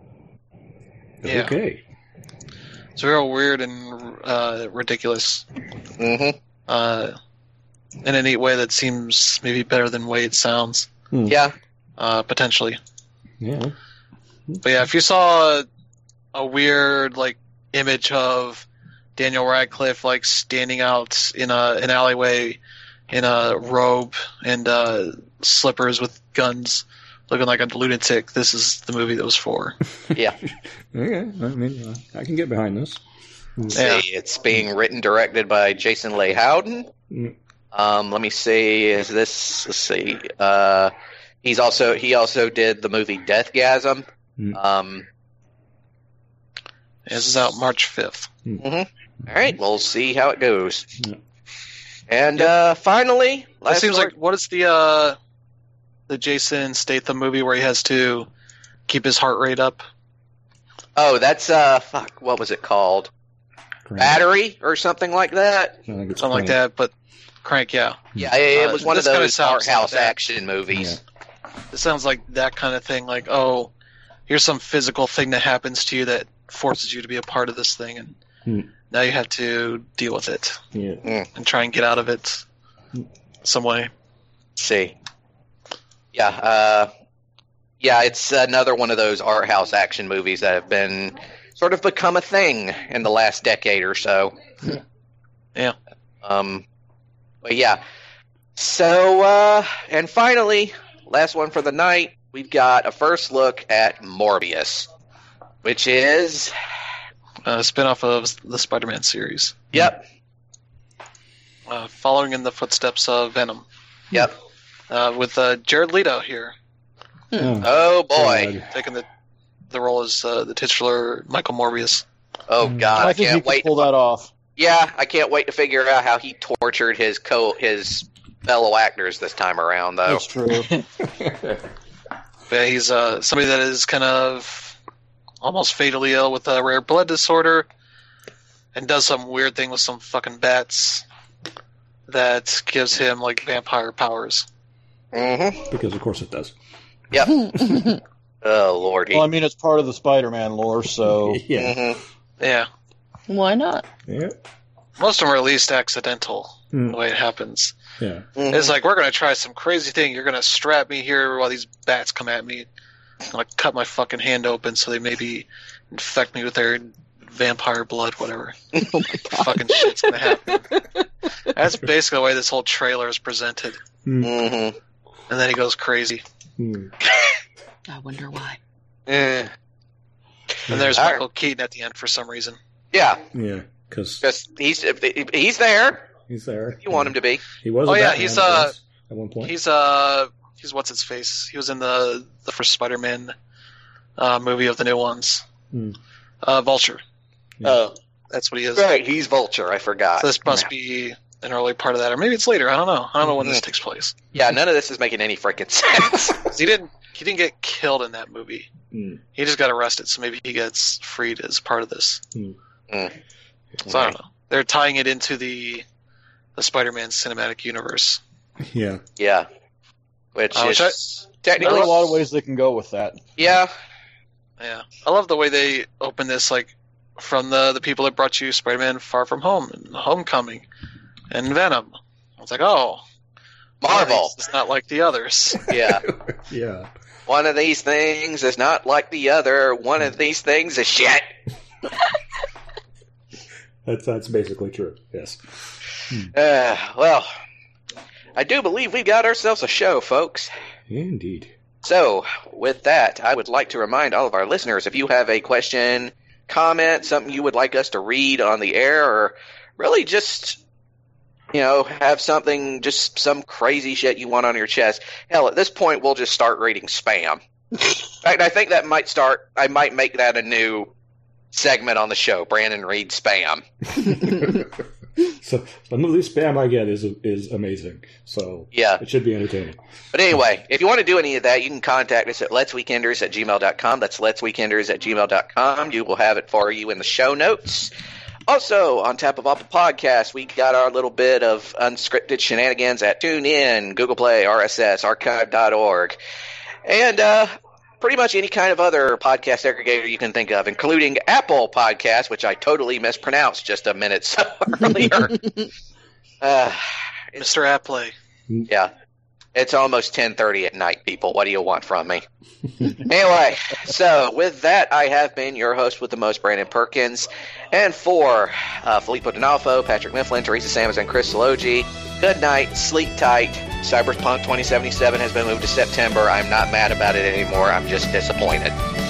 Yeah. Okay. It's real weird and uh, ridiculous. hmm Uh, in a neat way that seems maybe better than the way it sounds, Yeah. uh, potentially. Yeah. But yeah, if you saw a, a weird like image of Daniel Radcliffe like standing out in a an alleyway in a robe and uh, slippers with guns looking like a lunatic, this is the movie that was for. Yeah. Okay, I mean, uh, I can get behind this. Let's Yeah. see, it's being written, directed by Jason Leigh Howden. Mm. Um, let me see. Is this? Let's see. Uh, he's also he also did the movie Deathgasm. Mm. Um, This is out March fifth. all right, we'll see how it goes. Yeah. And uh, finally, It last seems word- like, what is the uh, the Jason Statham movie where he has to keep his heart rate up? oh, that's uh, fuck, what was it called? Crank. Battery or something like that. I think it's Something like Crank. that, but Crank, yeah. Yeah, it Uh, was one of this kinda those sounds art house like that. action movies. It sounds like that kind of thing, like, oh, here's some physical thing that happens to you that forces you to be a part of this thing, and Hmm. now you have to deal with it Yeah. and try and get out of it some way. Let's see. Yeah, uh, yeah, it's another one of those art house action movies that have been sort of become a thing in the last decade or so. Yeah. Um, but yeah. So, uh, and finally, last one for the night, we've got a first look at Morbius, which is, Uh, a spin-off of the Spider-Man series, yep, uh, following in the footsteps of Venom, yep. uh, with uh, Jared Leto here Oh, Oh boy. God. taking the the role as uh, the titular Michael Morbius. Oh god, I I think he can't could wait. pull that off. Yeah, I can't wait to figure out how he tortured his co his fellow actors this time around, though. That's true. Yeah, he's uh, somebody that is kind of almost fatally ill with a rare blood disorder, and does some weird thing with some fucking bats that gives him like vampire powers. Mm-hmm. Because of course it does. Yep. Oh lordy. Well, I mean, it's part of the Spider-Man lore, so Yeah. Mhm. Yeah, Why not? Yeah. most of them are at least accidental Mm. the way it happens. Yeah. Mhm. It's like, we're gonna try some crazy thing. You're gonna strap me here while these bats come at me, and like cut my fucking hand open so they maybe infect me with their vampire blood, whatever. Oh my god. Fucking shit's gonna happen. That's basically the way this whole trailer is presented. Mhm. And then he goes crazy. Mm. I wonder why. Eh. And there's All right. Michael Keaton at the end for some reason. Yeah, Yeah. Because just he's he's there. he's there. You want him to be? He was. Oh, a yeah, Batman, he's, I uh, guess, at one point. He's uh he's what's his face? He was in the the first Spider-Man uh, movie of the new ones. Hmm. Uh, Vulture. Yeah. Oh, That's what he is. right. He's Vulture. I forgot. So this must be an early part of that, or maybe it's later. I don't know. I don't know when this takes place. Yeah, none of this is making any freaking sense. 'Cause he didn't he didn't get killed in that movie. Mm. He just got arrested, so maybe he gets freed as part of this. Mm. Mm. So I don't know. They're tying it into the the Spider-Man cinematic universe. Yeah. Yeah, which Uh, is which I- there technically are a lot of ways they can go with that. Yeah, Yeah, I love the way they open this, like from the the people that brought you Spider-Man: Far From Home and Homecoming and Venom. I was like, oh, Marvel. It's not like the others. Yeah, Yeah. one of these things is not like the other. One of these things is shit. That's that's basically true. Yes. Uh, well, I do believe we got ourselves a show, folks. Indeed. So, with that, I would like to remind all of our listeners, if you have a question, comment, something you would like us to read on the air, or really just, you know, have something, just some crazy shit you want on your chest. Hell, at this point, we'll just start reading spam. In fact, I think that might start, I might make that a new segment on the show, Brandon reads spam. So some of the spam I get is is amazing. So Yeah. it should be entertaining. But anyway, if you want to do any of that, you can contact us at letsweekenders at gmail dot com. That's letsweekenders at gmail dot com. You will have it for you in the show notes. Also, on Tap of Apple Podcasts, we got our little bit of unscripted shenanigans at TuneIn, Google Play, R S S, archive dot org, and uh, pretty much any kind of other podcast aggregator you can think of, including Apple Podcasts, which I totally mispronounced just a minute so earlier. uh, Mister Appley. yeah. It's almost ten thirty at night, people. What do you want from me? Anyway, so with that, I have been your host with the most, Brandon Perkins. And for uh, Filippo D'Onofrio, Patrick Mifflin, Teresa Samus, and Chris Salogi, good night, sleep tight. Cyberpunk twenty seventy-seven has been moved to September. I'm not mad about it anymore. I'm just disappointed.